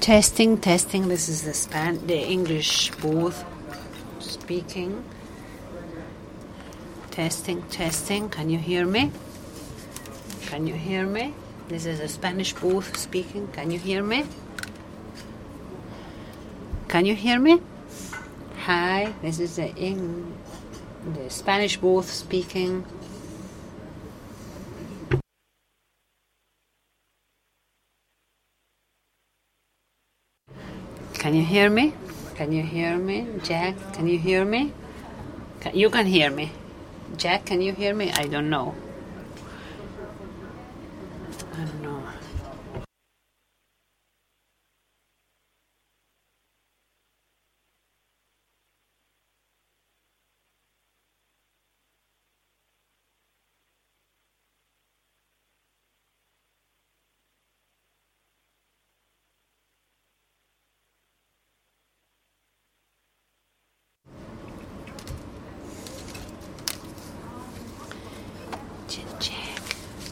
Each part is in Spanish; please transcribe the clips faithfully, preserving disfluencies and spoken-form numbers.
Testing, testing. This is the Span, the English booth speaking. Testing, testing. Can you hear me? Can you hear me? This is a Spanish booth speaking. Can you hear me? Can you hear me? Hi, this is the in the Spanish booth speaking. Can you hear me? Can you hear me? Jack, can you hear me? Can, you can hear me. Jack, can you hear me? I don't know. I don't know. Jack.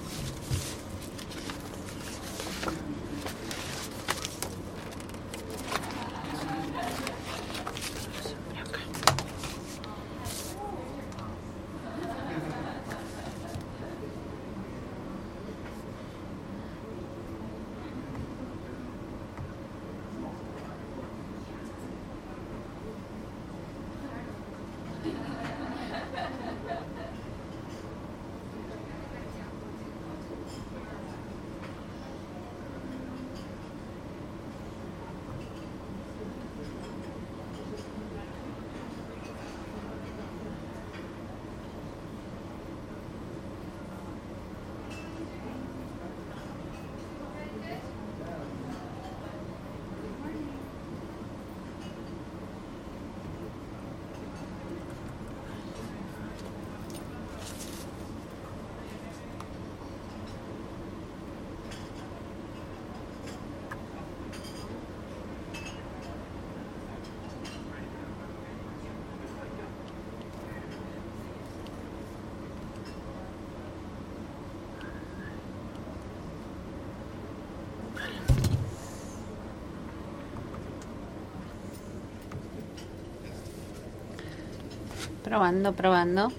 Probando, probando.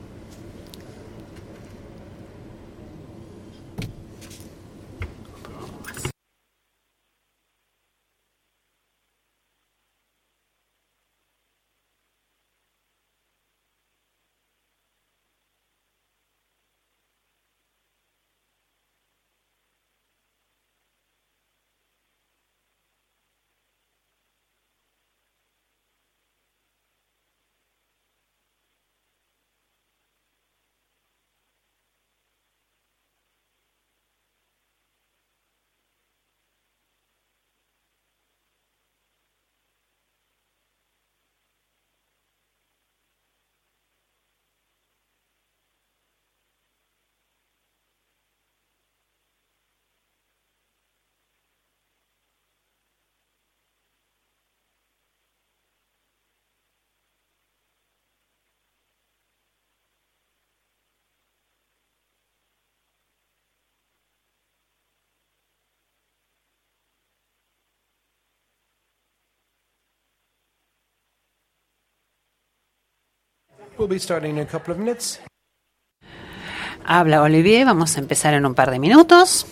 We'll be starting in a couple of minutes. Habla Olivier, vamos a empezar en un par de minutos.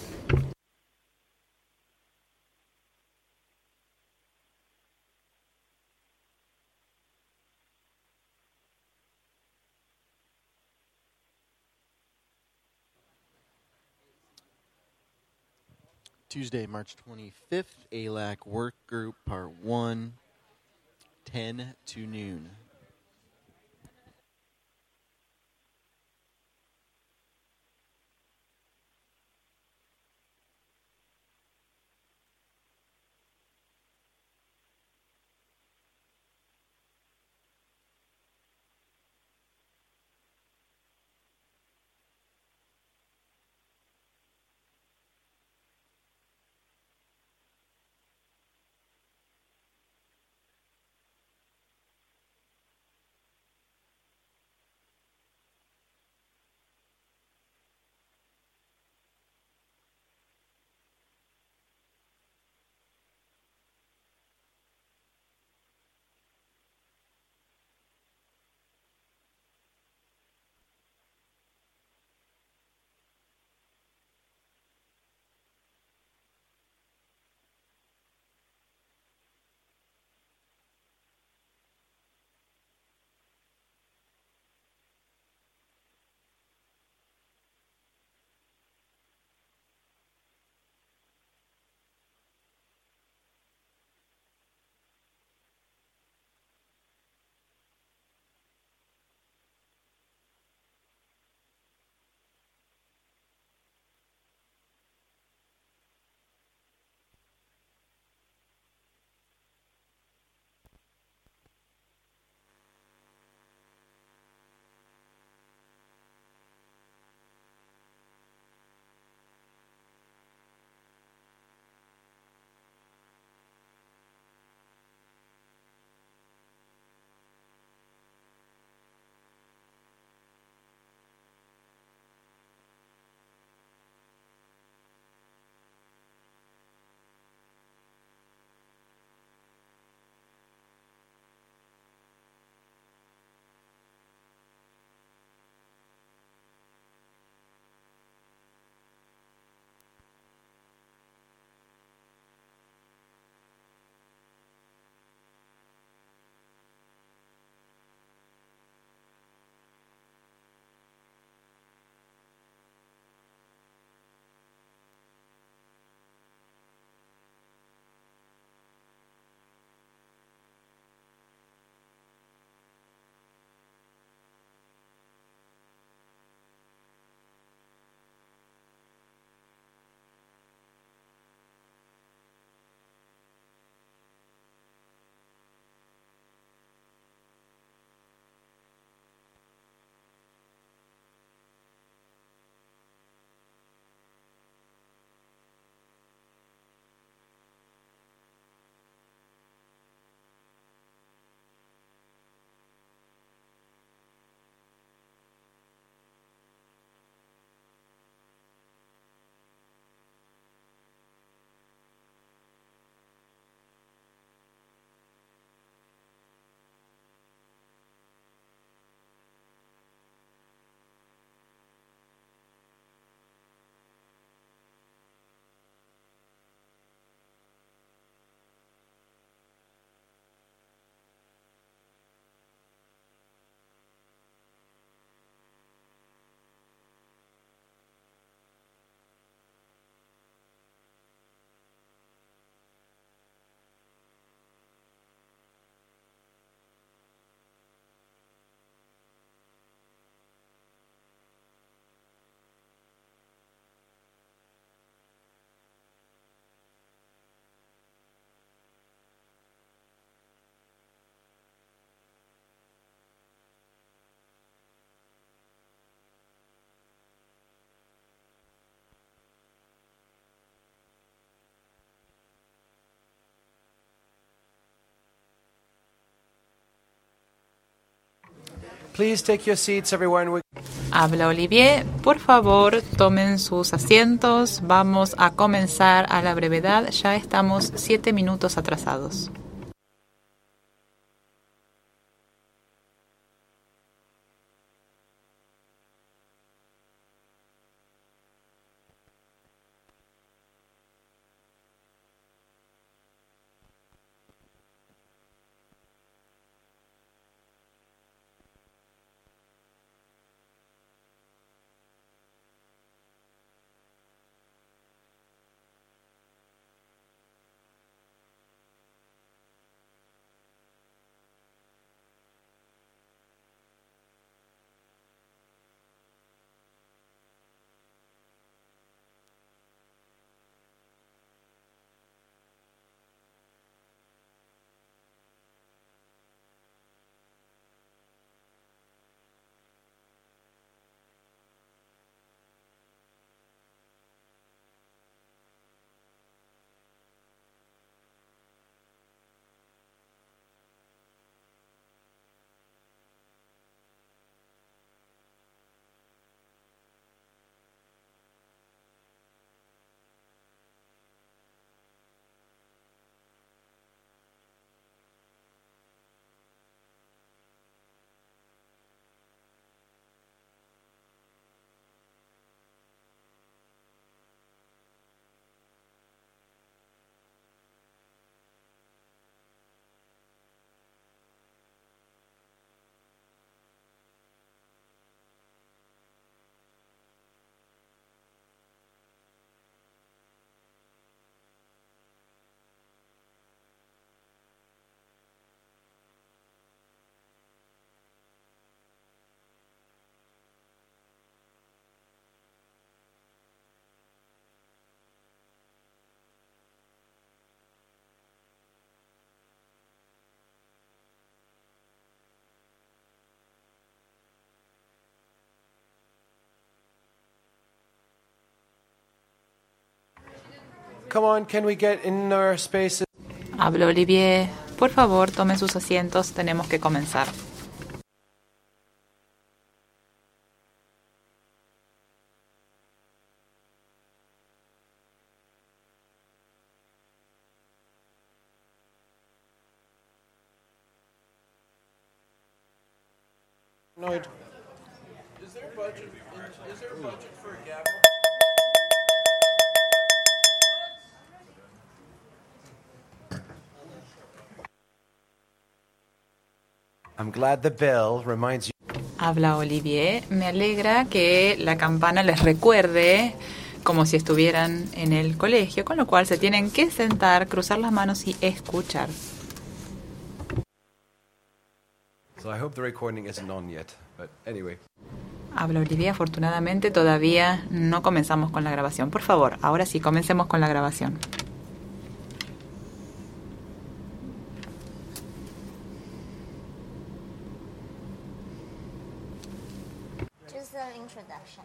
Tuesday, March twenty-fifth, A L A C Work Group Part one, ten to noon. Please take your seats, everyone. We- Habla Olivier. Por favor, tomen sus asientos. Vamos a comenzar a la brevedad. Ya estamos siete minutos atrasados. Come on, can we get in our spaces? Habla Olivier. Por favor, tomen sus asientos. Tenemos que comenzar. No. Is there a budget? Is there a budget for a gavel? I'm glad the bell reminds you. Habla Olivier. Me alegra que la campana les recuerde como si estuvieran en el colegio, con lo cual se tienen que sentar, cruzar las manos y escuchar. So I hope the recording isn't on yet, but anyway. Habla Olivier. Afortunadamente todavía no comenzamos con la grabación. Por favor, ahora sí, comencemos con la grabación. Just an introduction.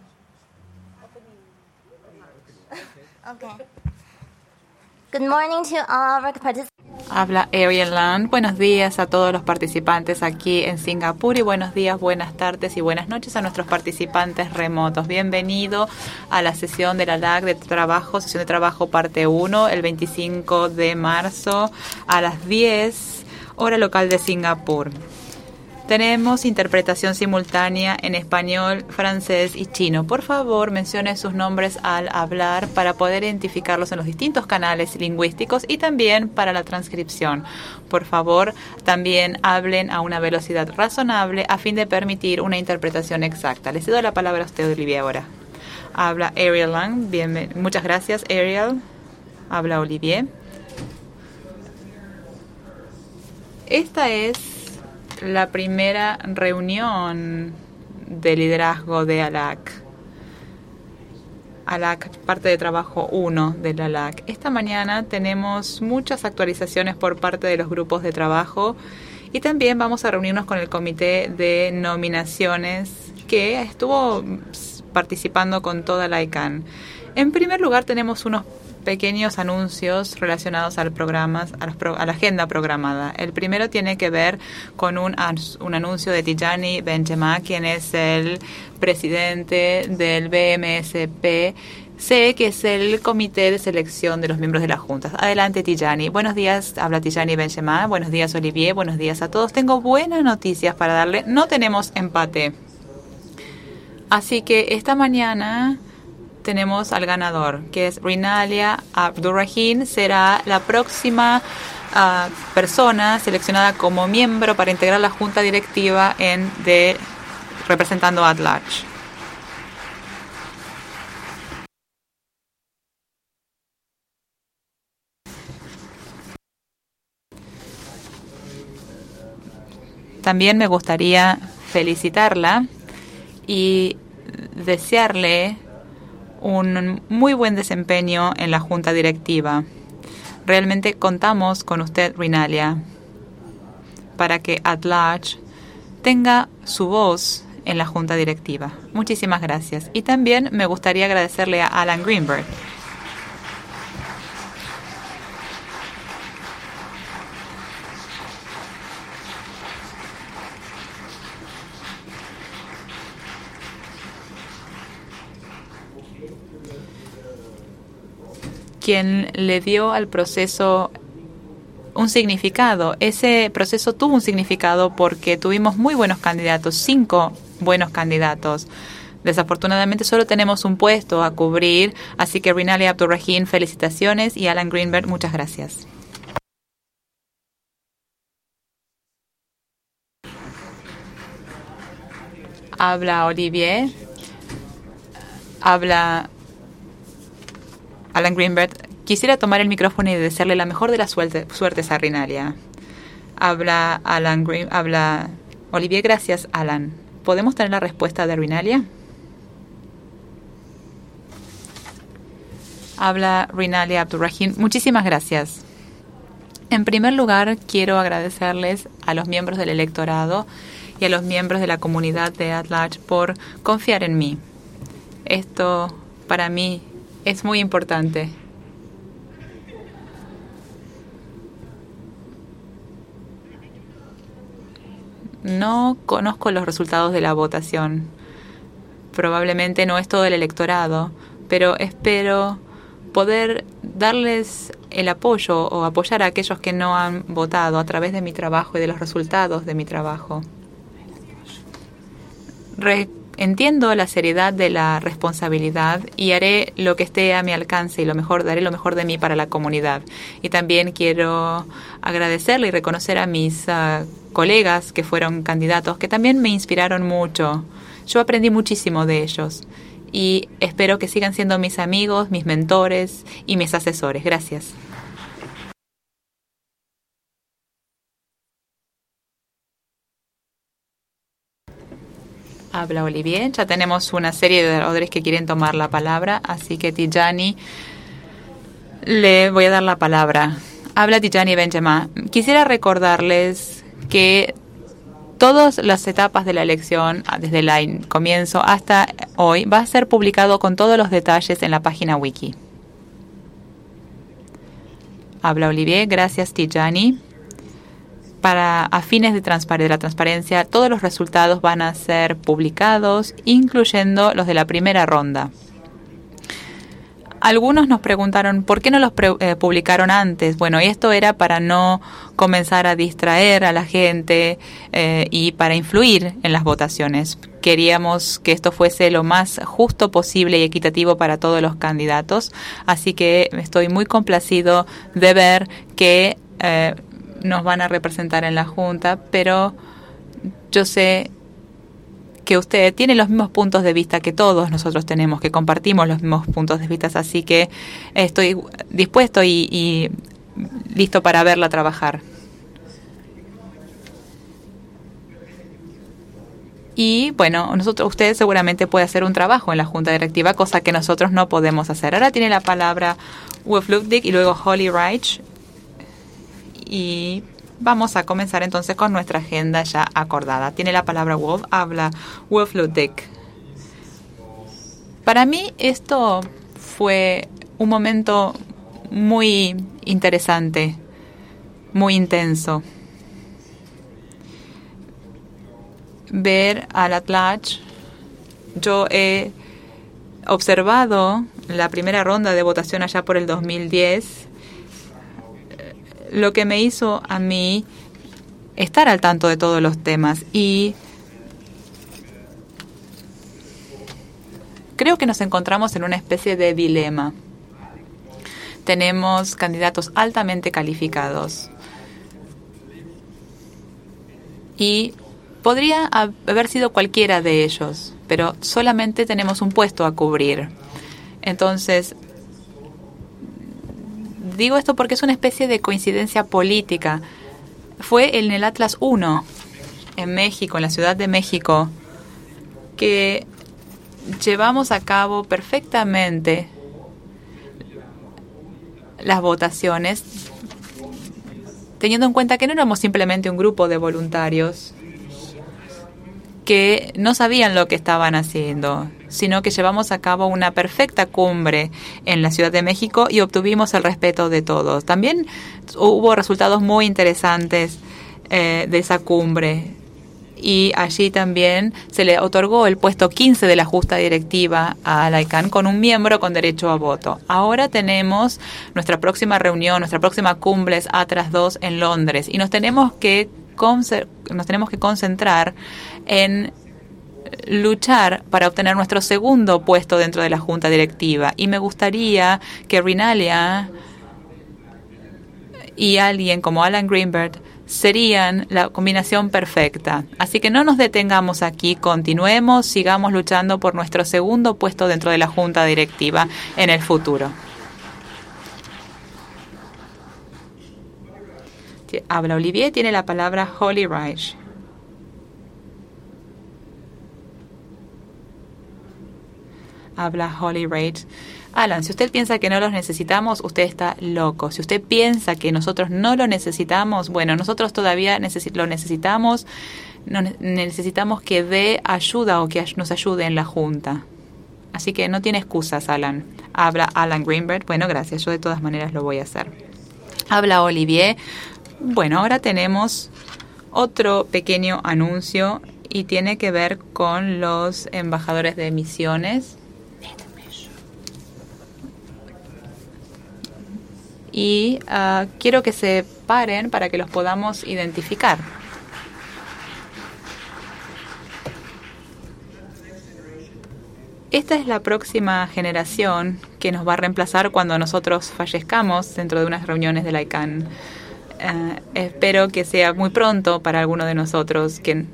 Okay. Good morning to all our participants. Habla Ariel Land. Buenos días a todos los participantes aquí en Singapur y buenos días, buenas tardes y buenas noches a nuestros participantes remotos. Bienvenido a la sesión de la L A C de trabajo, sesión de trabajo parte uno, el veinticinco de marzo a las diez, hora local de Singapur. Tenemos interpretación simultánea en español, francés y chino. Por favor, mencione sus nombres al hablar para poder identificarlos en los distintos canales lingüísticos y también para la transcripción. Por favor, también hablen a una velocidad razonable a fin de permitir una interpretación exacta. Le cedo la palabra a usted, Olivia, ahora. Habla Ariel Lang. Bien, muchas gracias, Ariel. Habla Olivier. Esta es la primera reunión de liderazgo de A L A C. A L A C, parte de trabajo uno de la A L A C. Esta mañana tenemos muchas actualizaciones por parte de los grupos de trabajo y también vamos a reunirnos con el comité de nominaciones que estuvo participando con toda la I C A N. En primer lugar tenemos unos pequeños anuncios relacionados al programa, a, los pro, a la agenda programada. El primero tiene que ver con un, un anuncio de Tijani Benjema, quien es el presidente del B M S P C, que es el comité de selección de los miembros de las juntas. Adelante, Tijani. Buenos días, habla Tijani Benjema. Buenos días, Olivier. Buenos días a todos. Tengo buenas noticias para darle. No tenemos empate. Así que esta mañana tenemos al ganador, que es Rinalia Abdurrahim. Será la próxima uh, persona seleccionada como miembro para integrar la junta directiva en de representando a AtLarge. También me gustaría felicitarla y desearle un muy buen desempeño en la junta directiva. Realmente contamos con usted, Rinalia, para que AtLarge tenga su voz en la junta directiva. Muchísimas gracias. Y también me gustaría agradecerle a Alan Greenberg. Quien le dio al proceso un significado. Ese proceso tuvo un significado porque tuvimos muy buenos candidatos, cinco buenos candidatos. Desafortunadamente solo tenemos un puesto a cubrir, así que Rinalia Abdurrahim, felicitaciones, y Alan Greenberg, muchas gracias. Habla Olivier. Habla Alan Greenberg. Quisiera tomar el micrófono y desearle la mejor de las suerte, suertes a Rinalia. Habla Alan Green, habla Olivier. Gracias, Alan. ¿Podemos tener la respuesta de Rinalia? Habla Rinalia Abdurrahim. Muchísimas gracias. En primer lugar, quiero agradecerles a los miembros del electorado y a los miembros de la comunidad de AtLarge por confiar en mí. Esto, para mí, es muy importante. No conozco los resultados de la votación. Probablemente no es todo el electorado, pero espero poder darles el apoyo o apoyar a aquellos que no han votado a través de mi trabajo y de los resultados de mi trabajo. Re- Entiendo la seriedad de la responsabilidad y haré lo que esté a mi alcance y lo mejor, daré lo mejor de mí para la comunidad. Y también quiero agradecerle y reconocer a mis uh, colegas que fueron candidatos, que también me inspiraron mucho. Yo aprendí muchísimo de ellos y espero que sigan siendo mis amigos, mis mentores y mis asesores. Gracias. Habla Olivier. Ya tenemos una serie de oradores que quieren tomar la palabra, así que Tijani, le voy a dar la palabra. Habla Tijani Benjema. Quisiera recordarles que todas las etapas de la elección, desde el comienzo hasta hoy, va a ser publicado con todos los detalles en la página wiki. Habla Olivier. Gracias, Tijani. Para a fines de, transpar- de la transparencia, todos los resultados van a ser publicados, incluyendo los de la primera ronda. Algunos nos preguntaron por qué no los pre- eh, publicaron antes. Bueno, y esto era para no comenzar a distraer a la gente eh, y para influir en las votaciones. Queríamos que esto fuese lo más justo posible y equitativo para todos los candidatos. Así que estoy muy complacido de ver que Eh, nos van a representar en la Junta, pero yo sé que usted tiene los mismos puntos de vista que todos nosotros tenemos, que compartimos los mismos puntos de vista, así que estoy dispuesto y, y listo para verla trabajar. Y bueno, nosotros, usted seguramente puede hacer un trabajo en la Junta Directiva, cosa que nosotros no podemos hacer. Ahora tiene la palabra Wolf Ludwig y luego Holly Reich. Y vamos a comenzar entonces con nuestra agenda ya acordada. Tiene la palabra Wolf. Habla Wolf Ludwig. Para mí esto fue un momento muy interesante, muy intenso. Ver al Atlatch. Yo he observado la primera ronda de votación allá por el dos mil diez, lo que me hizo a mí estar al tanto de todos los temas, y creo que nos encontramos en una especie de dilema. Tenemos candidatos altamente calificados y podría haber sido cualquiera de ellos, pero solamente tenemos un puesto a cubrir. Entonces, digo esto porque es una especie de coincidencia política. Fue en el Atlas uno, en México, en la Ciudad de México, que llevamos a cabo perfectamente las votaciones, teniendo en cuenta que no éramos simplemente un grupo de voluntarios que no sabían lo que estaban haciendo, sino que llevamos a cabo una perfecta cumbre en la Ciudad de México y obtuvimos el respeto de todos. También hubo resultados muy interesantes eh, de esa cumbre, y allí también se le otorgó el puesto quince de la Junta Directiva a la I C A N con un miembro con derecho a voto. Ahora tenemos nuestra próxima reunión, nuestra próxima cumbre es Atlas dos en Londres, y nos tenemos que nos tenemos que concentrar en luchar para obtener nuestro segundo puesto dentro de la Junta Directiva. Y me gustaría que Rinalia y alguien como Alan Greenberg serían la combinación perfecta. Así que no nos detengamos aquí, continuemos, sigamos luchando por nuestro segundo puesto dentro de la Junta Directiva en el futuro. Habla Olivier, tiene la palabra Holly Reich. Habla Holly Reich. Alan, si usted piensa que no los necesitamos, usted está loco. Si usted piensa que nosotros no lo necesitamos, bueno, nosotros todavía necesi- lo necesitamos. No, necesitamos que dé ayuda o que nos ayude en la Junta. Así que no tiene excusas, Alan. Habla Alan Greenberg. Bueno, gracias. Yo de todas maneras lo voy a hacer. Habla Olivier. Bueno, ahora tenemos otro pequeño anuncio y tiene que ver con los embajadores de misiones. Y uh, quiero que se paren para que los podamos identificar. Esta es la próxima generación que nos va a reemplazar cuando nosotros fallezcamos dentro de unas reuniones de la I C A N. Uh, espero que sea muy pronto para alguno de nosotros. Que...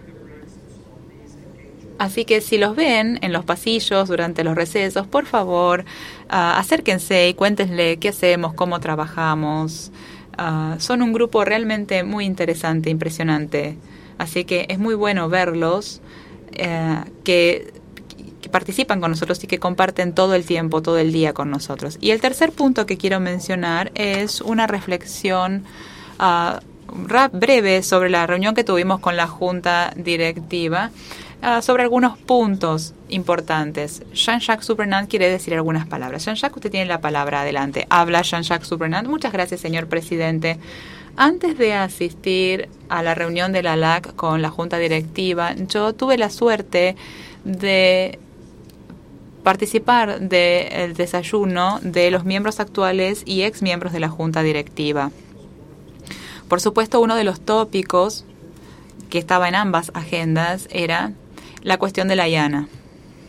Así que si los ven en los pasillos durante los recesos, por favor, uh, acérquense y cuéntenle qué hacemos, cómo trabajamos. Uh, son un grupo realmente muy interesante, impresionante. Así que es muy bueno verlos, uh, que, que participan con nosotros y que comparten todo el tiempo, todo el día con nosotros. Y el tercer punto que quiero mencionar es una reflexión uh, breve sobre la reunión que tuvimos con la Junta Directiva. Uh, sobre algunos puntos importantes. Jean-Jacques Suprenant quiere decir algunas palabras. Jean-Jacques, usted tiene la palabra. Adelante. Habla Jean-Jacques Suprenant. Muchas gracias, señor presidente. Antes de asistir a la reunión de la L A C con la Junta Directiva, yo tuve la suerte de participar del desayuno de los miembros actuales y ex miembros de la Junta Directiva. Por supuesto, uno de los tópicos que estaba en ambas agendas era la cuestión de la I A N A.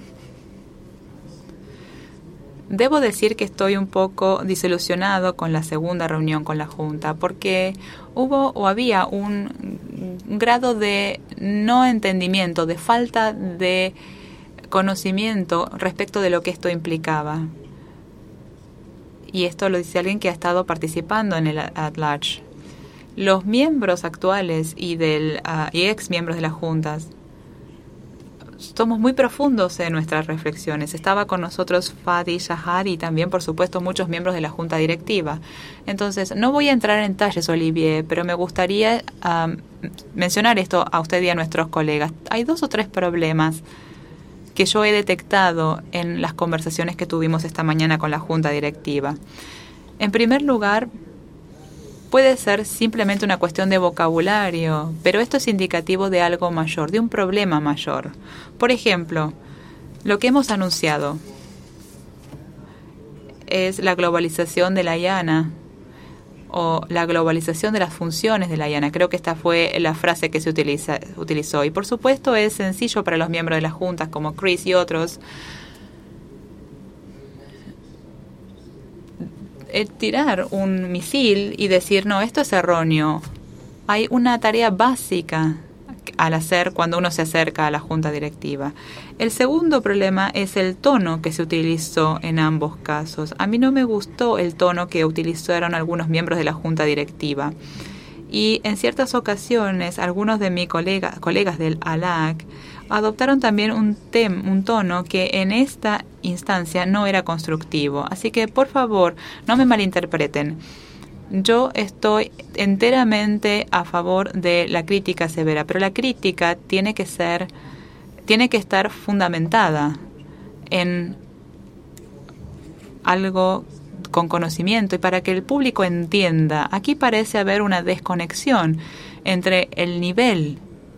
Debo decir que estoy un poco desilusionado con la segunda reunión con la Junta, porque hubo o había un grado de no entendimiento, de falta de conocimiento respecto de lo que esto implicaba. Y esto lo dice alguien que ha estado participando en el at large. Los miembros actuales y, del, uh, y ex miembros de las juntas somos muy profundos en nuestras reflexiones. Estaba con nosotros Fadi Shahad y también, por supuesto, muchos miembros de la Junta Directiva. Entonces, no voy a entrar en detalles, Olivier, pero me gustaría um, mencionar esto a usted y a nuestros colegas. Hay dos o tres problemas que yo he detectado en las conversaciones que tuvimos esta mañana con la Junta Directiva. En primer lugar, puede ser simplemente una cuestión de vocabulario, pero esto es indicativo de algo mayor, de un problema mayor. Por ejemplo, lo que hemos anunciado es la globalización de la I A N A o la globalización de las funciones de la I A N A. Creo que esta fue la frase que se utiliza, utilizó. Y por supuesto es sencillo para los miembros de las juntas como Chris y otros tirar un misil y decir, no, esto es erróneo. Hay una tarea básica al hacer cuando uno se acerca a la junta directiva. El segundo problema es el tono que se utilizó en ambos casos. A mí no me gustó el tono que utilizaron algunos miembros de la junta directiva. Y en ciertas ocasiones, algunos de mis colega, colegas del A L A C adoptaron también un, tem, un tono que en esta instancia no era constructivo. Así que, por favor, no me malinterpreten. Yo estoy enteramente a favor de la crítica severa, pero la crítica tiene que ser, tiene que estar fundamentada en algo con conocimiento y para que el público entienda. Aquí parece haber una desconexión entre el nivel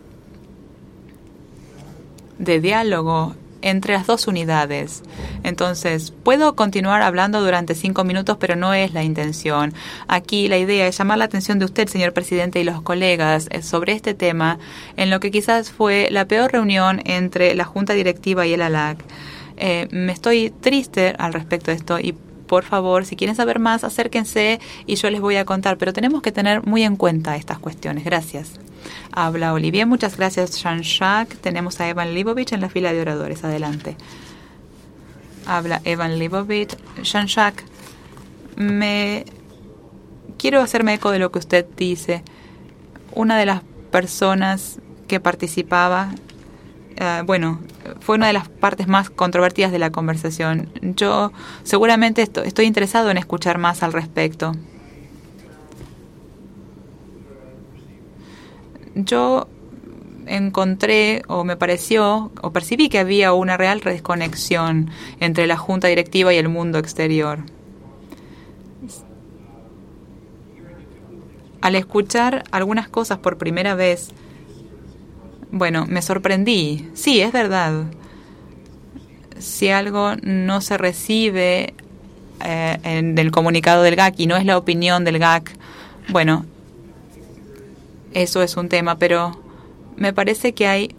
de diálogo entre las dos unidades. Entonces, puedo continuar hablando durante cinco minutos, pero no es la intención. Aquí la idea es llamar la atención de usted, señor presidente, y los colegas sobre este tema, en lo que quizás fue la peor reunión entre la Junta Directiva y el A L A C. Eh, me estoy triste al respecto de esto y por favor, si quieren saber más, acérquense y yo les voy a contar, pero tenemos que tener muy en cuenta estas cuestiones. Gracias. Habla Olivier. Muchas gracias, Jean-Jacques. Tenemos a Evan Leibovich en la fila de oradores. Adelante. Habla Evan Leibovich. Jean-Jacques, me quiero hacerme eco de lo que usted dice. Una de las personas que participaba, uh, bueno, fue una de las partes más controvertidas de la conversación. Yo seguramente estoy, estoy interesado en escuchar más al respecto. Yo encontré o me pareció o percibí que había una real desconexión entre la junta directiva y el mundo exterior. Al escuchar algunas cosas por primera vez, bueno, me sorprendí. Sí, es verdad. Si algo no se recibe eh, en el comunicado del G A C y no es la opinión del G A C, bueno, eso es un tema, pero me parece que hay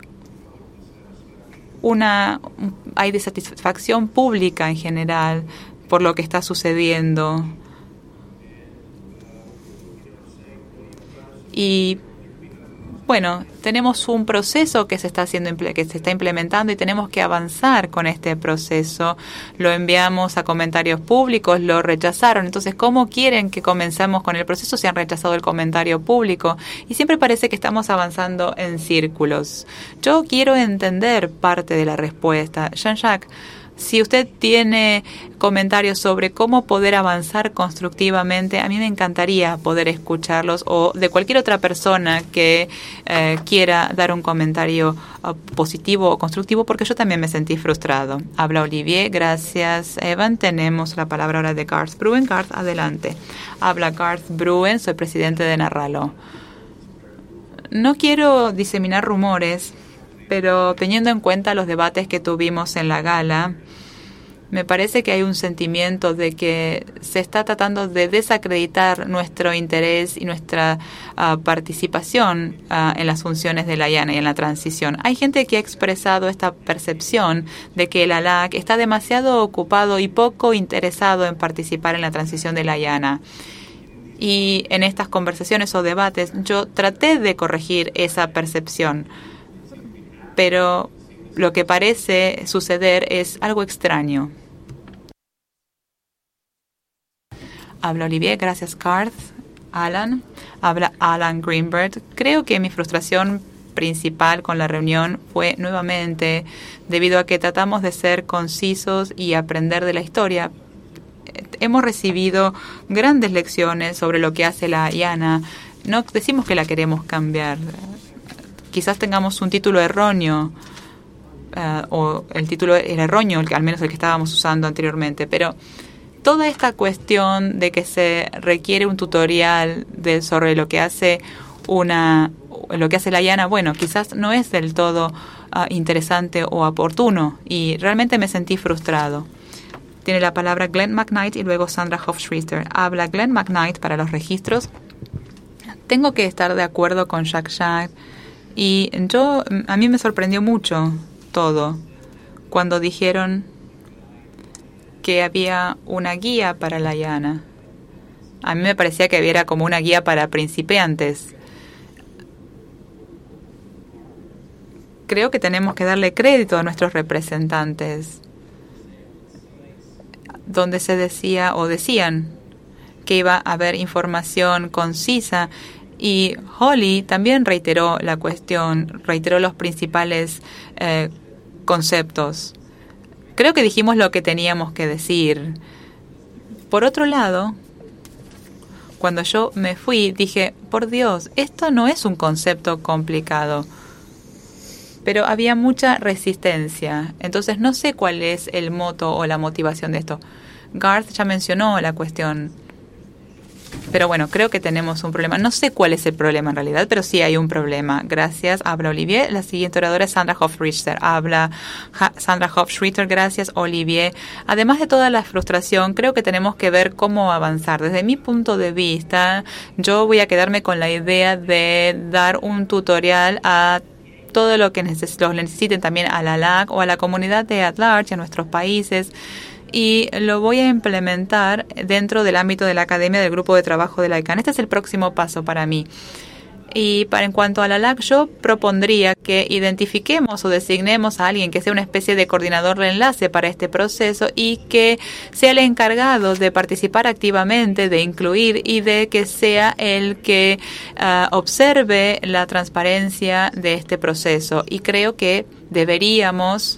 una hay desatisfacción pública en general por lo que está sucediendo. Y bueno, tenemos un proceso que se está haciendo, que se está implementando y tenemos que avanzar con este proceso. Lo enviamos a comentarios públicos, lo rechazaron. Entonces, ¿cómo quieren que comencemos con el proceso si han rechazado el comentario público? Y siempre parece que estamos avanzando en círculos. Yo quiero entender parte de la respuesta. Jean-Jacques, si usted tiene comentarios sobre cómo poder avanzar constructivamente, a mí me encantaría poder escucharlos, o de cualquier otra persona que eh, quiera dar un comentario uh, positivo o constructivo, porque yo también me sentí frustrado. Habla Olivier. Gracias, Evan. Tenemos la palabra ahora de Garth Bruen. Garth, adelante. Habla Garth Bruen, soy presidente de Narralo. No quiero diseminar rumores, pero teniendo en cuenta los debates que tuvimos en la gala, me parece que hay un sentimiento de que se está tratando de desacreditar nuestro interés y nuestra uh, participación uh, en las funciones de la I A N A y en la transición. Hay gente que ha expresado esta percepción de que el A L A C está demasiado ocupado y poco interesado en participar en la transición de la I A N A. Y en estas conversaciones o debates yo traté de corregir esa percepción, pero lo que parece suceder es algo extraño. Habla Olivier. Gracias, Garth. Alan. Habla Alan Greenberg. Creo que mi frustración principal con la reunión fue nuevamente debido a que tratamos de ser concisos y aprender de la historia. Hemos recibido grandes lecciones sobre lo que hace la I A N A. No decimos que la queremos cambiar. Quizás tengamos un título erróneo, uh, o el título era erróneo, el que, al menos el que estábamos usando anteriormente, pero toda esta cuestión de que se requiere un tutorial de, sobre lo que hace una lo que hace la I A N A, bueno, quizás no es del todo uh, interesante o oportuno, y realmente me sentí frustrado. Tiene la palabra Glenn McKnight y luego Sandra Hofstreeter. Habla Glenn McKnight para los registros. Tengo que estar de acuerdo con Jack Shack, y yo a mí me sorprendió mucho todo cuando dijeron que había una guía para la I A N A. A mí me parecía que era como una guía para principiantes. Creo que tenemos que darle crédito a nuestros representantes, donde se decía o decían que iba a haber información concisa, y Holly también reiteró la cuestión, reiteró los principales eh, conceptos. Creo que dijimos lo que teníamos que decir. Por otro lado, cuando yo me fui, dije, por Dios, esto no es un concepto complicado. Pero había mucha resistencia. Entonces no sé cuál es el moto o la motivación de esto. Garth ya mencionó la cuestión. Pero bueno, creo que tenemos un problema. No sé cuál es el problema en realidad, pero sí hay un problema. Gracias. Habla Olivier. La siguiente oradora es Sandra Hofstreeter. Habla ha Sandra Hofstreeter. Gracias, Olivier. Además de toda la frustración, creo que tenemos que ver cómo avanzar. Desde mi punto de vista, yo voy a quedarme con la idea de dar un tutorial a todo lo que neces los necesiten, también a la L A C o a la comunidad de at large, a nuestros países, y lo voy a implementar dentro del ámbito de la academia del grupo de trabajo de la I C A N. Este es el próximo paso para mí. Y para en cuanto a la L A C, yo propondría que identifiquemos o designemos a alguien que sea una especie de coordinador de enlace para este proceso y que sea el encargado de participar activamente, de incluir y de que sea el que uh, observe la transparencia de este proceso. Y creo que deberíamos...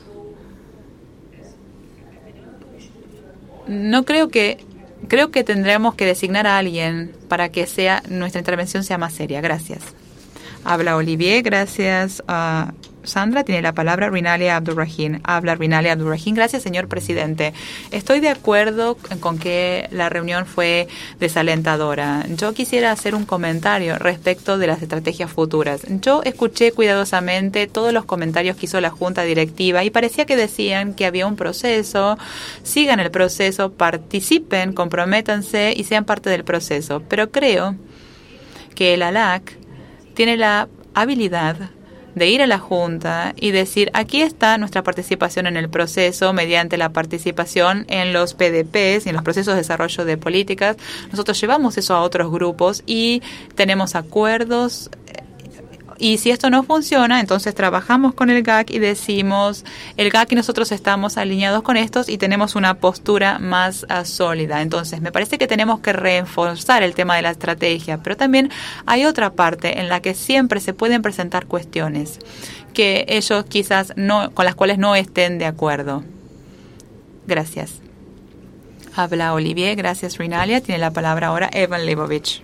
No creo que... Creo que tendremos que designar a alguien para que sea nuestra intervención sea más seria. Gracias. Habla Olivier. Gracias. Uh, Sandra, tiene la palabra Rinalia Abdurrahim. Habla Rinalia Abdurrahim. Gracias, señor presidente. Estoy de acuerdo con que la reunión fue desalentadora. Yo quisiera hacer un comentario respecto de las estrategias futuras. Yo escuché cuidadosamente todos los comentarios que hizo la Junta Directiva y parecía que decían que había un proceso. Sigan el proceso, participen, comprométanse y sean parte del proceso. Pero creo que la L A C tiene la habilidad de ir a la Junta y decir, aquí está nuestra participación en el proceso mediante la participación en los P D Ps y en los procesos de desarrollo de políticas. Nosotros llevamos eso a otros grupos y tenemos acuerdos. Y si esto no funciona, entonces trabajamos con el G A C y decimos, el G A C y nosotros estamos alineados con estos y tenemos una postura más uh, sólida. Entonces, me parece que tenemos que reforzar el tema de la estrategia, pero también hay otra parte en la que siempre se pueden presentar cuestiones que ellos quizás no, con las cuales no estén de acuerdo. Gracias. Habla Olivier. Gracias, Rinalia. Tiene la palabra ahora Evan Leibovich.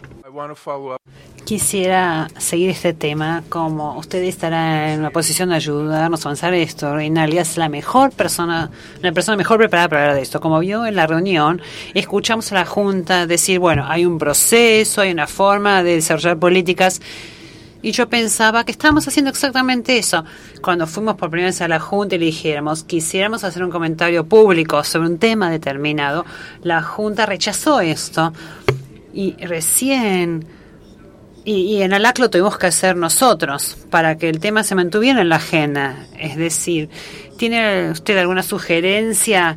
Quisiera seguir este tema, como usted estará en una posición de ayudarnos a avanzar esto. Rinalia es la mejor persona, la persona mejor preparada para hablar de esto. Como vio en la reunión, escuchamos a la Junta decir, bueno, hay un proceso, hay una forma de desarrollar políticas, y yo pensaba que estábamos haciendo exactamente eso. Cuando fuimos por primera vez a la Junta y le dijéramos, quisiéramos hacer un comentario público sobre un tema determinado, la Junta rechazó esto. Y recién, y, y en A L A C lo tuvimos que hacer nosotros para que el tema se mantuviera en la agenda. Es decir, ¿tiene usted alguna sugerencia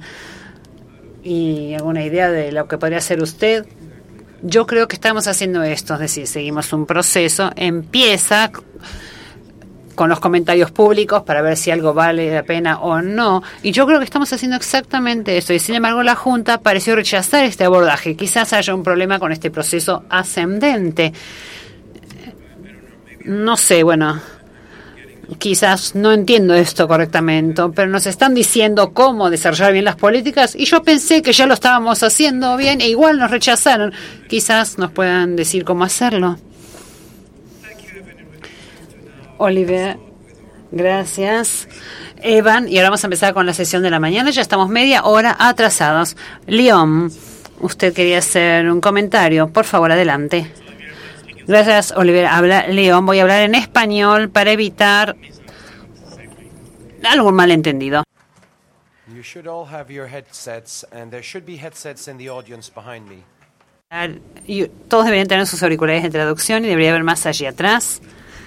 y alguna idea de lo que podría hacer usted? Yo creo que estamos haciendo esto, es decir, seguimos un proceso, empieza con los comentarios públicos para ver si algo vale la pena o no. Y yo creo que estamos haciendo exactamente eso. Y sin embargo, la Junta pareció rechazar este abordaje. Quizás haya un problema con este proceso ascendente. No sé, bueno, quizás no entiendo esto correctamente, pero nos están diciendo cómo desarrollar bien las políticas y yo pensé que ya lo estábamos haciendo bien e igual nos rechazaron. Quizás nos puedan decir cómo hacerlo. Oliver, gracias. Evan, y ahora vamos a empezar con la sesión de la mañana. Ya estamos media hora atrasados. Leon. Usted quería hacer un comentario. Por favor, adelante. Gracias, Oliver. Habla León. Voy a hablar en español para evitar algún malentendido. You should all have your headsets, and there should be headsets in the audience behind me. Y todos deberían tener sus auriculares de traducción y debería haber más allí atrás.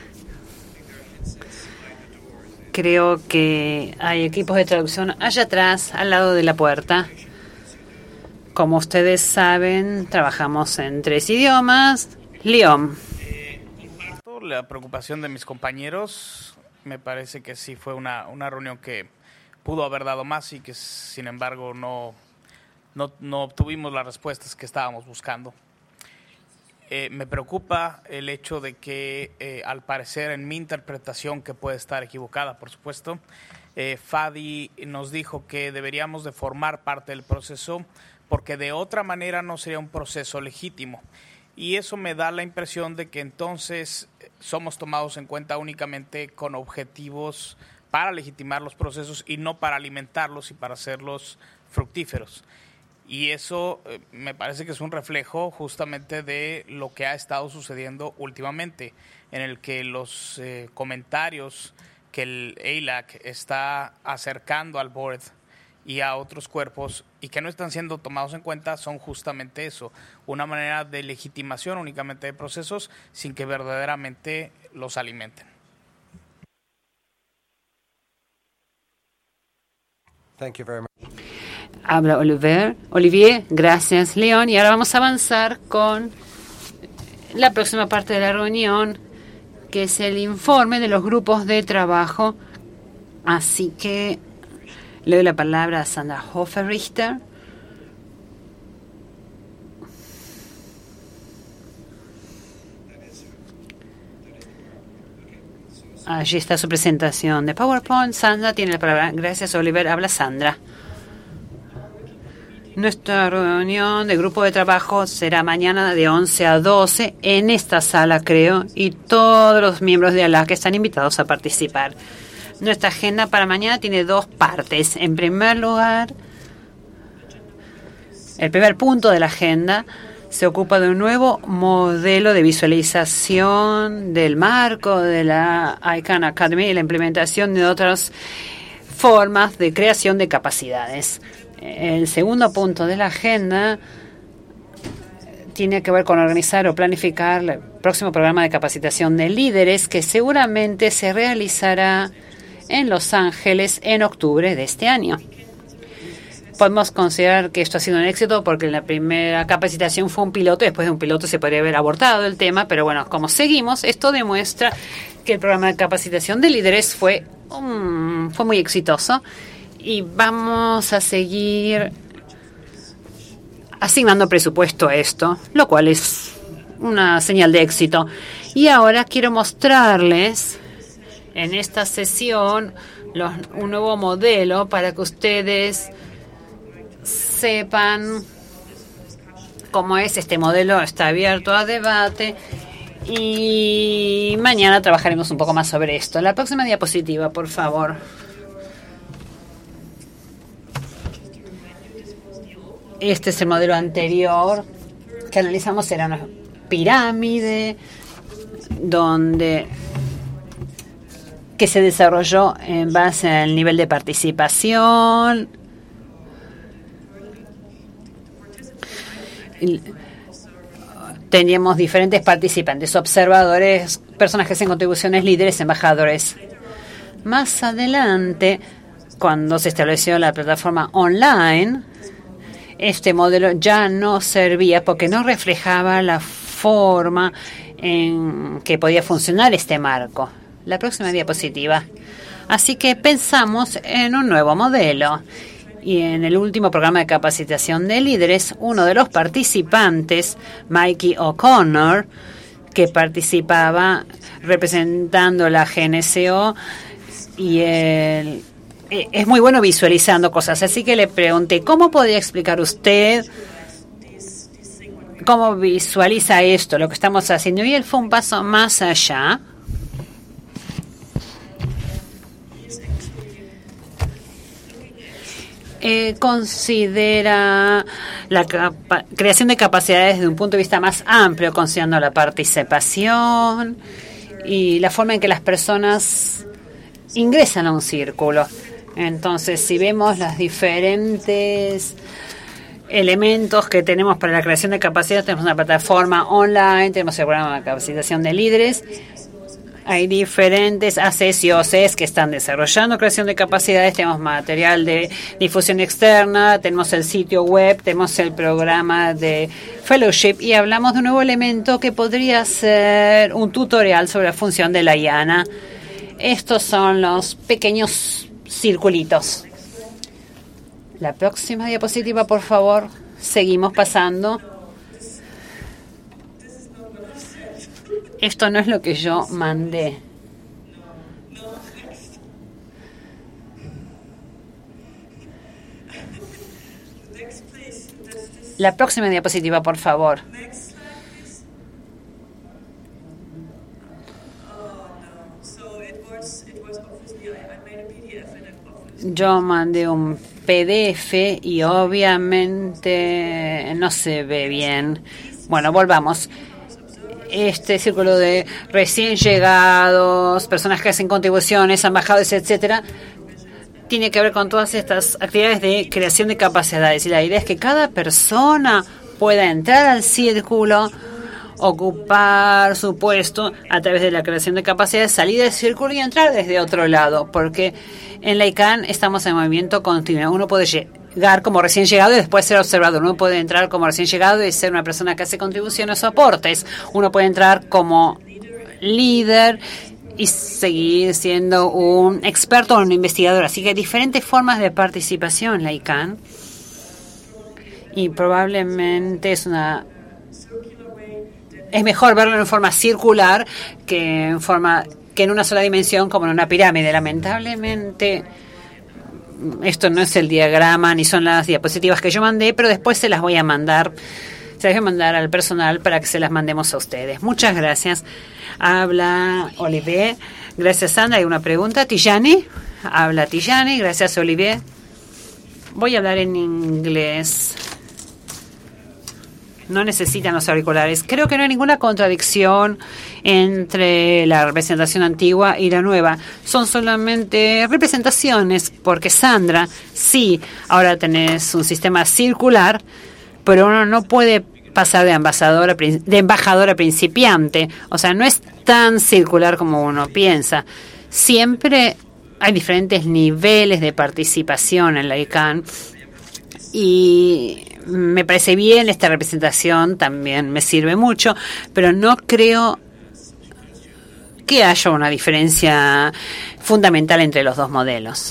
Creo que hay equipos de traducción allá atrás, al lado de la puerta. Como ustedes saben, trabajamos en tres idiomas. León. La preocupación de mis compañeros, me parece que sí fue una, una reunión que pudo haber dado más y que sin embargo no, no, no obtuvimos las respuestas que estábamos buscando. Eh, me preocupa el hecho de que eh, al parecer en mi interpretación, que puede estar equivocada por supuesto, eh, Fadi nos dijo que deberíamos de formar parte del proceso porque de otra manera no sería un proceso legítimo. Y eso me da la impresión de que entonces somos tomados en cuenta únicamente con objetivos para legitimar los procesos y no para alimentarlos y para hacerlos fructíferos. Y eso eh, me parece que es un reflejo justamente de lo que ha estado sucediendo últimamente, en el que los eh, comentarios que el A I L A C está acercando al board y a otros cuerpos y que no están siendo tomados en cuenta son justamente eso, una manera de legitimación únicamente de procesos sin que verdaderamente los alimenten. Thank you very much. Habla Oliver. Olivier, gracias, León. Y ahora vamos a avanzar con la próxima parte de la reunión, que es el informe de los grupos de trabajo. Así que le doy la palabra a Sandra Hofer-Richter. Allí está su presentación de PowerPoint. Sandra tiene la palabra. Gracias, Oliver. Habla Sandra. Nuestra reunión de grupo de trabajo será mañana de once a doce en esta sala, creo, y todos los miembros de A L A C están invitados a participar. Nuestra agenda para mañana tiene dos partes. En primer lugar, el primer punto de la agenda se ocupa de un nuevo modelo de visualización del marco de la ICANN Academy y la implementación de otras formas de creación de capacidades. El segundo punto de la agenda tiene que ver con organizar o planificar el próximo programa de capacitación de líderes que seguramente se realizará en Los Ángeles en octubre de este año. Podemos considerar que esto ha sido un éxito porque la primera capacitación fue un piloto y después de un piloto se podría haber abortado el tema, pero bueno, como seguimos, esto demuestra que el programa de capacitación de líderes fue, um, fue muy exitoso. Y vamos a seguir asignando presupuesto a esto, lo cual es una señal de éxito. Y ahora quiero mostrarles en esta sesión los, un nuevo modelo para que ustedes sepan cómo es este modelo. Está abierto a debate y mañana trabajaremos un poco más sobre esto. La próxima diapositiva, por favor. Este es el modelo anterior que analizamos, era una pirámide donde que se desarrolló en base al nivel de participación. Teníamos diferentes participantes, observadores, personajes en contribuciones, líderes, embajadores. Más adelante, cuando se estableció la plataforma online, este modelo ya no servía porque no reflejaba la forma en que podía funcionar este marco. La próxima diapositiva. Así que pensamos en un nuevo modelo. Y en el último programa de capacitación de líderes, uno de los participantes, Mikey O'Connor, que participaba representando la G N C O, y el es muy bueno visualizando cosas, así que le pregunté, ¿cómo podría explicar usted cómo visualiza esto, lo que estamos haciendo? Y él fue un paso más allá. eh, considera la capa- creación de capacidades desde un punto de vista más amplio, considerando la participación y la forma en que las personas ingresan a un círculo. Entonces, si vemos las diferentes elementos que tenemos para la creación de capacidades, tenemos una plataforma online, tenemos el programa de capacitación de líderes. Hay diferentes A C S y O C S que están desarrollando creación de capacidades. Tenemos material de difusión externa, tenemos el sitio web, tenemos el programa de fellowship y hablamos de un nuevo elemento que podría ser un tutorial sobre la función de la I A N A. Estos son los pequeños circulitos. La próxima diapositiva, por favor. Seguimos pasando. Esto no es lo que yo mandé. La próxima diapositiva, por favor. Yo mandé un P D F y obviamente no se ve bien. Bueno, volvamos. Este círculo de recién llegados, personas que hacen contribuciones, embajadores, etcétera, tiene que ver con todas estas actividades de creación de capacidades. Y la idea es que cada persona pueda entrar al círculo, ocupar su puesto a través de la creación de capacidades, salir del círculo y entrar desde otro lado, porque en la I C A N estamos en movimiento continuo. Uno puede llegar como recién llegado y después ser observador. Uno puede entrar como recién llegado y ser una persona que hace contribuciones o aportes. Uno puede entrar como líder y seguir siendo un experto o un investigador. Así que hay diferentes formas de participación en la I C A N y probablemente es una es mejor verlo en forma circular que en forma que en una sola dimensión como en una pirámide. Lamentablemente esto no es el diagrama ni son las diapositivas que yo mandé, pero después se las voy a mandar, se las voy a mandar al personal para que se las mandemos a ustedes. Muchas gracias. Habla Olivier. Gracias, Sandra. Hay una pregunta. Tijani. Habla Tijani. Gracias, Olivier. Voy a hablar en inglés. No necesitan los auriculares. Creo que no hay ninguna contradicción entre la representación antigua y la nueva. Son solamente representaciones, porque Sandra, sí, ahora tenés un sistema circular, pero uno no puede pasar de embajador a, de embajador a principiante. O sea, no es tan circular como uno piensa. Siempre hay diferentes niveles de participación en la I C A N y me parece bien esta representación, también me sirve mucho, pero no creo que haya una diferencia fundamental entre los dos modelos.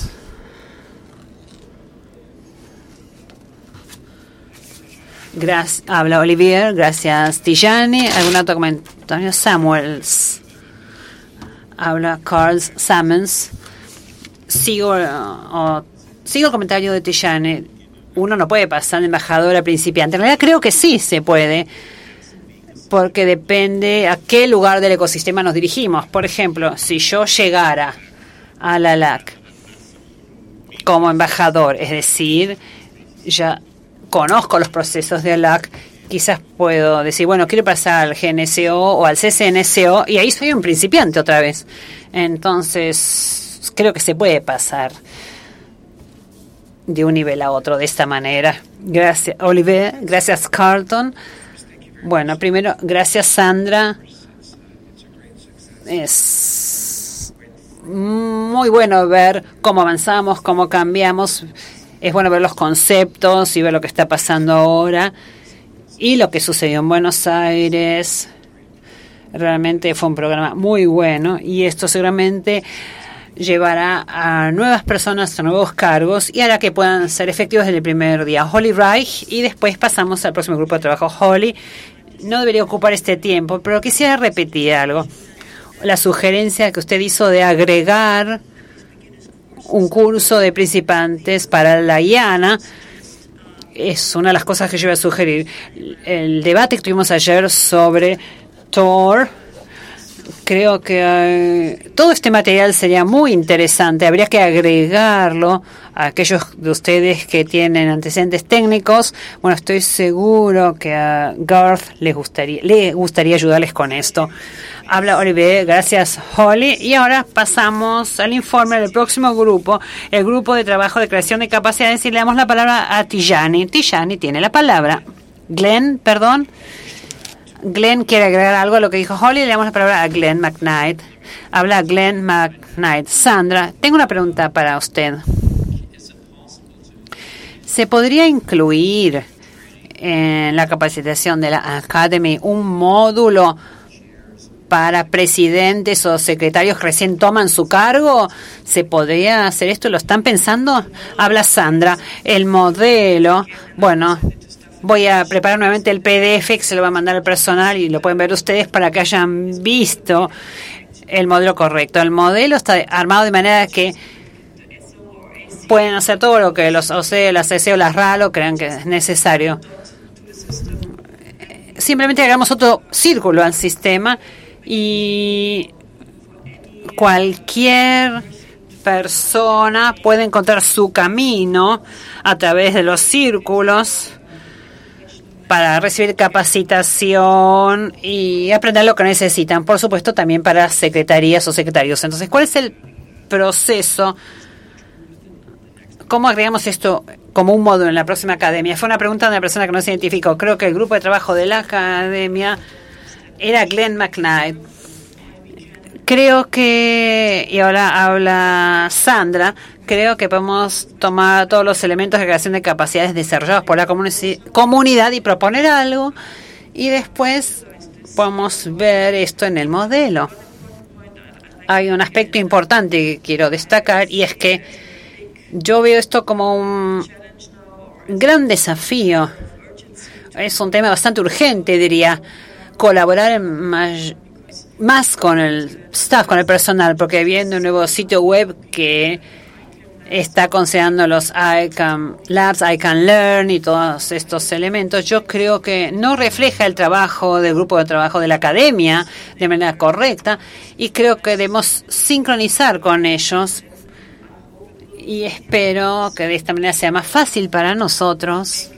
Gracias, habla Olivier, gracias Tijani. ¿Algún otro comentario? Samuels. Habla Carl Samuels. Sigo, uh, sigo el comentario de Tijani. Uno no puede pasar de embajador a principiante. En realidad creo que sí se puede, porque depende a qué lugar del ecosistema nos dirigimos. Por ejemplo, si yo llegara a la L A C como embajador, es decir, ya conozco los procesos de L A C, quizás puedo decir, bueno, quiero pasar al G N C O o al C C N C O, y ahí soy un principiante otra vez. Entonces, creo que se puede pasar de un nivel a otro de esta manera. Gracias, Oliver. Gracias, Carlton. Bueno, primero, gracias, Sandra. Es muy bueno ver cómo avanzamos, cómo cambiamos. Es bueno ver los conceptos y ver lo que está pasando ahora y lo que sucedió en Buenos Aires. Realmente fue un programa muy bueno y esto seguramente llevará a nuevas personas a nuevos cargos y hará que puedan ser efectivos desde el primer día. Holly Reich, y después pasamos al próximo grupo de trabajo. Holly no debería ocupar este tiempo, pero quisiera repetir algo. La sugerencia que usted hizo de agregar un curso de principiantes para la I A N A es una de las cosas que yo voy a sugerir. El debate que tuvimos ayer sobre Tor creo que eh, todo este material sería muy interesante. Habría que agregarlo a aquellos de ustedes que tienen antecedentes técnicos. Bueno, estoy seguro que a Garth les gustaría, le gustaría ayudarles con esto. Habla Olivier, gracias Holly. Y ahora pasamos al informe del próximo grupo, el grupo de trabajo de creación de capacidades, y le damos la palabra a Tijani. Tijani tiene la palabra. Glenn, perdón. Glenn quiere agregar algo a lo que dijo Holly. Le damos la palabra a Glenn McKnight. Habla Glenn McKnight. Sandra, tengo una pregunta para usted. ¿Se podría incluir en la capacitación de la Academy un módulo para presidentes o secretarios que recién toman su cargo? ¿Se podría hacer esto? ¿Lo están pensando? Habla Sandra. El modelo, bueno, voy a preparar nuevamente el P D F que se lo va a mandar al personal y lo pueden ver ustedes para que hayan visto el modelo correcto. El modelo está armado de manera que pueden hacer todo lo que los O C, las C C o las R A L O crean que es necesario. Simplemente hagamos otro círculo al sistema y cualquier persona puede encontrar su camino a través de los círculos para recibir capacitación y aprender lo que necesitan. Por supuesto, también para secretarías o secretarios. Entonces, ¿cuál es el proceso? ¿Cómo agregamos esto como un módulo en la próxima academia? Fue una pregunta de una persona que no se identificó. Creo que el grupo de trabajo de la academia era Glenn McKnight. Creo que, y ahora habla Sandra, creo que podemos tomar todos los elementos de creación de capacidades desarrollados por la comuni- comunidad y proponer algo, y después podemos ver esto en el modelo. Hay un aspecto importante que quiero destacar, y es que yo veo esto como un gran desafío. Es un tema bastante urgente, diría, colaborar en más, más con el staff, con el personal, porque viendo un nuevo sitio web que está considerando los I C A M Labs, I Can Learn y todos estos elementos, yo creo que no refleja el trabajo del grupo de trabajo de la academia de manera correcta, y creo que debemos sincronizar con ellos, y espero que de esta manera sea más fácil para nosotros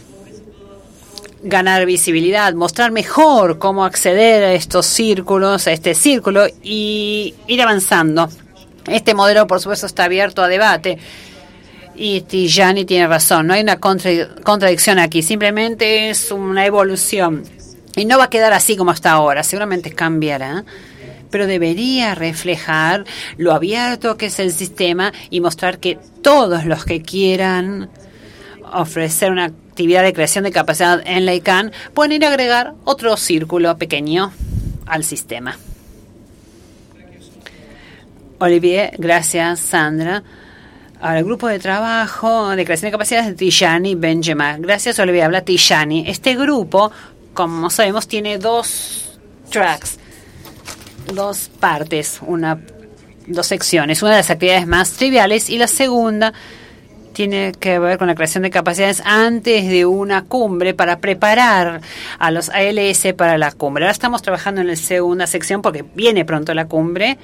ganar visibilidad, mostrar mejor cómo acceder a estos círculos, a este círculo, y ir avanzando. Este modelo, por supuesto, está abierto a debate, y Tijani tiene razón, no hay una contra- contradicción aquí, simplemente es una evolución, y no va a quedar así como hasta ahora, seguramente cambiará, pero debería reflejar lo abierto que es el sistema y mostrar que todos los que quieran ofrecer una actividad de creación de capacidad en la I C A N pueden ir a agregar otro círculo pequeño al sistema. Olivier, gracias Sandra. Al grupo de trabajo de creación de capacidades de Tijani Benjamin. Gracias Olivier, habla Tijani. Este grupo, como sabemos, tiene dos tracks, dos partes, una, dos secciones. Una de las actividades más triviales y la segunda tiene que ver con la creación de capacidades antes de una cumbre para preparar a los A L S para la cumbre. Ahora estamos trabajando en la segunda sección porque viene pronto la cumbre.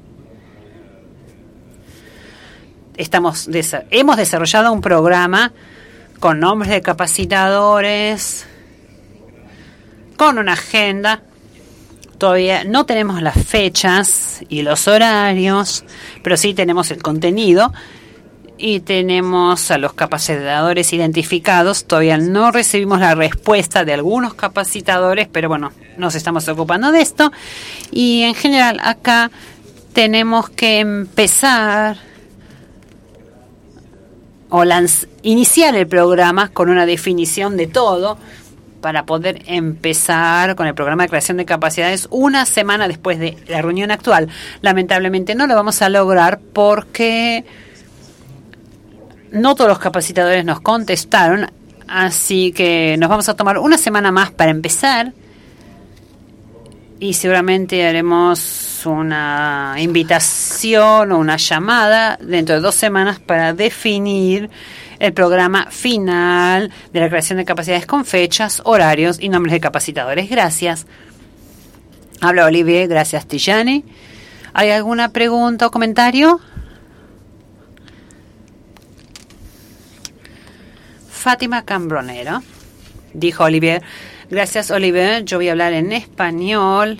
Estamos hemos desarrollado un programa con nombres de capacitadores, con una agenda. Todavía no tenemos las fechas y los horarios, pero sí tenemos el contenido y tenemos a los capacitadores identificados. Todavía no recibimos la respuesta de algunos capacitadores, pero bueno, nos estamos ocupando de esto. Y en general acá tenemos que empezar o lanz- iniciar el programa con una definición de todo, para poder empezar con el programa de creación de capacidades una semana después de la reunión actual. Lamentablemente no lo vamos a lograr porque no todos los capacitadores nos contestaron, así que nos vamos a tomar una semana más para empezar, y seguramente haremos una invitación o una llamada dentro de dos semanas para definir el programa final de la creación de capacidades con fechas, horarios y nombres de capacitadores. Gracias. Habla Olivier, gracias Tijani. ¿Hay alguna pregunta o comentario? Fátima Cambronero, dijo Olivier. Gracias Olivier, yo voy a hablar en español.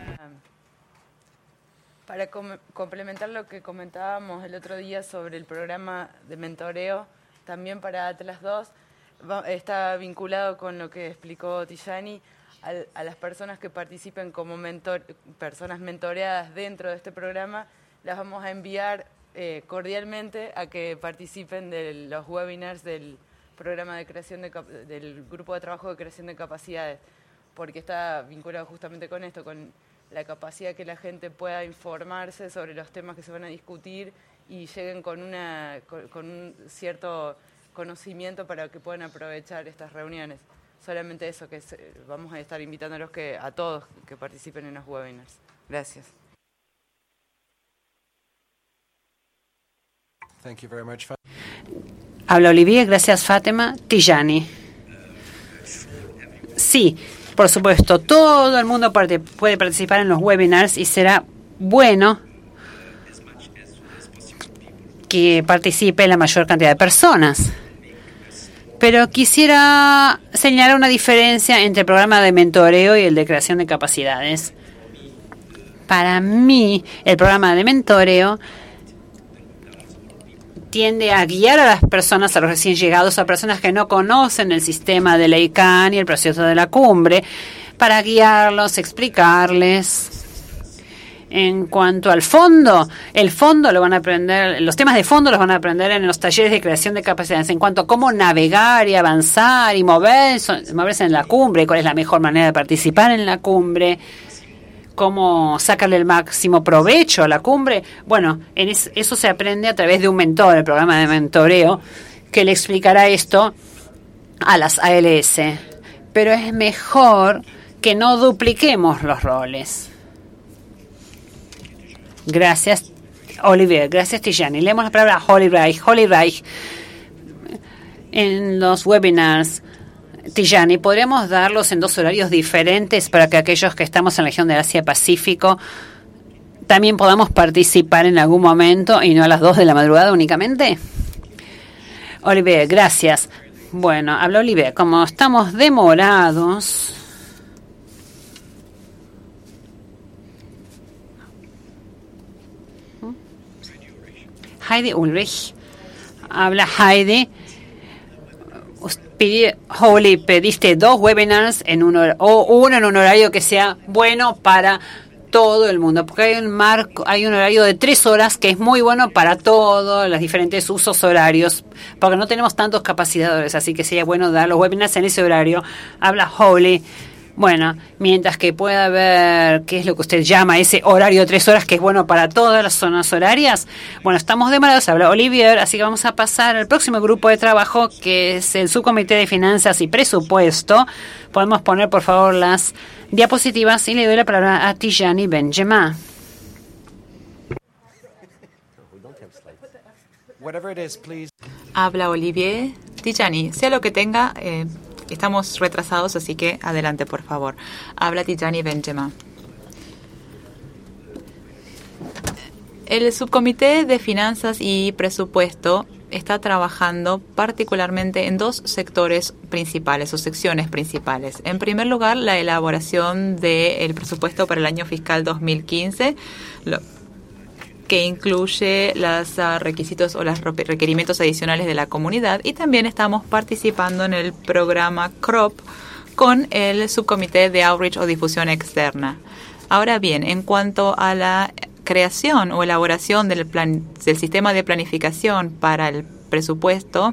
Para com- complementar lo que comentábamos el otro día sobre el programa de mentoreo, también para Atlas dos, va- está vinculado con lo que explicó Tijani, al, a las personas que participen como mentor, personas mentoreadas dentro de este programa, las vamos a enviar eh, cordialmente a que participen de los webinars del programa de creación de cap- del grupo de trabajo de creación de capacidades, porque está vinculado justamente con esto, con la capacidad que la gente pueda informarse sobre los temas que se van a discutir y lleguen con, una, con, con un cierto conocimiento para que puedan aprovechar estas reuniones. Solamente eso, que se, vamos a estar invitándolos que, a todos que participen en los webinars. Gracias. Thank you very much. Fa- Habla Olivier, gracias Fátima. Tijani. Sí, por supuesto, todo el mundo parte- puede participar en los webinars y será bueno que participe la mayor cantidad de personas. Pero quisiera señalar una diferencia entre el programa de mentoreo y el de creación de capacidades. Para mí, el programa de mentoreo tiende a guiar a las personas, a los recién llegados, a personas que no conocen el sistema de la I C A N y el proceso de la cumbre, para guiarlos, explicarles. En cuanto al fondo, el fondo lo van a aprender, los temas de fondo los van a aprender en los talleres de creación de capacidades, en cuanto a cómo navegar y avanzar y moverse, moverse en la cumbre, cuál es la mejor manera de participar en la cumbre, cómo sacarle el máximo provecho a la cumbre. Bueno, en es, eso se aprende a través de un mentor, el programa de mentoreo, que le explicará esto a las A L S. Pero es mejor que no dupliquemos los roles. Gracias, Olivier. Gracias, Tijani. Leemos la palabra Holy Reich. Holy Reich. En los webinars, Tijani, ¿podríamos darlos en dos horarios diferentes para que aquellos que estamos en la región de Asia-Pacífico también podamos participar en algún momento y no a las dos de la madrugada únicamente? Olivier, gracias. Bueno, habla Olivier. Como estamos demorados... Heidi Ulrich. Habla Heidi. Pidi, Holly, pediste dos webinars en un hor- o uno en un horario que sea bueno para todo el mundo, porque hay un marco, hay un horario de tres horas que es muy bueno para todos los diferentes usos horarios, porque no tenemos tantos capacitadores, así que sería bueno dar los webinars en ese horario. Habla Holly. Bueno, mientras que pueda ver qué es lo que usted llama ese horario de tres horas que es bueno para todas las zonas horarias. Bueno, estamos demorados, habla Olivier, así que vamos a pasar al próximo grupo de trabajo, que es el Subcomité de Finanzas y Presupuesto. Podemos poner, por favor, las diapositivas y le doy la palabra a Tijani Benjema. Whatever it is, please. Habla Olivier. Tijani, sea lo que tenga... Eh, Estamos retrasados, así que adelante, por favor. Habla Tijani Benjema. El Subcomité de Finanzas y Presupuesto está trabajando particularmente en dos sectores principales o secciones principales. En primer lugar, la elaboración del presupuesto para el año fiscal dos mil quince, lo, que incluye los uh, requisitos o los requerimientos adicionales de la comunidad, y también estamos participando en el programa C R O P con el subcomité de outreach o difusión externa. Ahora bien, en cuanto a la creación o elaboración del plan, del sistema de planificación para el presupuesto,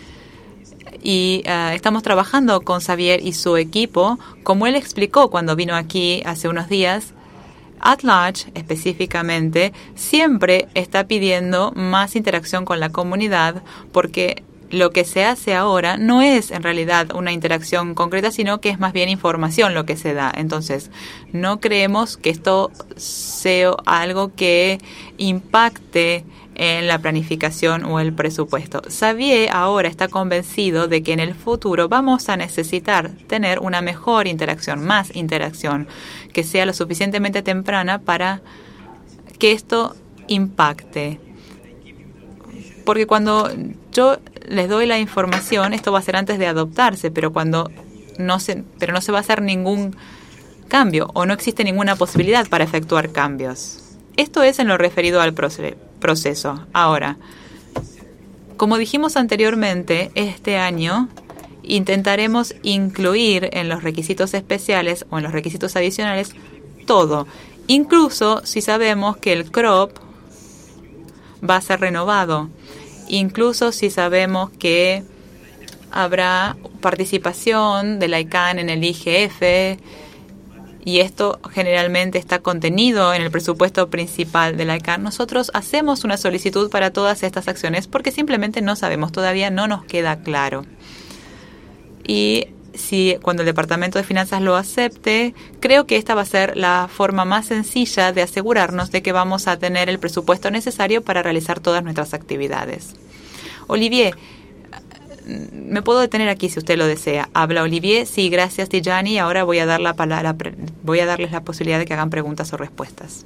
y uh, estamos trabajando con Xavier y su equipo, como él explicó cuando vino aquí hace unos días. At-Large, específicamente, siempre está pidiendo más interacción con la comunidad, porque lo que se hace ahora no es en realidad una interacción concreta, sino que es más bien información lo que se da. Entonces, no creemos que esto sea algo que impacte en la planificación o el presupuesto. Xavier ahora está convencido de que en el futuro vamos a necesitar tener una mejor interacción, más interacción, que sea lo suficientemente temprana para que esto impacte. Porque cuando yo les doy la información, esto va a ser antes de adoptarse, pero cuando no se, pero no se va a hacer ningún cambio o no existe ninguna posibilidad para efectuar cambios. Esto es en lo referido al proceso. Ahora, como dijimos anteriormente, este año intentaremos incluir en los requisitos especiales o en los requisitos adicionales todo, incluso si sabemos que el crop va a ser renovado, incluso si sabemos que habrá participación de la I C A N en el I G F, y esto generalmente está contenido en el presupuesto principal de la I C A N. Nosotros hacemos una solicitud para todas estas acciones porque simplemente no sabemos, todavía no nos queda claro. Y si cuando el Departamento de Finanzas lo acepte, creo que esta va a ser la forma más sencilla de asegurarnos de que vamos a tener el presupuesto necesario para realizar todas nuestras actividades. Olivier, me puedo detener aquí si usted lo desea. Habla Olivier. Sí, gracias, Tijani. Ahora voy a dar la palabra, voy a darles la posibilidad de que hagan preguntas o respuestas.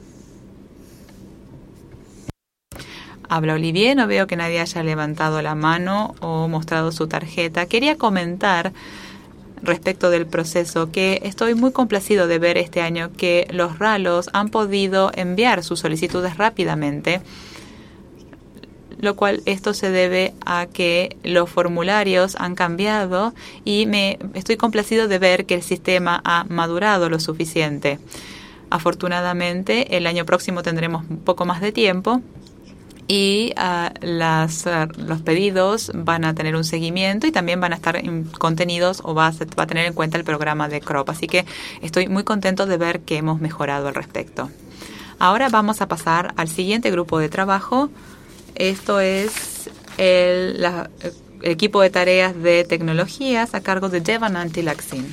Habla Olivier. No veo que nadie haya levantado la mano o mostrado su tarjeta. Quería comentar respecto del proceso que estoy muy complacido de ver este año que los ralos han podido enviar sus solicitudes rápidamente, lo cual esto se debe a que los formularios han cambiado y me estoy complacido de ver que el sistema ha madurado lo suficiente. Afortunadamente, el año próximo tendremos un poco más de tiempo y uh, las, uh, los pedidos van a tener un seguimiento y también van a estar contenidos o va a, va a tener en cuenta el programa de crop. Así que estoy muy contento de ver que hemos mejorado al respecto. Ahora vamos a pasar al siguiente grupo de trabajo. Esto es el, la, el equipo de tareas de tecnologías a cargo de Devananti Laksin.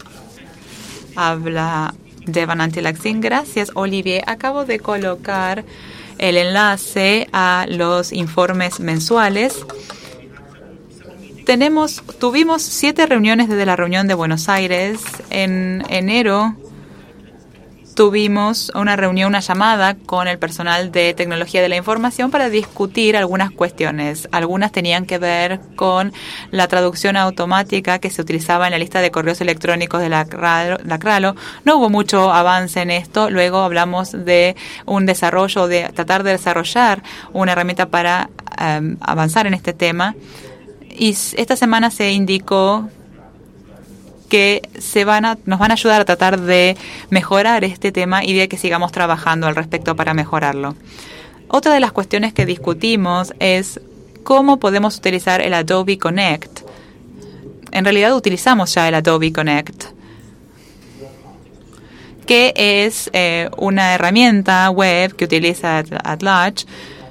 Habla Devananti Laksin. Gracias, Olivier. Acabo de colocar el enlace a los informes mensuales. Tenemos, tuvimos siete reuniones desde la reunión de Buenos Aires. En enero tuvimos una reunión, una llamada con el personal de tecnología de la información para discutir algunas cuestiones. Algunas tenían que ver con la traducción automática que se utilizaba en la lista de correos electrónicos de la CRALO. No hubo mucho avance en esto. Luego hablamos de un desarrollo, de tratar de desarrollar una herramienta para um, avanzar en este tema. Y esta semana se indicó que se van a, nos van a ayudar a tratar de mejorar este tema y de que sigamos trabajando al respecto para mejorarlo. Otra de las cuestiones que discutimos es cómo podemos utilizar el Adobe Connect. En realidad utilizamos ya el Adobe Connect, que es eh, una herramienta web que utiliza AtLarge,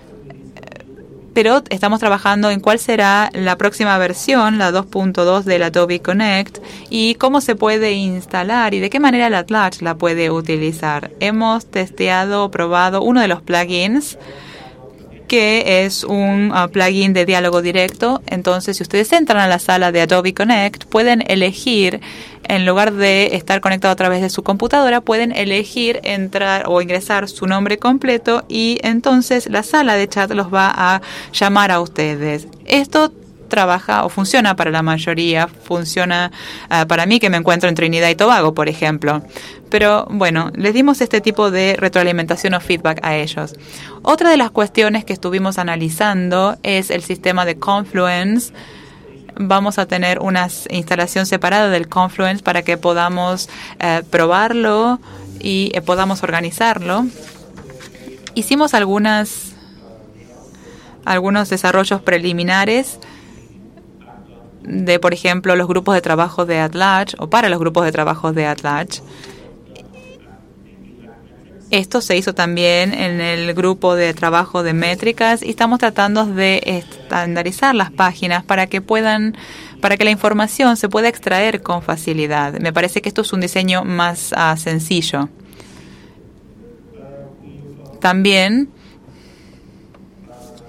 pero estamos trabajando en cuál será la próxima versión, la dos punto dos del Adobe Connect, y cómo se puede instalar y de qué manera el AtLarge la puede utilizar. Hemos testeado, probado uno de los plugins, que es un uh, plugin de diálogo directo. Entonces, si ustedes entran a la sala de Adobe Connect, pueden elegir, en lugar de estar conectado a través de su computadora, pueden elegir entrar o ingresar su nombre completo y entonces la sala de chat los va a llamar a ustedes. Esto trabaja o funciona para la mayoría, funciona uh, para mí que me encuentro en Trinidad y Tobago, por ejemplo. Pero bueno, les dimos este tipo de retroalimentación o feedback a ellos. Otra de las cuestiones que estuvimos analizando es el sistema de Confluence. Vamos a tener una instalación separada del Confluence para que podamos eh, probarlo y eh, podamos organizarlo. Hicimos algunas algunos desarrollos preliminares de, por ejemplo, los grupos de trabajo de AtLarge o para los grupos de trabajo de AtLarge. Esto se hizo también en el grupo de trabajo de métricas y estamos tratando de estandarizar las páginas para que puedan, para que la información se pueda extraer con facilidad. Me parece que esto es un diseño más uh, sencillo. También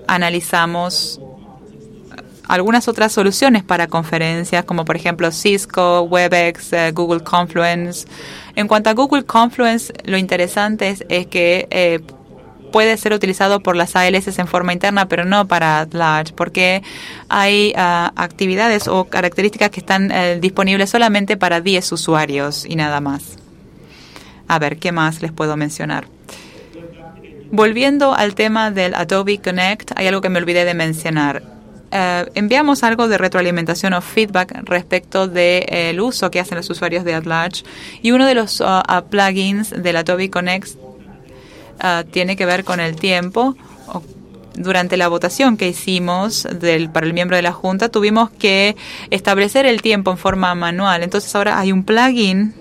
analizamos algunas otras soluciones para conferencias, como por ejemplo Cisco, Webex, eh, Google Confluence. En cuanto a Google Confluence, lo interesante es, es que eh, puede ser utilizado por las A L S en forma interna, pero no para at large, porque hay uh, actividades o características que están uh, disponibles solamente para diez usuarios y nada más. A ver, ¿qué más les puedo mencionar? Volviendo al tema del Adobe Connect, hay algo que me olvidé de mencionar. Uh, enviamos algo de retroalimentación o feedback respecto del de, uh, uso que hacen los usuarios de at large, y uno de los uh, uh, plugins del Adobe Connect Uh, tiene que ver con el tiempo. Durante la votación que hicimos del, para el miembro de la Junta, tuvimos que establecer el tiempo en forma manual. Entonces ahora hay un plugin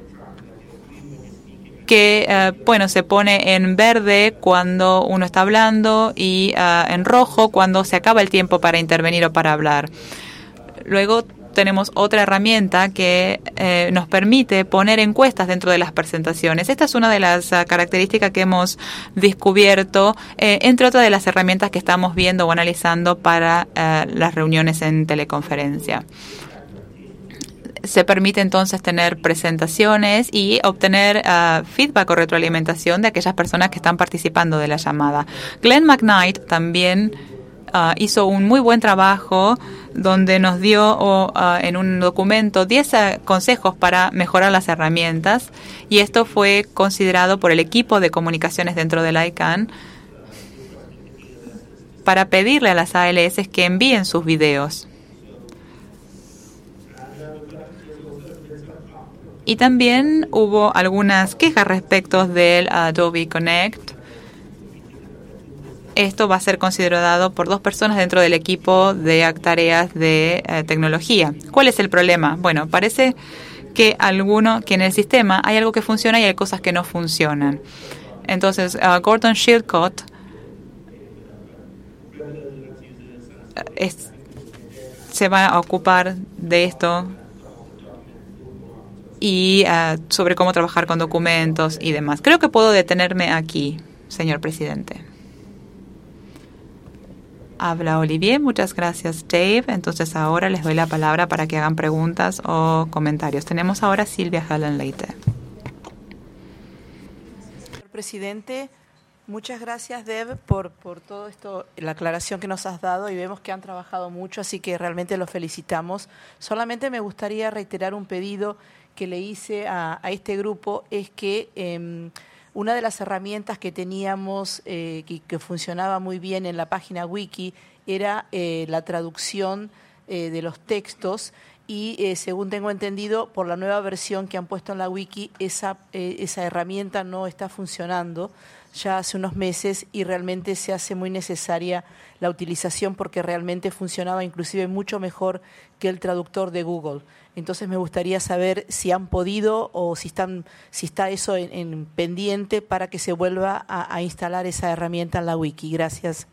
que, uh, bueno, se pone en verde cuando uno está hablando y uh, en rojo cuando se acaba el tiempo para intervenir o para hablar. Luego tenemos otra herramienta que eh, nos permite poner encuestas dentro de las presentaciones. Esta es una de las uh, características que hemos descubierto, eh, entre otras de las herramientas que estamos viendo o analizando para uh, las reuniones en teleconferencia. Se permite entonces tener presentaciones y obtener uh, feedback o retroalimentación de aquellas personas que están participando de la llamada. Glenn McKnight también Uh, hizo un muy buen trabajo donde nos dio uh, en un documento diez uh, consejos para mejorar las herramientas, y esto fue considerado por el equipo de comunicaciones dentro del I CANN para pedirle a las A L S que envíen sus videos. Y también hubo algunas quejas respecto del Adobe Connect. Esto va a ser considerado por dos personas dentro del equipo de tareas de eh, tecnología. ¿Cuál es el problema? Bueno, parece que alguno, que en el sistema hay algo que funciona y hay cosas que no funcionan. Entonces, uh, Gordon Shillcott es, se va a ocupar de esto y uh, sobre cómo trabajar con documentos y demás. Creo que puedo detenerme aquí, señor presidente. Habla Olivier. Muchas gracias, Dave. Entonces ahora les doy la palabra para que hagan preguntas o comentarios. Tenemos ahora a Silvia Hallen-Leite. Señor presidente, muchas gracias, Dave, por, por todo esto, la aclaración que nos has dado, y vemos que han trabajado mucho, así que realmente los felicitamos. Solamente me gustaría reiterar un pedido que le hice a, a este grupo, es que eh, una de las herramientas que teníamos eh, que, que funcionaba muy bien en la página wiki era eh, la traducción eh, de los textos, y eh, según tengo entendido, por la nueva versión que han puesto en la wiki, esa, eh, esa herramienta no está funcionando ya hace unos meses, y realmente se hace muy necesaria la utilización porque realmente funcionaba inclusive mucho mejor que el traductor de Google. Entonces me gustaría saber si han podido o si están si está eso en, en pendiente para que se vuelva a, a instalar esa herramienta en la wiki. Gracias.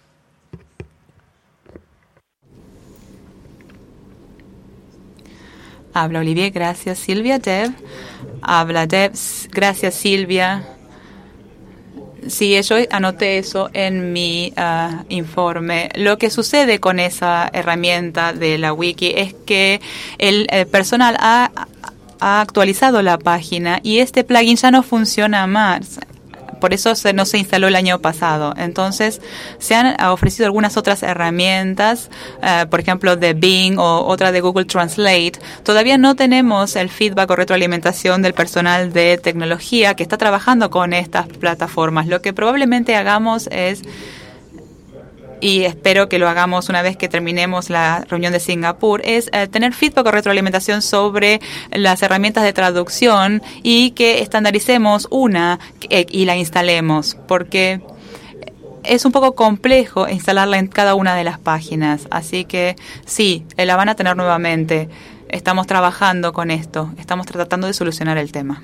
Habla Olivier, gracias Silvia. Deb. Habla Deb, gracias Silvia. Sí, yo anoté eso en mi uh, informe. Lo que sucede con esa herramienta de la wiki es que el, el personal ha, ha actualizado la página y este plugin ya no funciona más. Por eso se, no se instaló el año pasado. Entonces, se han ofrecido algunas otras herramientas, uh, por ejemplo, de Bing o otra de Google Translate. Todavía no tenemos el feedback o retroalimentación del personal de tecnología que está trabajando con estas plataformas. Lo que probablemente hagamos es, y espero que lo hagamos una vez que terminemos la reunión de Singapur, es eh, tener feedback o retroalimentación sobre las herramientas de traducción y que estandaricemos una eh, y la instalemos, porque es un poco complejo instalarla en cada una de las páginas. Así que sí, eh, la van a tener nuevamente. Estamos trabajando con esto, estamos tratando de solucionar el tema.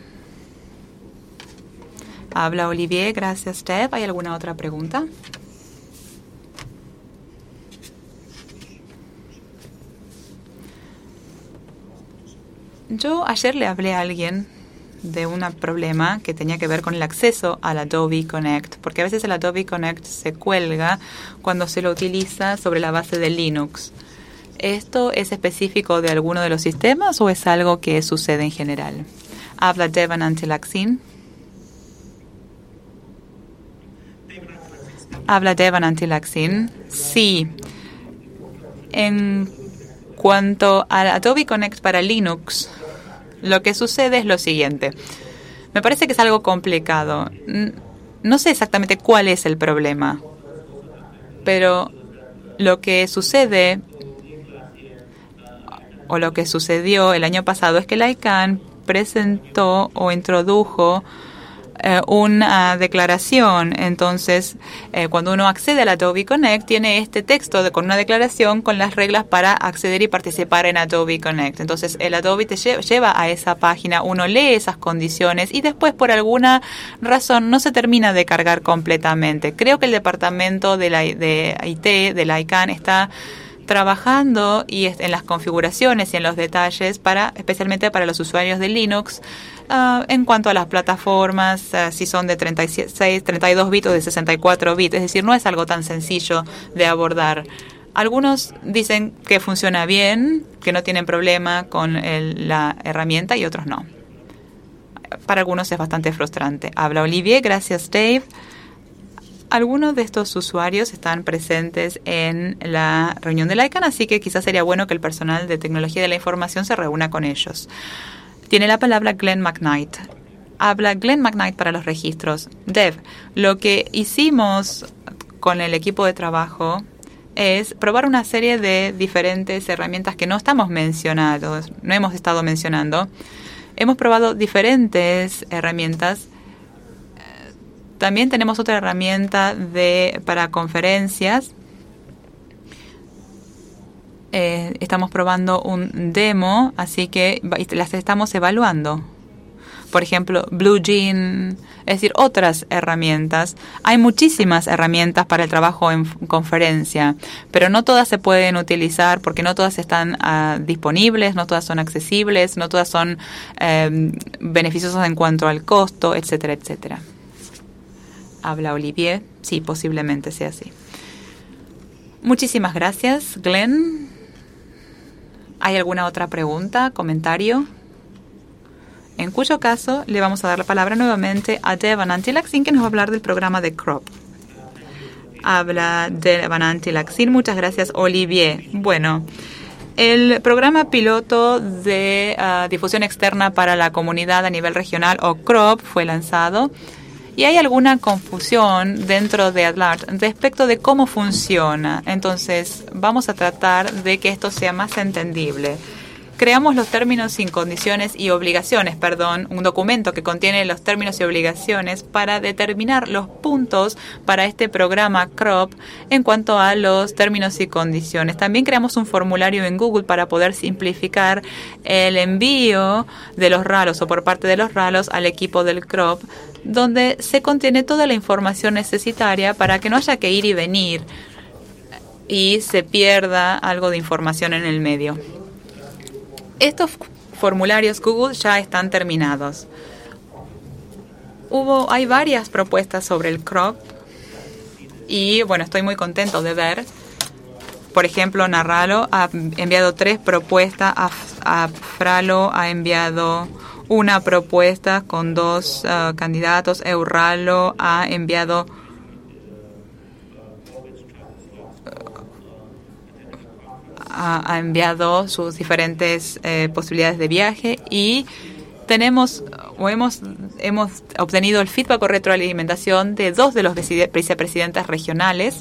Habla Olivier, gracias Steph. ¿Hay alguna otra pregunta? Yo ayer le hablé a alguien de un problema que tenía que ver con el acceso al Adobe Connect, porque a veces el Adobe Connect se cuelga cuando se lo utiliza sobre la base de Linux. ¿Esto es específico de alguno de los sistemas o es algo que sucede en general? Habla Devan Antilaksin. Habla Devan Antilaksin. Sí. En cuanto al Adobe Connect para Linux, lo que sucede es lo siguiente. Me parece que es algo complicado. No sé exactamente cuál es el problema, pero lo que sucede o lo que sucedió el año pasado es que la ICANN presentó o introdujo eh, una declaración. Entonces, eh, cuando uno accede al Adobe Connect, tiene este texto de, con una declaración con las reglas para acceder y participar en Adobe Connect. Entonces, el Adobe te lle- lleva a esa página, uno lee esas condiciones y después, por alguna razón, no se termina de cargar completamente. Creo que el departamento de, la, de I T, de la ICANN, está trabajando y en las configuraciones y en los detalles para, especialmente para los usuarios de Linux, uh, en cuanto a las plataformas, uh, si son de treinta y seis, treinta y dos bits o de sesenta y cuatro bits, es decir, no es algo tan sencillo de abordar. Algunos dicen que funciona bien, que no tienen problema con el, la herramienta, y otros no. Para algunos es bastante frustrante. Habla Olivier, gracias Dave. Algunos de estos usuarios están presentes en la reunión de la ICANN, así que quizás sería bueno que el personal de tecnología de la información se reúna con ellos. Tiene la palabra Glenn McKnight. Habla Glenn McKnight para los registros. Dev, lo que hicimos con el equipo de trabajo es probar una serie de diferentes herramientas que no estamos mencionando, no hemos estado mencionando. Hemos probado diferentes herramientas. También tenemos otra herramienta de para conferencias. Eh, estamos probando un demo, así que las estamos evaluando. Por ejemplo, Blue Jean, es decir, otras herramientas. Hay muchísimas herramientas para el trabajo en conferencia, pero no todas se pueden utilizar porque no todas están uh, disponibles, no todas son accesibles, no todas son eh, beneficiosas en cuanto al costo, etcétera, etcétera. Habla Olivier. Sí, posiblemente sea así. Muchísimas gracias, Glenn. ¿Hay alguna otra pregunta, comentario? En cuyo caso, le vamos a dar la palabra nuevamente a Devan Antilaksin, que nos va a hablar del programa de C R O P. Habla Devan Antilaksin. Muchas gracias, Olivier. Bueno, el programa piloto de uh, difusión externa para la comunidad a nivel regional, o C R O P, fue lanzado. Y hay alguna confusión dentro de AtLarge respecto de cómo funciona. Entonces, vamos a tratar de que esto sea más entendible. Creamos los términos y condiciones y obligaciones, perdón, un documento que contiene los términos y obligaciones para determinar los puntos para este programa C R O P en cuanto a los términos y condiciones. También creamos un formulario en Google para poder simplificar el envío de los R A L Os o por parte de los R A L Os al equipo del C R O P, donde se contiene toda la información necesaria para que no haya que ir y venir y se pierda algo de información en el medio. Estos formularios Google ya están terminados. Hubo, hay varias propuestas sobre el C R O P y bueno, estoy muy contento de ver. Por ejemplo, Narralo ha enviado tres propuestas, a, a Fralo ha enviado una propuesta con dos uh, candidatos, Euralo ha enviado ha enviado sus diferentes eh, posibilidades de viaje y tenemos o hemos hemos obtenido el feedback o retroalimentación de dos de los vicepresidentes regionales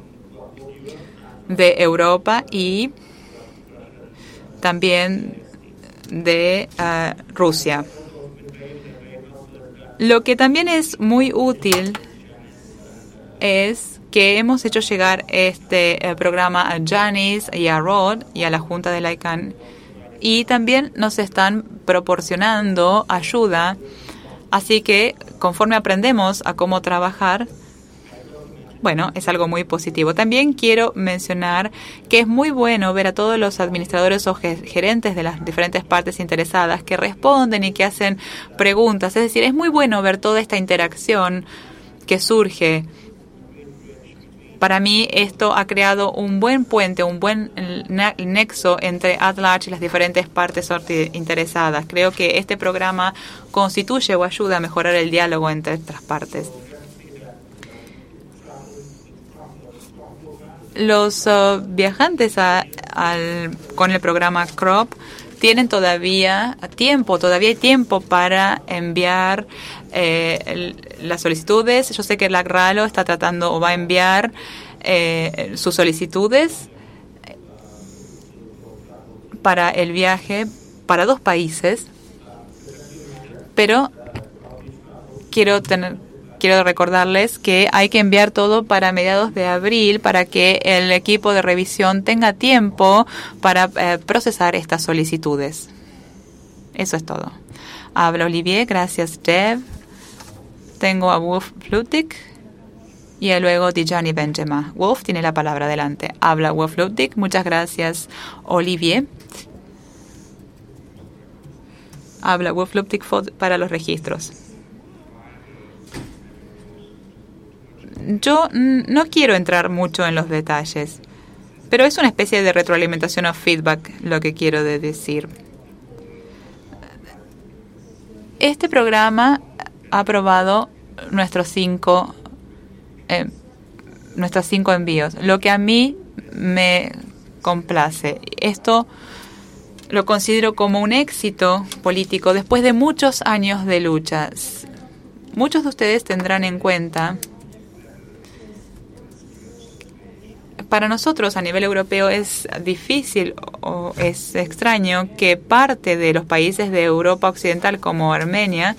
de Europa y también de uh, Rusia. Lo que también es muy útil es que hemos hecho llegar este eh, programa a Janice y a Rod y a la Junta de la ICANN, y también nos están proporcionando ayuda, así que conforme aprendemos a cómo trabajar, bueno, es algo muy positivo. También quiero mencionar que es muy bueno ver a todos los administradores o gerentes de las diferentes partes interesadas que responden y que hacen preguntas. Es decir, es muy bueno ver toda esta interacción que surge. Para mí esto ha creado un buen puente, un buen nexo entre At-Large y las diferentes partes interesadas. Creo que este programa constituye o ayuda a mejorar el diálogo entre estas partes. Los uh, viajantes a, al, con el programa C R O P tienen todavía tiempo, todavía hay tiempo para enviar eh, el, las solicitudes. Yo sé que el ACRALO está tratando o va a enviar eh, sus solicitudes para el viaje para dos países, pero quiero tener Quiero recordarles que hay que enviar todo para mediados de abril para que el equipo de revisión tenga tiempo para eh, procesar estas solicitudes. Eso es todo. Habla Olivier, gracias Dev. Tengo a Wolf Lutig y luego Tijani Benjema. Wolf tiene la palabra, adelante. Habla Wolf Lutig, muchas gracias Olivier. Habla Wolf Lutig para los registros. Yo no quiero entrar mucho en los detalles, pero es una especie de retroalimentación o feedback lo que quiero de decir. Este programa ha aprobado nuestros cinco, eh, nuestros cinco envíos, lo que a mí me complace. Esto lo considero como un éxito político después de muchos años de luchas. Muchos de ustedes tendrán en cuenta. Para nosotros a nivel europeo es difícil o es extraño que parte de los países de Europa Occidental como Armenia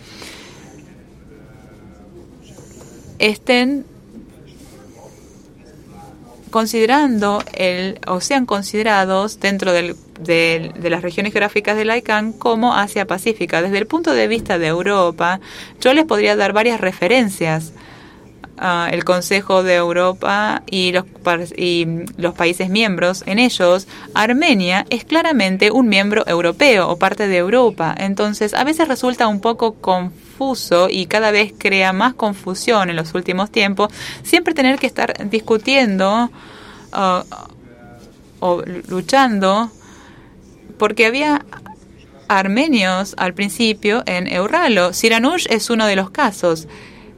estén considerando el o sean considerados dentro del, de, de las regiones geográficas del ICANN como Asia Pacífica. Desde el punto de vista de Europa, yo les podría dar varias referencias. Uh, el Consejo de Europa y los, y los países miembros, en ellos Armenia es claramente un miembro europeo o parte de Europa. Entonces a veces resulta un poco confuso y cada vez crea más confusión en los últimos tiempos siempre tener que estar discutiendo uh, o luchando porque había armenios al principio en Euralo. Siranush es uno de los casos.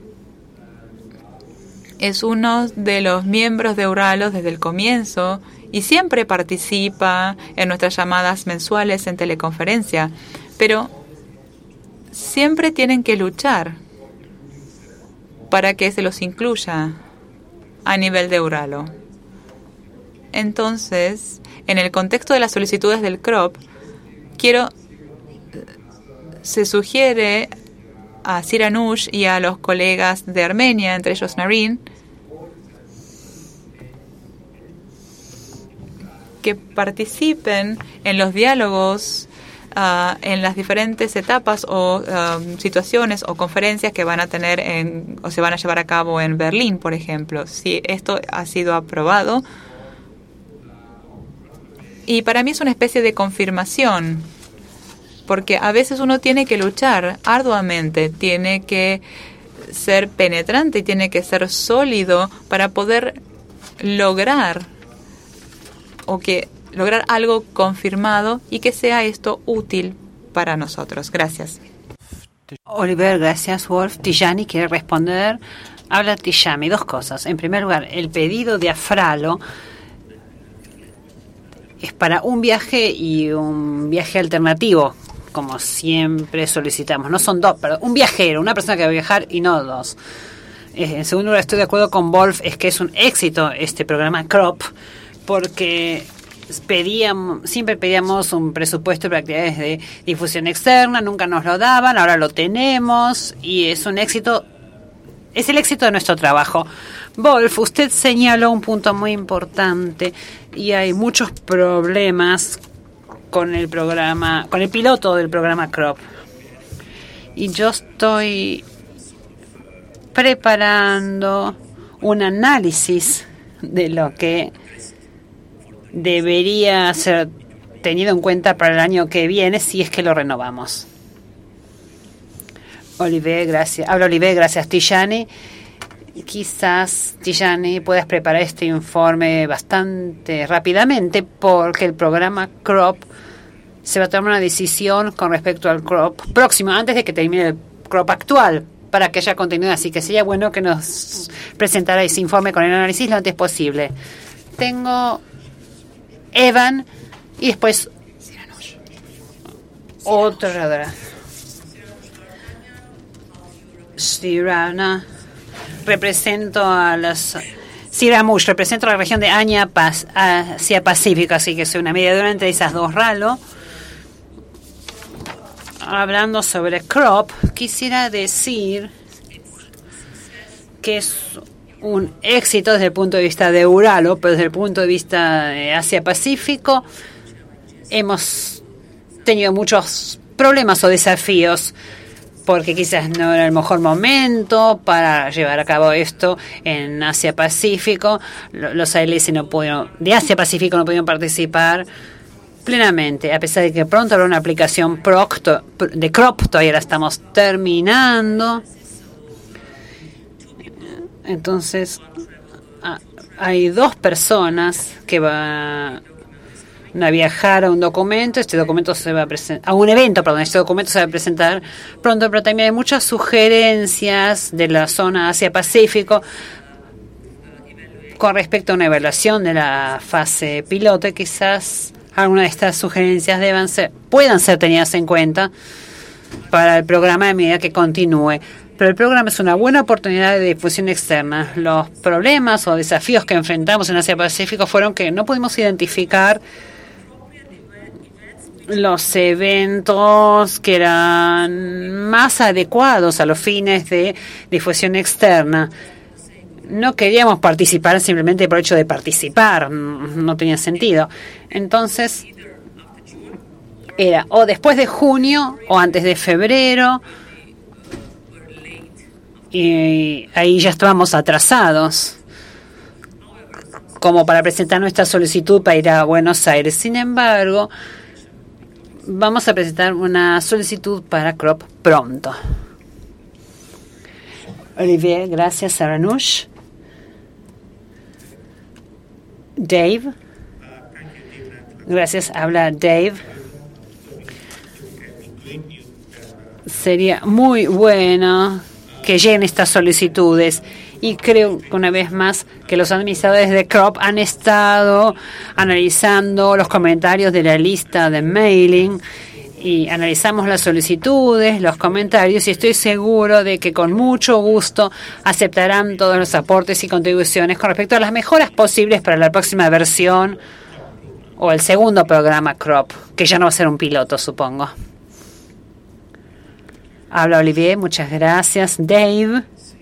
Es uno de los miembros de Euralos desde el comienzo y siempre participa en nuestras llamadas mensuales en teleconferencia, pero siempre tienen que luchar para que se los incluya a nivel de Euralo. Entonces, en el contexto de las solicitudes del C R O P, quiero se sugiere a Siranush y a los colegas de Armenia, entre ellos Narin, que participen en los diálogos uh, en las diferentes etapas o uh, situaciones o conferencias que van a tener en, o se van a llevar a cabo en Berlín, por ejemplo. Si esto ha sido aprobado, y para mí es una especie de confirmación, porque a veces uno tiene que luchar arduamente, tiene que ser penetrante y tiene que ser sólido para poder lograr o que lograr algo confirmado y que sea esto útil para nosotros. Gracias. Oliver, gracias. Wolf. Tijani quiere responder. Habla Tijani. Dos cosas. En primer lugar, el pedido de Afralo es para un viaje y un viaje alternativo, como siempre solicitamos. No son dos, pero un viajero, una persona que va a viajar y no dos. Eh, en segundo lugar, estoy de acuerdo con Wolf, es que es un éxito este programa C R O P, porque pedíamos, siempre pedíamos un presupuesto para actividades de difusión externa, nunca nos lo daban, ahora lo tenemos y es un éxito, es el éxito de nuestro trabajo. Wolf, usted señaló un punto muy importante y hay muchos problemas con el programa, con el piloto del programa C R O P. Y yo estoy preparando un análisis de lo que debería ser tenido en cuenta para el año que viene si es que lo renovamos. Olivier, gracias. Habla Olivier, gracias Tijani. Quizás, Tijani, puedas preparar este informe bastante rápidamente porque el programa CROP se va a tomar una decisión con respecto al CROP próximo, antes de que termine el CROP actual, para que haya contenido. Así que sería bueno que nos presentara ese informe con el análisis lo antes posible. Tengo Evan y después otra oradora. Sirana. Represento a las Siramush, represento a la región de Aña, Paz, Asia Pacífico, así que soy una mediadora entre esas dos RALO. Hablando sobre CROP, quisiera decir que es un éxito desde el punto de vista de Uralo, pero desde el punto de vista de Asia Pacífico hemos tenido muchos problemas o desafíos, porque quizás no era el mejor momento para llevar a cabo esto en Asia Pacífico. Los A L S no pudieron, de Asia Pacífico no pudieron participar plenamente, a pesar de que pronto habrá una aplicación Procto, de CROP, todavía la estamos terminando. Entonces, hay dos personas que van a viajar a un documento, este documento se va a presentar, a un evento, perdón, este documento se va a presentar pronto, pero también hay muchas sugerencias de la zona Asia-Pacífico con respecto a una evaluación de la fase piloto. Quizás algunas de estas sugerencias deban ser, puedan ser tenidas en cuenta para el programa a medida que continúe. Pero el programa es una buena oportunidad de difusión externa. Los problemas o desafíos que enfrentamos en Asia-Pacífico fueron que no pudimos identificar los eventos que eran más adecuados a los fines de difusión externa. No queríamos participar simplemente por el hecho de participar, no tenía sentido. Entonces, era o después de junio o antes de febrero, y ahí ya estábamos atrasados como para presentar nuestra solicitud para ir a Buenos Aires. Sin embargo, vamos a presentar una solicitud para CROP pronto. Olivier, gracias. Saranush. Dave. Gracias, habla Dave. Sería muy bueno que lleguen estas solicitudes. Y creo que una vez más que los administradores de CROP han estado analizando los comentarios de la lista de mailing y analizamos las solicitudes, los comentarios, y estoy seguro de que con mucho gusto aceptarán todos los aportes y contribuciones con respecto a las mejoras posibles para la próxima versión o el segundo programa CROP, que ya no va a ser un piloto, supongo. Habla Olivier, muchas gracias. Dave.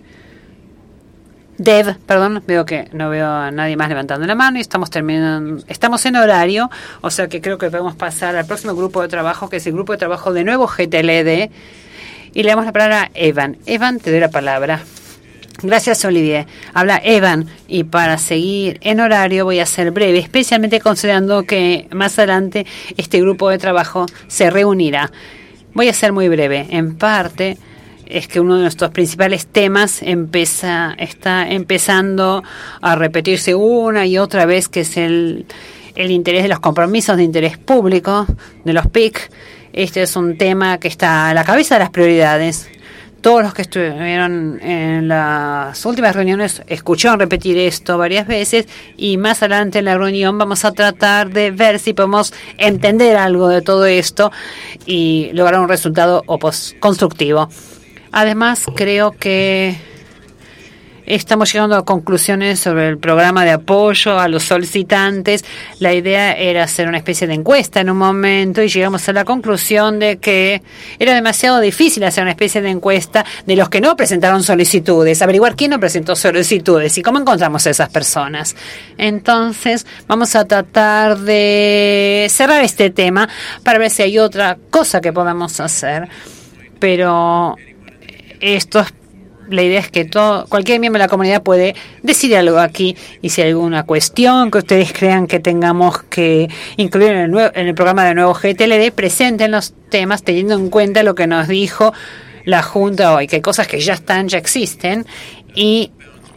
Dev, perdón, veo que no veo a nadie más levantando la mano y estamos terminando, estamos en horario, o sea que creo que podemos pasar al próximo grupo de trabajo, que es el grupo de trabajo de nuevo G T L D, y le damos la palabra a Evan. Evan, te doy la palabra. Gracias, Olivier. Habla Evan, y para seguir en horario voy a ser breve, especialmente considerando que más adelante este grupo de trabajo se reunirá. Voy a ser muy breve. En parte es que uno de nuestros principales temas empieza, está empezando a repetirse una y otra vez, que es el, el interés de los compromisos de interés público, de los P I C. Este es un tema que está a la cabeza de las prioridades. Todos los que estuvieron en las últimas reuniones escucharon repetir esto varias veces, y más adelante en la reunión vamos a tratar de ver si podemos entender algo de todo esto y lograr un resultado constructivo. Además, creo que estamos llegando a conclusiones sobre el programa de apoyo a los solicitantes. La idea era hacer una especie de encuesta en un momento y llegamos a la conclusión de que era demasiado difícil hacer una especie de encuesta de los que no presentaron solicitudes, averiguar quién no presentó solicitudes y cómo encontramos a esas personas. Entonces, vamos a tratar de cerrar este tema para ver si hay otra cosa que podamos hacer. Pero esto es la idea es que todo, cualquier miembro de la comunidad puede decir algo aquí, y si hay alguna cuestión que ustedes crean que tengamos que incluir en el, nuevo, en el programa de nuevo G T L D, presenten los temas teniendo en cuenta lo que nos dijo la Junta hoy, que hay cosas que ya están, ya existen, y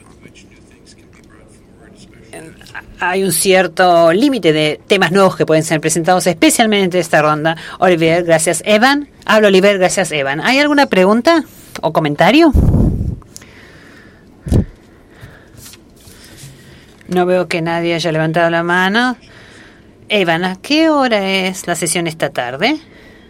hay un cierto límite de temas nuevos que pueden ser presentados, especialmente en esta ronda. Oliver, gracias. Evan, hablo Oliver, gracias Evan. ¿Hay alguna pregunta o comentario? No veo que nadie haya levantado la mano. Evan, ¿a qué hora es la sesión esta tarde?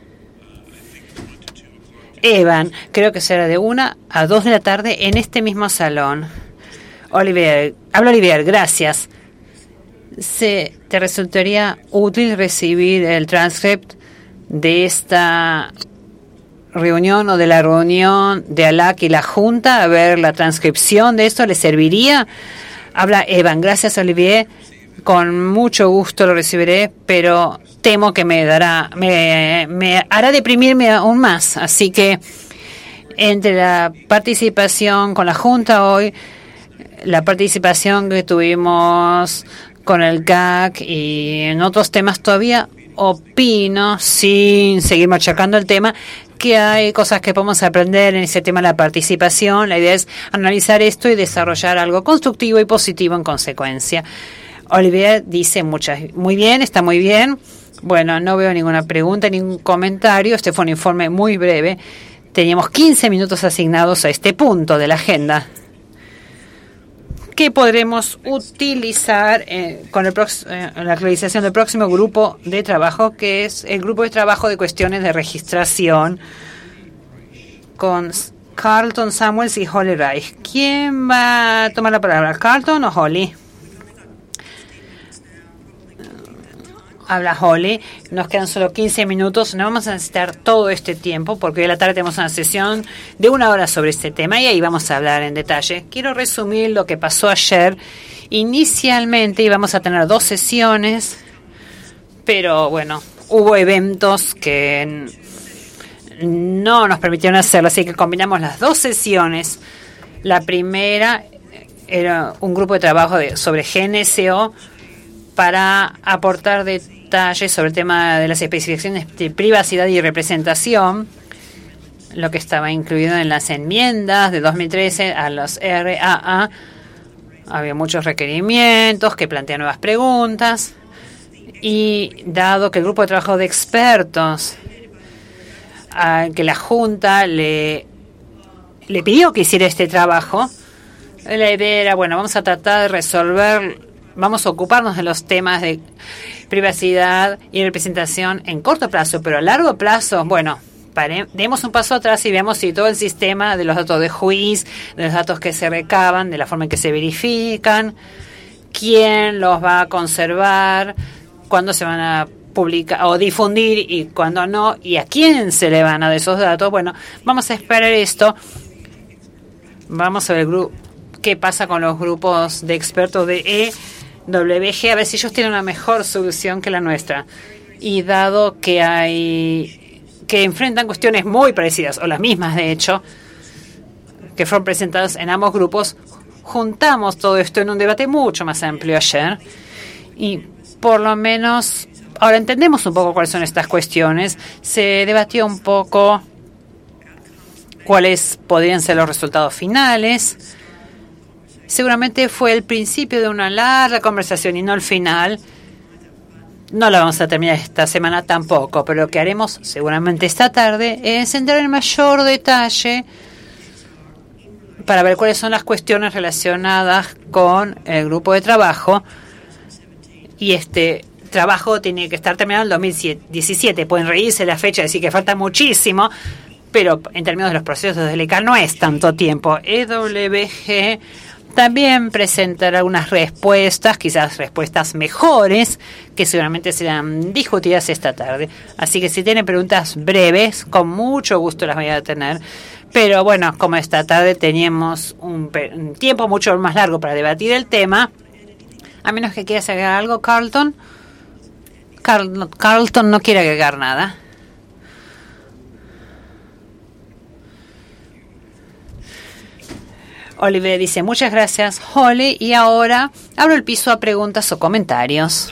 Evan, creo que será de una a dos de la tarde en este mismo salón. Oliver, habla Oliver, gracias. ¿Se te resultaría útil recibir el transcript de esta reunión o de la reunión de A L A C y la Junta? A ver, la transcripción de esto, ¿le serviría? Habla Evan, gracias Olivier, con mucho gusto lo recibiré, pero temo que me dará, me, me hará deprimirme aún más, así que entre la participación con la Junta hoy, la participación que tuvimos con el C A C y en otros temas todavía, opino, sin seguir machacando el tema, que hay cosas que podemos aprender en ese tema de la participación. La idea es analizar esto y desarrollar algo constructivo y positivo en consecuencia. Olivier dice muchas, muy bien, está muy bien. Bueno, no veo ninguna pregunta, ningún comentario. Este fue un informe muy breve. Teníamos quince minutos asignados a este punto de la agenda, que podremos utilizar eh, con el eh, la realización del próximo grupo de trabajo, que es el grupo de trabajo de cuestiones de registración, con Carlton Samuels y Holly Reich. ¿Quién va a tomar la palabra, Carlton o Holly? Habla Holly. Nos quedan solo quince minutos. No vamos a necesitar todo este tiempo porque hoy a la tarde tenemos una sesión de una hora sobre este tema y ahí vamos a hablar en detalle. Quiero resumir lo que pasó ayer. Inicialmente íbamos a tener dos sesiones, pero bueno, hubo eventos que no nos permitieron hacerlo, así que combinamos las dos sesiones. La primera era un grupo de trabajo de, sobre G N S O para aportar detalles sobre el tema de las especificaciones de privacidad y representación, lo que estaba incluido en las enmiendas de dos mil trece a los R A A. Había muchos requerimientos que plantean nuevas preguntas y dado que el grupo de trabajo de expertos al que la Junta le, le pidió que hiciera este trabajo, la idea era, bueno, vamos a tratar de resolver, vamos a ocuparnos de los temas de privacidad y representación en corto plazo, pero a largo plazo, bueno, pare, demos un paso atrás y veamos si todo el sistema de los datos de juicio, de los datos que se recaban, de la forma en que se verifican, quién los va a conservar, cuándo se van a publicar o difundir y cuándo no, y a quién se le van a de esos datos. Bueno, vamos a esperar esto. Vamos a ver el grupo, qué pasa con los grupos de expertos de E W G, a ver si ellos tienen una mejor solución que la nuestra. Y dado que hay que enfrentan cuestiones muy parecidas, o las mismas de hecho, que fueron presentadas en ambos grupos, juntamos todo esto en un debate mucho más amplio ayer. Y por lo menos ahora entendemos un poco cuáles son estas cuestiones. Se debatió un poco cuáles podrían ser los resultados finales. Seguramente fue el principio de una larga conversación y no el final. No la vamos a terminar esta semana tampoco, pero lo que haremos seguramente esta tarde es entrar en mayor detalle para ver cuáles son las cuestiones relacionadas con el grupo de trabajo. Y este trabajo tiene que estar terminado en dos mil diecisiete. Pueden reírse de la fecha y decir que falta muchísimo, pero en términos de los procesos de L C A no es tanto tiempo. E W G también presentará algunas respuestas, quizás respuestas mejores, que seguramente serán discutidas esta tarde. Así que si tienen preguntas breves, con mucho gusto las voy a tener. Pero bueno, como esta tarde teníamos un, un tiempo mucho más largo para debatir el tema, a menos que quieras agregar algo, Carlton. Carl, Carlton no quiere agregar nada. Olivier dice, muchas gracias, Holly. Y ahora abro el piso a preguntas o comentarios.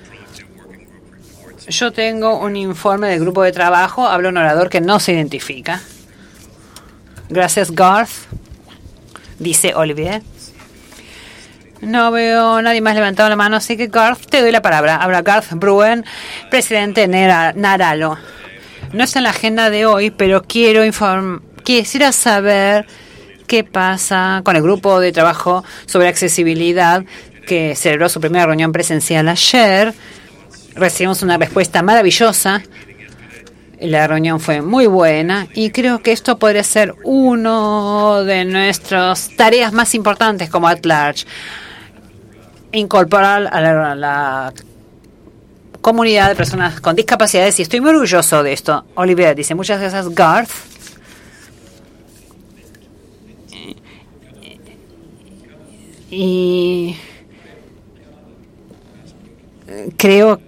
Yo tengo un informe del grupo de trabajo. Habla un orador que no se identifica. Gracias, Garth, dice Olivier. No veo a nadie más levantado la mano, así que Garth, te doy la palabra. Habla Garth Bruen, presidente de Naralo. No está en la agenda de hoy, pero quiero inform quisiera saber qué pasa con el grupo de trabajo sobre accesibilidad que celebró su primera reunión presencial ayer. Recibimos una respuesta maravillosa. La reunión fue muy buena y creo que esto podría ser uno de nuestras tareas más importantes como At Large. Incorporar a la, a la comunidad de personas con discapacidades y estoy muy orgulloso de esto. Olivier dice, muchas gracias, Garth. Y creo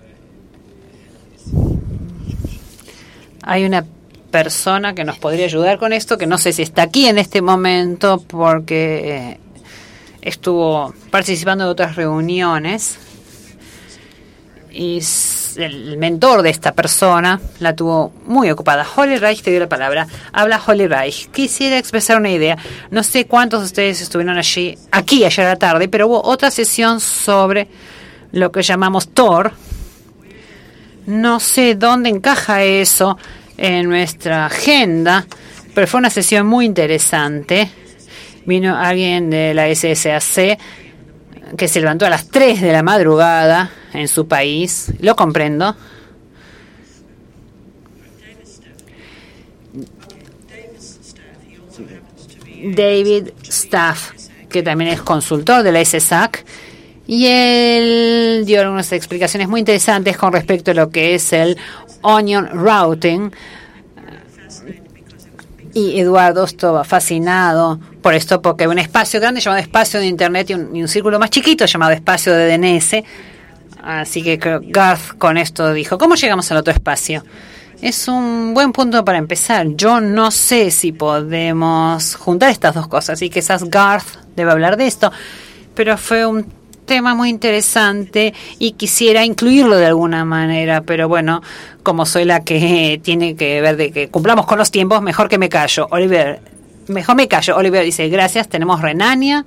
hay una persona que nos podría ayudar con esto, que no sé si está aquí en este momento porque estuvo participando de otras reuniones y el mentor de esta persona la tuvo muy ocupada. Holly Reich, te dio la palabra. Habla Holly Reich. Quisiera expresar una idea. No sé cuántos de ustedes estuvieron allí, aquí ayer a la tarde, pero hubo otra sesión sobre lo que llamamos T O R. No sé dónde encaja eso en nuestra agenda, pero fue una sesión muy interesante. Vino alguien de la S S A C que se levantó a las tres de la madrugada en su país. Lo comprendo. David Staff, que también es consultor de la S S A C, y él dio algunas explicaciones muy interesantes con respecto a lo que es el Onion Routing. Y Eduardo estaba fascinado por esto, porque hay un espacio grande llamado espacio de Internet y un, y un círculo más chiquito llamado espacio de D N S. Así que Garth con esto dijo, ¿cómo llegamos al otro espacio? Es un buen punto para empezar. Yo no sé si podemos juntar estas dos cosas y quizás Garth debe hablar de esto, pero fue un tema muy interesante y quisiera incluirlo de alguna manera, pero bueno, como soy la que tiene que ver de que cumplamos con los tiempos, mejor que me callo. Oliver, mejor me callo. Oliver dice, gracias, tenemos Renania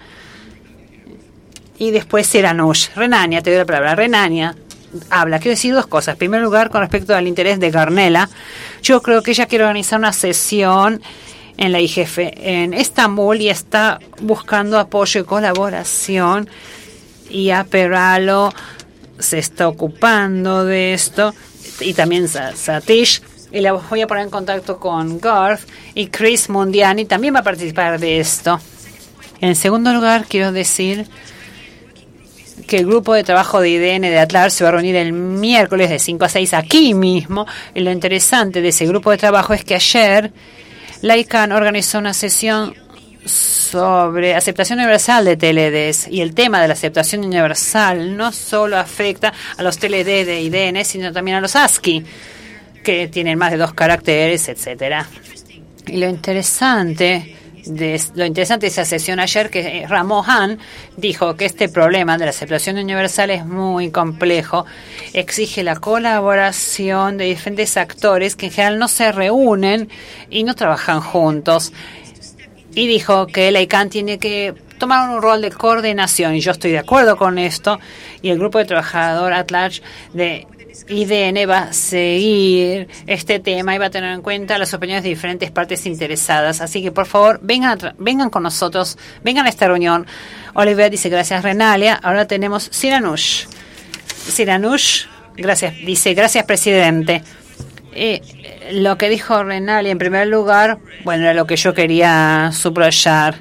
y después Siranush. Renania, te doy la palabra. Renania habla, quiero decir dos cosas. En primer lugar, con respecto al interés de Garnela, yo creo que ella quiere organizar una sesión en la I G F en Estambul y está buscando apoyo y colaboración. Y Aperalo se está ocupando de esto, y también Satish, y la voy a poner en contacto con Garth, y Chris Mundiani también va a participar de esto. En segundo lugar, quiero decir que el grupo de trabajo de I D N de Atlar se va a reunir el miércoles de cinco a seis aquí mismo, y lo interesante de ese grupo de trabajo es que ayer la I C A N organizó una sesión sobre aceptación universal de T L Ds, y el tema de la aceptación universal no solo afecta a los T L D de I D N, sino también a los ASCII, que tienen más de dos caracteres, etcétera. Y lo interesante de lo interesante de esa sesión ayer, que Ramohan dijo que este problema de la aceptación universal es muy complejo, exige la colaboración de diferentes actores que en general no se reúnen y no trabajan juntos. Y dijo que la I C A N tiene que tomar un rol de coordinación, y yo estoy de acuerdo con esto, y el grupo de trabajador at large de I D N va a seguir este tema y va a tener en cuenta las opiniones de diferentes partes interesadas. Así que, por favor, vengan a vengan con nosotros, vengan a esta reunión. Oliver dice, gracias, Renalia. Ahora tenemos Siranush. Siranush, gracias, dice, gracias, presidente. Eh, lo que dijo Renali en primer lugar, bueno, era lo que yo quería subrayar.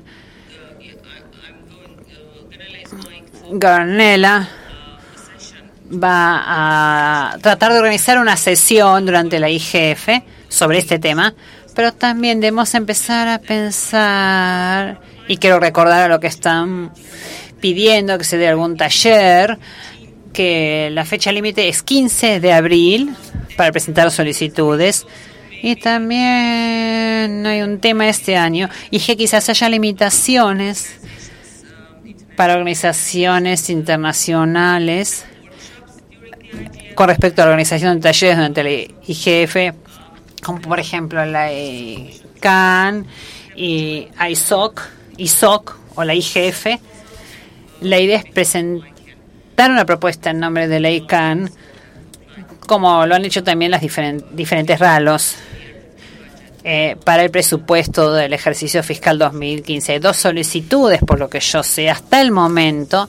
Garnela va a tratar de organizar una sesión durante la I G F sobre este tema, pero también debemos empezar a pensar, y quiero recordar a lo que están pidiendo, que se dé algún taller, que la fecha límite es quince de abril para presentar solicitudes, Y también hay un tema este año, y que quizás haya limitaciones para organizaciones internacionales con respecto a la organización de talleres durante la I G F, como por ejemplo la I C A N y I S O C, I S O C o la I G F. La idea es presentar una propuesta en nombre de la I C A N, como lo han hecho también las diferen- diferentes ralos, eh, para el presupuesto del ejercicio fiscal dos mil quince. Hay dos solicitudes, por lo que yo sé, hasta el momento,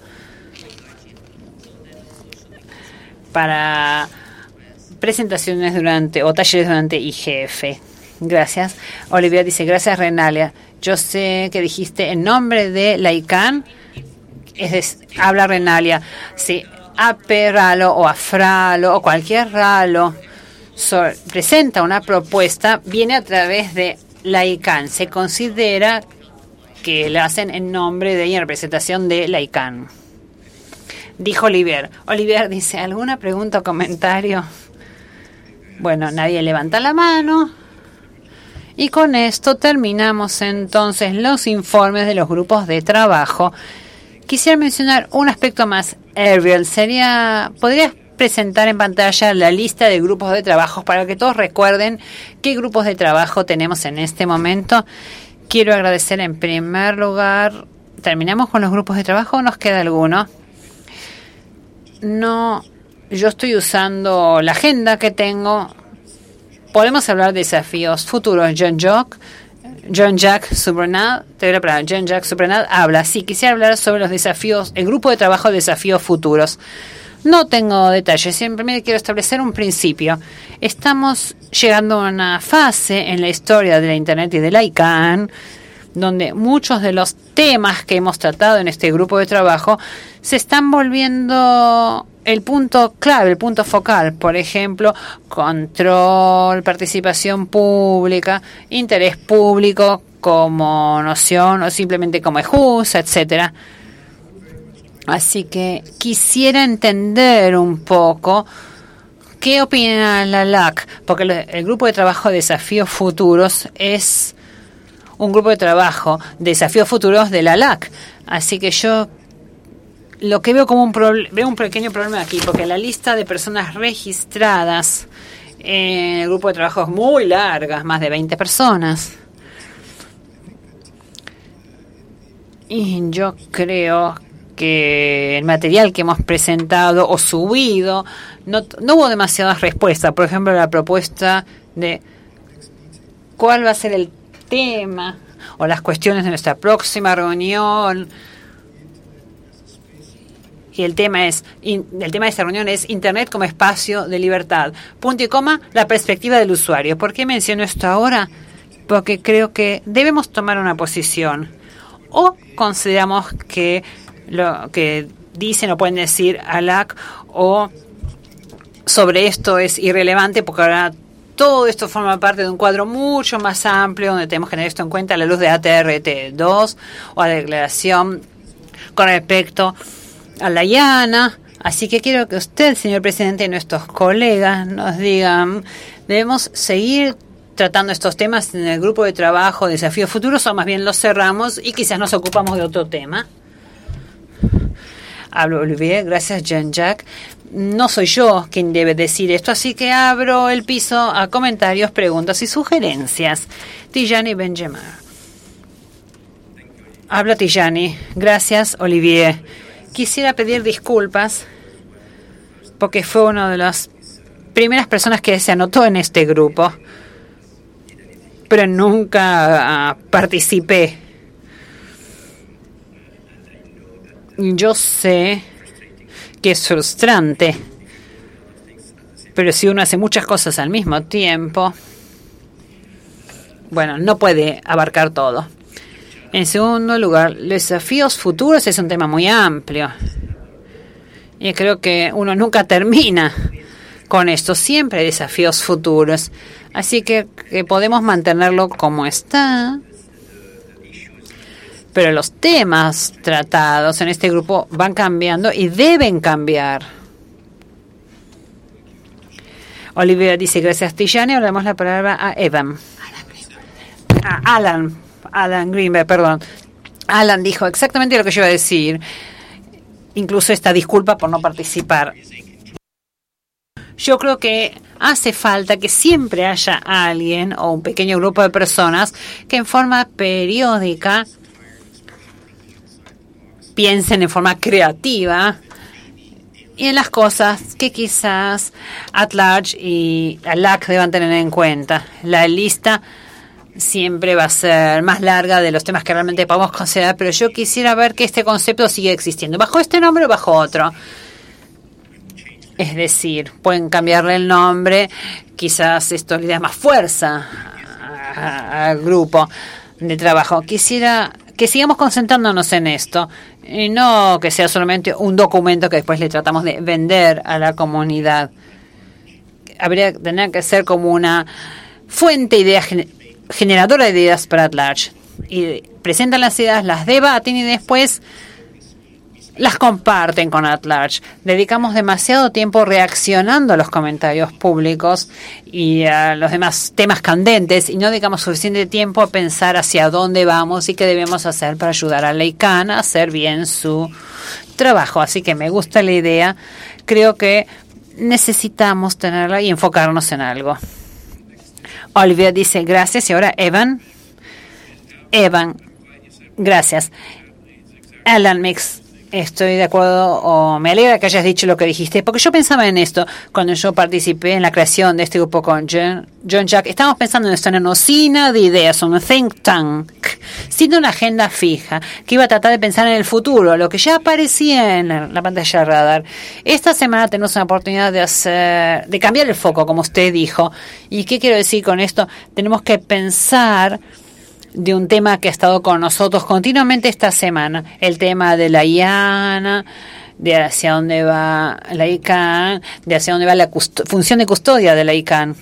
para presentaciones durante o talleres durante I G F. Gracias. Olivia dice, gracias Renalia. Yo sé que dijiste en nombre de la I C A N, es decir, habla Renalia, sí, A P Ralo o AFRALO o cualquier ralo so, presenta una propuesta, viene a través de la I C A N. Se considera que la hacen en nombre de y en representación de la I C A N. Dijo Olivier. Olivier dice, ¿alguna pregunta o comentario? Bueno, nadie levanta la mano. Y con esto terminamos entonces los informes de los grupos de trabajo. Quisiera mencionar un aspecto más, Ariel. Sería, ¿podrías presentar en pantalla la lista de grupos de trabajo para que todos recuerden qué grupos de trabajo tenemos en este momento? Quiero agradecer en primer lugar, ¿terminamos con los grupos de trabajo o nos queda alguno? No, yo estoy usando la agenda que tengo. Podemos hablar de desafíos futuros. John Jock, John Jack Subrenad, te doy la palabra. John Jack Subrenad habla. Sí, quisiera hablar sobre los desafíos, el grupo de trabajo de desafíos futuros. No tengo detalles, simplemente quiero establecer un principio. Estamos llegando a una fase en la historia de la Internet y de la I C A N donde muchos de los temas que hemos tratado en este grupo de trabajo se están volviendo el punto clave, el punto focal. Por ejemplo, control, participación pública, interés público como noción o simplemente como excusa, etcétera. Así que quisiera entender un poco qué opina la L A C, porque el grupo de trabajo de desafíos futuros es un grupo de trabajo de desafíos futuros de la L A C. Así que yo lo que veo como un proble- veo un pequeño problema aquí, porque la lista de personas registradas en el grupo de trabajo es muy larga, más de veinte personas. Y yo creo que el material que hemos presentado o subido no, no hubo demasiadas respuestas. Por ejemplo, la propuesta de cuál va a ser el tema o las cuestiones de nuestra próxima reunión. Y el tema es in, el tema de esta reunión es Internet como espacio de libertad. Punto y coma, la perspectiva del usuario. ¿Por qué menciono esto ahora? Porque creo que debemos tomar una posición. O consideramos que lo que dicen o pueden decir a L A C o sobre esto es irrelevante, porque ahora todo esto forma parte de un cuadro mucho más amplio donde tenemos que tener esto en cuenta a la luz de A T R T dos o a la declaración con respecto a la I A N A. Así que quiero que usted, señor presidente, y nuestros colegas nos digan, ¿debemos seguir tratando estos temas en el grupo de trabajo de desafíos futuros o más bien los cerramos y quizás nos ocupamos de otro tema? Hablo Olivier, gracias Jean Jack. No soy yo quien debe decir esto, así que abro el piso a comentarios, preguntas y sugerencias. Tijani Benjamin. Habla Tijani. Gracias, Olivier. Quisiera pedir disculpas porque fue una de las primeras personas que se anotó en este grupo, pero nunca uh, participé. Yo sé que es frustrante, pero si uno hace muchas cosas al mismo tiempo, bueno, no puede abarcar todo. En segundo lugar, desafíos futuros es un tema muy amplio. Y creo que uno nunca termina con esto. Siempre hay desafíos futuros. Así que, que podemos mantenerlo como está. Pero los temas tratados en este grupo van cambiando y deben cambiar. Olivia dice, gracias Tijani. Ahora damos la palabra a Evan. A Alan. Alan Greenberg, perdón. Alan dijo exactamente lo que yo iba a decir. Incluso esta disculpa por no participar. Yo creo que hace falta que siempre haya alguien o un pequeño grupo de personas que en forma periódica piensen en forma creativa y en las cosas que quizás At Large y A L A C deban tener en cuenta. La lista siempre va a ser más larga de los temas que realmente podemos considerar, pero yo quisiera ver que este concepto sigue existiendo. ¿Bajo este nombre o bajo otro? Es decir, pueden cambiarle el nombre, quizás esto le da más fuerza al grupo de trabajo. Quisiera que sigamos concentrándonos en esto y no que sea solamente un documento que después le tratamos de vender a la comunidad. Habría que tener que ser como una fuente de ideas, generadora de ideas para At Large. Y presentan las ideas, las debaten y después las comparten con At Large. Dedicamos demasiado tiempo reaccionando a los comentarios públicos y a los demás temas candentes y no dedicamos suficiente tiempo a pensar hacia dónde vamos y qué debemos hacer para ayudar a la I C A N a hacer bien su trabajo. Así que me gusta la idea. Creo que necesitamos tenerla y enfocarnos en algo. Olivia dice gracias y ahora Evan. Evan, gracias. Alan Mix. Estoy de acuerdo, o me alegra que hayas dicho lo que dijiste, porque yo pensaba en esto cuando yo participé en la creación de este grupo con John, John Jack. Estábamos pensando en esto, en una usina de ideas, un think tank, sin una agenda fija, que iba a tratar de pensar en el futuro, lo que ya aparecía en la, la pantalla de radar. Esta semana tenemos una oportunidad de hacer, de cambiar el foco, como usted dijo. ¿Y qué quiero decir con esto? Tenemos que pensar de un tema que ha estado con nosotros continuamente esta semana, el tema de la I A N, de hacia dónde va la I C A N, de hacia dónde va la función de custodia de la I C A N.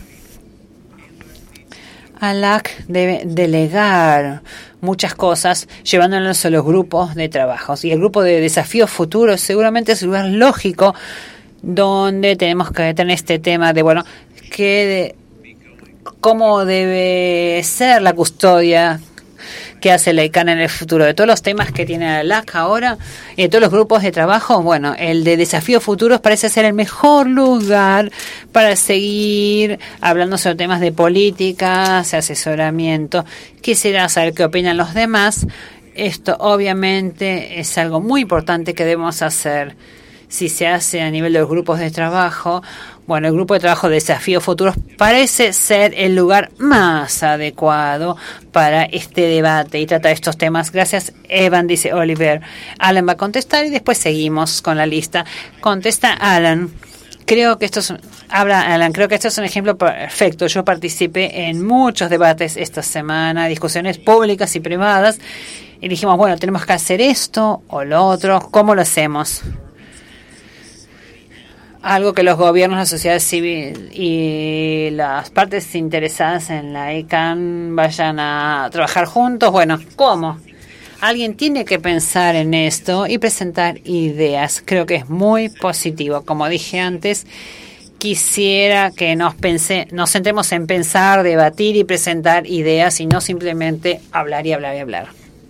A L A C debe delegar muchas cosas, llevándonos a los grupos de trabajos. Y el grupo de desafíos futuros seguramente es un lugar lógico donde tenemos que tener este tema de, bueno, que de, cómo debe ser la custodia que hace la I C A N en el futuro. De todos los temas que tiene la L A C ahora y de todos los grupos de trabajo, bueno, el de desafíos futuros parece ser el mejor lugar para seguir hablando sobre temas de políticas, asesoramiento. Quisiera saber qué opinan los demás. Esto obviamente es algo muy importante que debemos hacer. Si se hace a nivel de los grupos de trabajo, bueno, el grupo de trabajo de desafíos futuros parece ser el lugar más adecuado para este debate y tratar estos temas. Gracias, Evan, dice Oliver. Alan va a contestar y después seguimos con la lista. Contesta Alan. Creo que esto es, habla Alan, creo que esto es un ejemplo perfecto. Yo participé en muchos debates esta semana, discusiones públicas y privadas, y dijimos, bueno, tenemos que hacer esto o lo otro. ¿Cómo lo hacemos? Algo que los gobiernos, la sociedad civil y las partes interesadas en la I C A N vayan a trabajar juntos. Bueno, ¿cómo? Alguien tiene que pensar en esto y presentar ideas. Creo que es muy positivo. Como dije antes, quisiera que nos pense, nos centremos en pensar, debatir y presentar ideas y no simplemente hablar y hablar y hablar.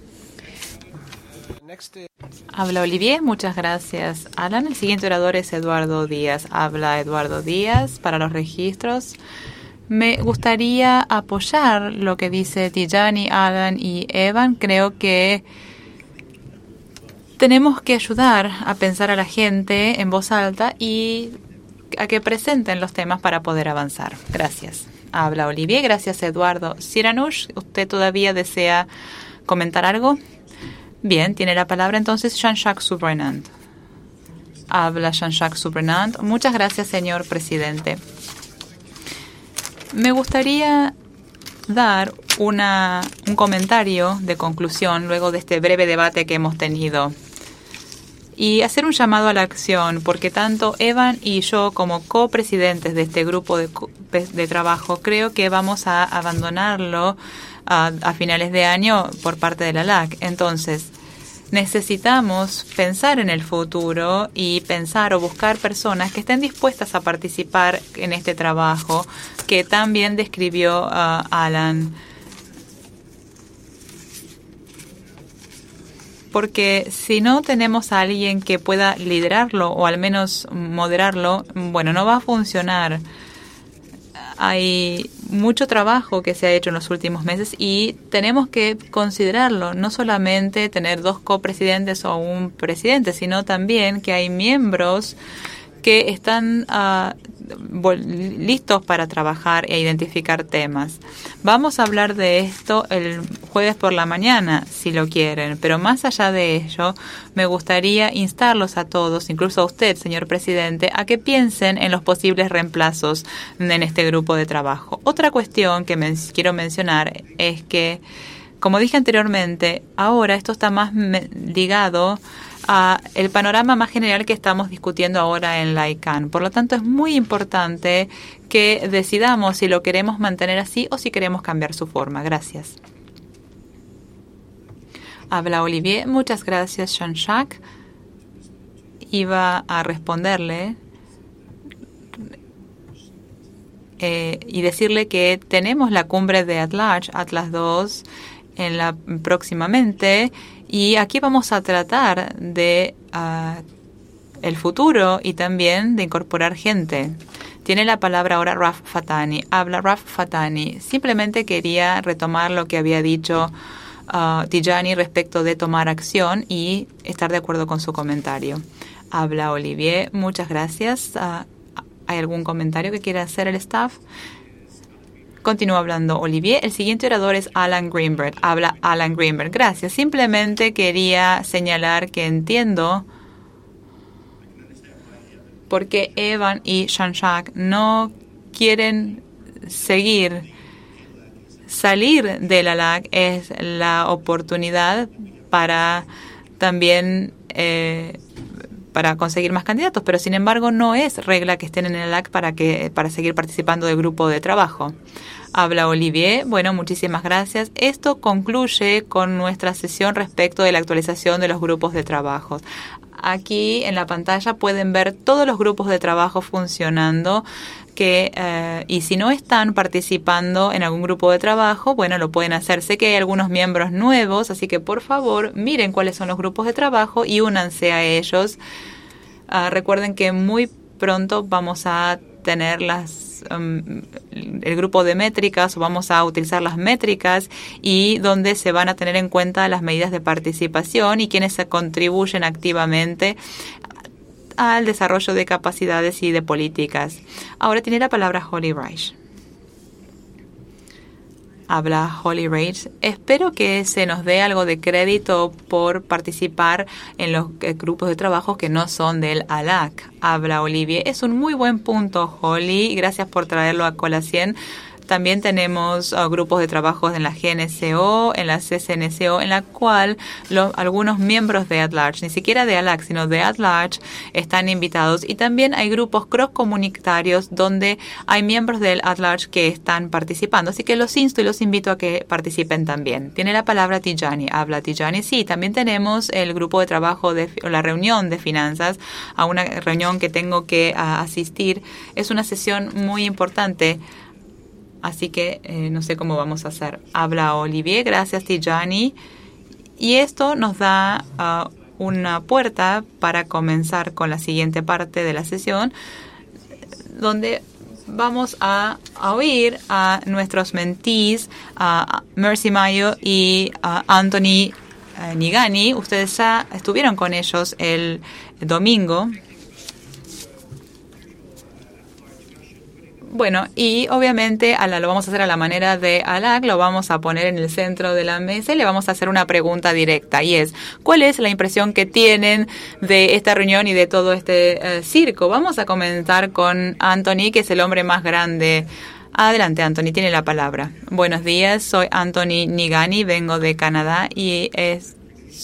Habla Olivier, muchas gracias, Alan. El siguiente orador es Eduardo Díaz. Habla Eduardo Díaz para los registros. Me gustaría apoyar lo que dice Tijani, Alan y Evan. Creo que tenemos que ayudar a pensar a la gente en voz alta y a que presenten los temas para poder avanzar. Gracias. Habla Olivier, gracias Eduardo. Siranush, ¿usted todavía desea comentar algo? Bien, tiene la palabra entonces Jean-Jacques Surprenant. Habla Jean-Jacques Surprenant. Muchas gracias, señor presidente. Me gustaría dar una, un comentario de conclusión luego de este breve debate que hemos tenido y hacer un llamado a la acción, porque tanto Evan y yo como copresidentes de este grupo de, de trabajo creo que vamos a abandonarlo A, a finales de año por parte de la L A C. Entonces, necesitamos pensar en el futuro y pensar o buscar personas que estén dispuestas a participar en este trabajo que tan bien describió uh, Alan. Porque si no tenemos a alguien que pueda liderarlo o al menos moderarlo, bueno, no va a funcionar. Hay mucho trabajo que se ha hecho en los últimos meses y tenemos que considerarlo, no solamente tener dos copresidentes o un presidente, sino también que hay miembros que están uh, listos para trabajar e identificar temas. Vamos a hablar de esto el jueves por la mañana, si lo quieren, pero más allá de ello, me gustaría instarlos a todos, incluso a usted, señor presidente, a que piensen en los posibles reemplazos en este grupo de trabajo. Otra cuestión que men- quiero mencionar es que, como dije anteriormente, ahora esto está más me- ligado a el panorama más general que estamos discutiendo ahora en la I C A N. Por lo tanto, es muy importante que decidamos si lo queremos mantener así o si queremos cambiar su forma. Gracias. Habla Olivier. Muchas gracias, Jean-Jacques. Iba a responderle eh, y decirle que tenemos la cumbre de At-Large, Atlas dos, en la próximamente, y aquí vamos a tratar de uh, el futuro y también de incorporar gente. Tiene la palabra ahora Raf Fatani. Habla Raf Fatani. Simplemente quería retomar lo que había dicho uh, Tijani respecto de tomar acción y estar de acuerdo con su comentario. Habla Olivier. Muchas gracias. Uh, ¿Hay algún comentario que quiera hacer el staff? Continúa hablando Olivier. El siguiente orador es Alan Greenberg. Habla Alan Greenberg. Gracias. Simplemente quería señalar que entiendo por qué Evan y Jean-Jacques no quieren seguir. Salir de la L A C es la oportunidad para también eh, para conseguir más candidatos, pero sin embargo no es regla que estén en el L A C para que para seguir participando del grupo de trabajo. Habla Olivier. Bueno, muchísimas gracias. Esto concluye con nuestra sesión respecto de la actualización de los grupos de trabajo. Aquí en la pantalla pueden ver todos los grupos de trabajo funcionando. Que eh, y si no están participando en algún grupo de trabajo, bueno, lo pueden hacer. Sé que hay algunos miembros nuevos, así que por favor miren cuáles son los grupos de trabajo y únanse a ellos. Uh, recuerden que muy pronto vamos a tener las um, el grupo de métricas, o vamos a utilizar las métricas y donde se van a tener en cuenta las medidas de participación y quienes se contribuyen activamente al desarrollo de capacidades y de políticas. Ahora tiene la palabra Holly Reich. Habla Holly Reich. Espero que se nos dé algo de crédito por participar en los eh, grupos de trabajo que no son del A L A C. Habla Olivier. Es un muy buen punto, Holly. Gracias por traerlo a colación. También tenemos uh, grupos de trabajo en la G N C O, en la C C N C O, en la cual lo, algunos miembros de At-Large, ni siquiera de A L A C, sino de At-Large, están invitados. Y también hay grupos cross-comunitarios donde hay miembros del At-Large que están participando. Así que los insto y los invito a que participen también. Tiene la palabra Tijani. Habla Tijani. Sí, también tenemos el grupo de trabajo, de o la reunión de finanzas, a una reunión que tengo que uh, asistir. Es una sesión muy importante. Así que eh, no sé cómo vamos a hacer. Habla Olivier. Gracias, Tijani. Y esto nos da uh, una puerta para comenzar con la siguiente parte de la sesión, donde vamos a, a oír a nuestros mentees, a Mercy Mayo y a Anthony uh, Nigani. Ustedes ya estuvieron con ellos el domingo. Bueno, y obviamente a la, lo vamos a hacer a la manera de A L A C, lo vamos a poner en el centro de la mesa y le vamos a hacer una pregunta directa, y es, ¿cuál es la impresión que tienen de esta reunión y de todo este eh, circo? Vamos a comenzar con Anthony, que es el hombre más grande. Adelante, Anthony, tiene la palabra. Buenos días, soy Anthony Nigani, vengo de Canadá y es...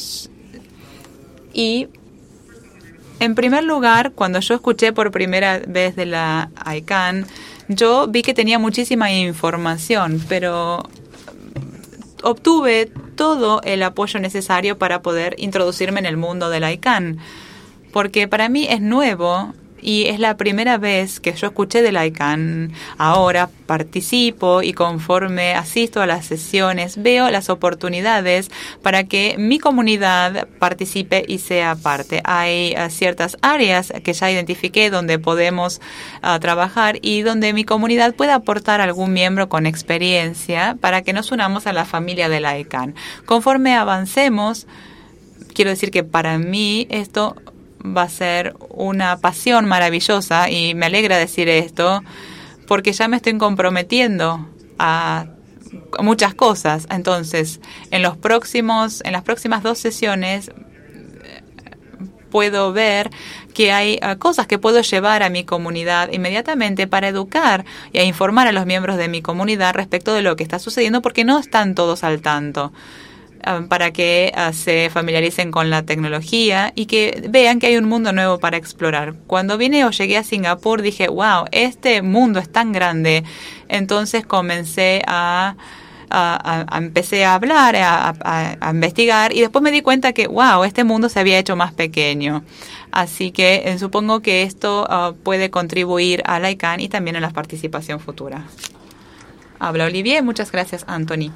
Y... En primer lugar, cuando yo escuché por primera vez de la I C A N, yo vi que tenía muchísima información, pero obtuve todo el apoyo necesario para poder introducirme en el mundo del I C A N. Porque para mí es nuevo y es la primera vez que yo escuché del I C A N. Ahora participo y conforme asisto a las sesiones veo las oportunidades para que mi comunidad participe y sea parte. Hay uh, ciertas áreas que ya identifiqué donde podemos uh, trabajar y donde mi comunidad pueda aportar algún miembro con experiencia para que nos unamos a la familia del I C A N. Conforme avancemos, quiero decir que para mí esto va a ser una pasión maravillosa y me alegra decir esto porque ya me estoy comprometiendo a muchas cosas. Entonces, en los próximos, en las próximas dos sesiones puedo ver que hay uh, cosas que puedo llevar a mi comunidad inmediatamente para educar y a informar a los miembros de mi comunidad respecto de lo que está sucediendo porque no están todos al tanto. Para que uh, se familiaricen con la tecnología y que vean que hay un mundo nuevo para explorar. Cuando vine o llegué a Singapur dije, wow, este mundo es tan grande. Entonces comencé a, a, a empecé a hablar, a, a, a investigar y después me di cuenta que, wow, este mundo se había hecho más pequeño. Así que eh, supongo que esto uh, puede contribuir al I C A N y también a la participación futura. Habla Olivier. Muchas gracias, Anthony.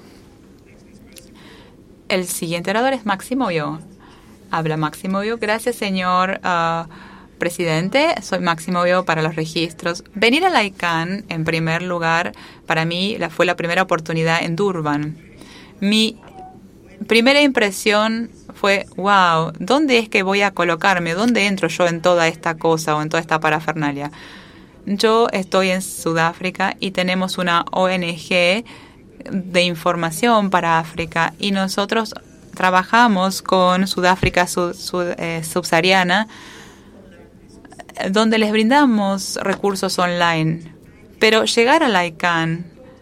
El siguiente orador es Máximo Yo. Habla Máximo Yo. Gracias, señor uh, presidente. Soy Máximo Yo para los registros. Venir al I C A N, en primer lugar, para mí la, fue la primera oportunidad en Durban. Mi primera impresión fue, wow, ¿dónde es que voy a colocarme? ¿Dónde entro yo en toda esta cosa o en toda esta parafernalia? Yo estoy en Sudáfrica y tenemos una O N G de información para África y nosotros trabajamos con Sudáfrica sub, sub, eh, subsahariana donde les brindamos recursos online, pero llegar al I C A N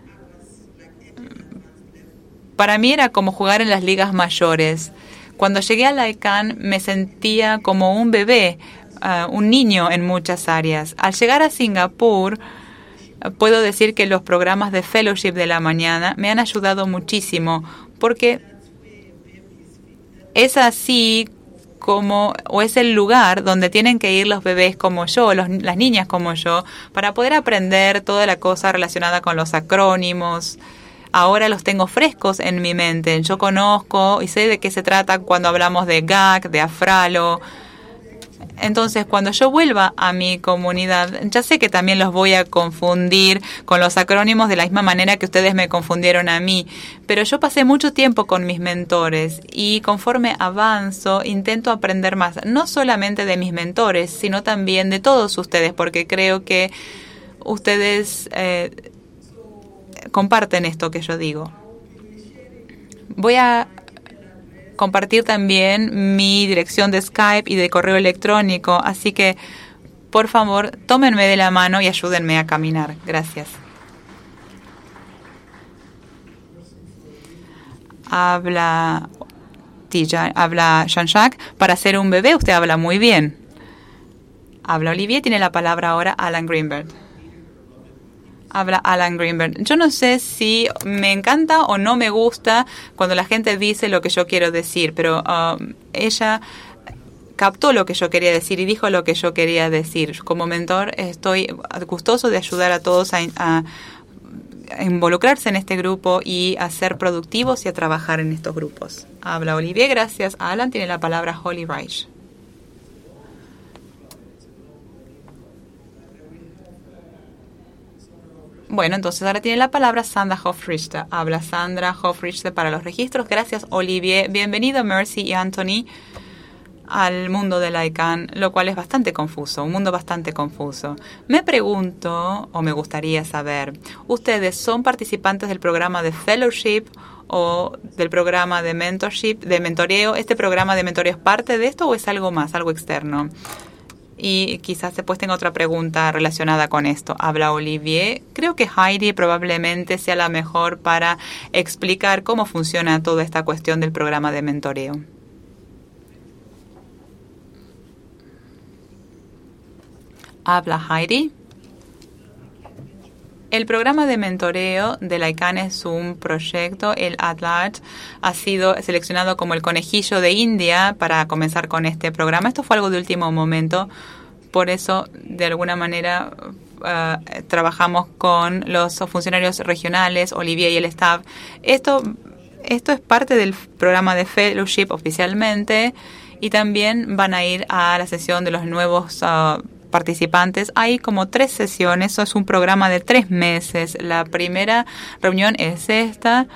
para mí era como jugar en las ligas mayores. Cuando llegué al I C A N me sentía como un bebé, uh, un niño en muchas áreas. Al llegar a Singapur puedo decir que los programas de fellowship de la mañana me han ayudado muchísimo porque es así como, o es el lugar donde tienen que ir los bebés como yo, los, las niñas como yo, para poder aprender toda la cosa relacionada con los acrónimos. Ahora los tengo frescos en mi mente. Yo conozco y sé de qué se trata cuando hablamos de G A C, de Afralo. Entonces, cuando yo vuelva a mi comunidad, ya sé que también los voy a confundir con los acrónimos de la misma manera que ustedes me confundieron a mí. Pero yo pasé mucho tiempo con mis mentores y conforme avanzo, intento aprender más, no solamente de mis mentores, sino también de todos ustedes, porque creo que ustedes eh, comparten esto que yo digo. Voy a compartir también mi dirección de Skype y de correo electrónico, así que por favor tómenme de la mano y ayúdenme a caminar. Gracias. Habla Tija, habla Jean-Jacques. Para ser un bebé usted habla muy bien. Habla Olivier. Tiene la palabra ahora Alan Greenberg. Habla Alan Greenberg. Yo no sé si me encanta o no me gusta cuando la gente dice lo que yo quiero decir, pero uh, ella captó lo que yo quería decir y dijo lo que yo quería decir. Como mentor estoy gustoso de ayudar a todos a, a, a involucrarse en este grupo y a ser productivos y a trabajar en estos grupos. Habla Olivier. Gracias. Alan. Tiene la palabra Holly Reich. Bueno, entonces ahora tiene la palabra Sandra Hofrichter. Habla Sandra Hofrichter para los registros. Gracias, Olivier. Bienvenido, Mercy y Anthony, al mundo del I C A N, lo cual es bastante confuso, un mundo bastante confuso. Me pregunto, o me gustaría saber, ¿ustedes son participantes del programa de fellowship o del programa de mentorship, de mentoreo? ¿Este programa de mentoreo es parte de esto o es algo más, algo externo? Y quizás después tenga otra pregunta relacionada con esto. Habla Olivier. Creo que Heidi probablemente sea la mejor para explicar cómo funciona toda esta cuestión del programa de mentoreo. Habla Heidi. El programa de mentoreo de la I C A N es un proyecto. El AtLarge ha sido seleccionado como el conejillo de India para comenzar con este programa. Esto fue algo de último momento, por eso de alguna manera uh, trabajamos con los funcionarios regionales, Olivier y el staff. Esto, esto es parte del programa de fellowship oficialmente, y también van a ir a la sesión de los nuevos uh, participantes. Hay como tres sesiones, eso es un programa de tres meses. La primera reunión es esta.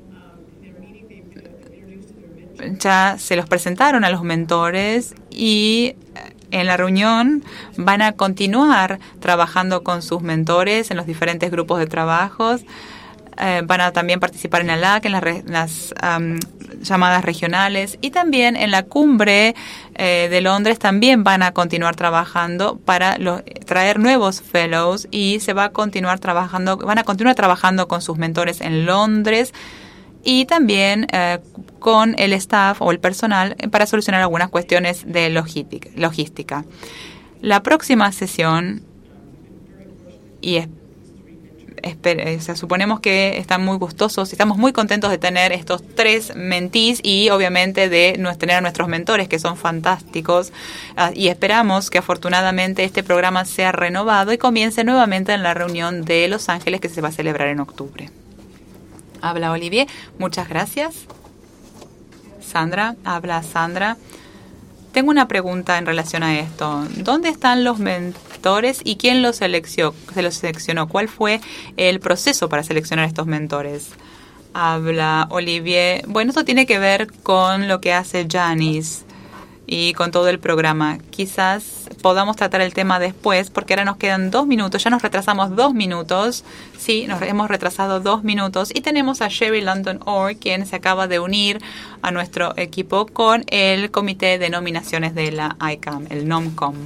Ya se los presentaron a los mentores y en la reunión van a continuar trabajando con sus mentores en los diferentes grupos de trabajos. Eh, van a también participar en la L A C, en las, re, las um, llamadas regionales, y también en la cumbre eh, de Londres también van a continuar trabajando para lo, traer nuevos fellows, y se va a continuar trabajando, van a continuar trabajando con sus mentores en Londres y también eh, con el staff o el personal para solucionar algunas cuestiones de logística. La próxima sesión, y es O sea, suponemos que están muy gustosos, estamos muy contentos de tener estos tres mentees y obviamente de tener a nuestros mentores, que son fantásticos, uh, y esperamos que afortunadamente este programa sea renovado y comience nuevamente en la reunión de Los Ángeles, que se va a celebrar en octubre. Habla Olivier, muchas gracias. Sandra, habla Sandra. Tengo una pregunta en relación a esto. ¿Dónde están los mentores y quién los seleccionó? Se los seleccionó? ¿Cuál fue el proceso para seleccionar estos mentores? Habla Olivier. Bueno, esto tiene que ver con lo que hace Janice y con todo el programa. Quizás podamos tratar el tema después, porque ahora nos quedan dos minutos. Ya nos retrasamos dos minutos. Sí, nos hemos retrasado dos minutos. Y tenemos a Sherry London Orr, quien se acaba de unir a nuestro equipo con el comité de nominaciones de la I C A M, el NOMCOM.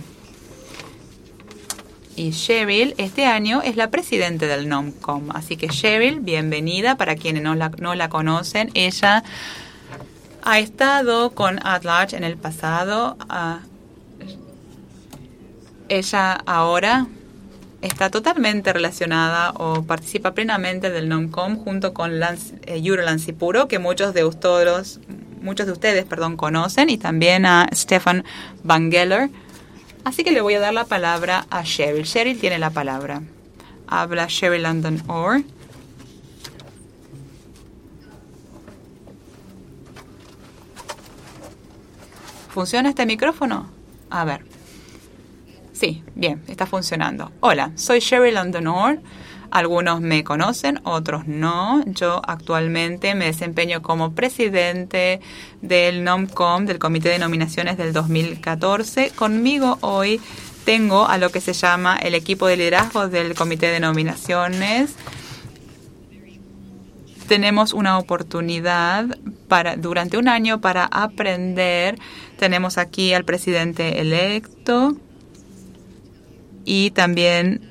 Y Cheryl este año es la presidente del NOMCOM. Así que Cheryl, bienvenida para quienes no la, no la conocen. Ella ha estado con AtLarge en el pasado. Uh, ella ahora está totalmente relacionada o participa plenamente del NOMCOM junto con Lance, eh, Yuro Lancipuro, que muchos de ustedes, muchos de ustedes, perdón, conocen, y también a Stefan Van Geller. Así que le voy a dar la palabra a Cheryl. Cheryl tiene la palabra. Habla Sherry London Orr. ¿Funciona este micrófono? A ver. Sí, bien, está funcionando. Hola, soy Sherry London Orr. Algunos me conocen, otros no. Yo actualmente me desempeño como presidente del NOMCOM, del Comité de Nominaciones del dos mil catorce. Conmigo hoy tengo a lo que se llama el equipo de liderazgo del Comité de Nominaciones. Tenemos una oportunidad para durante un año para aprender. Tenemos aquí al presidente electo y también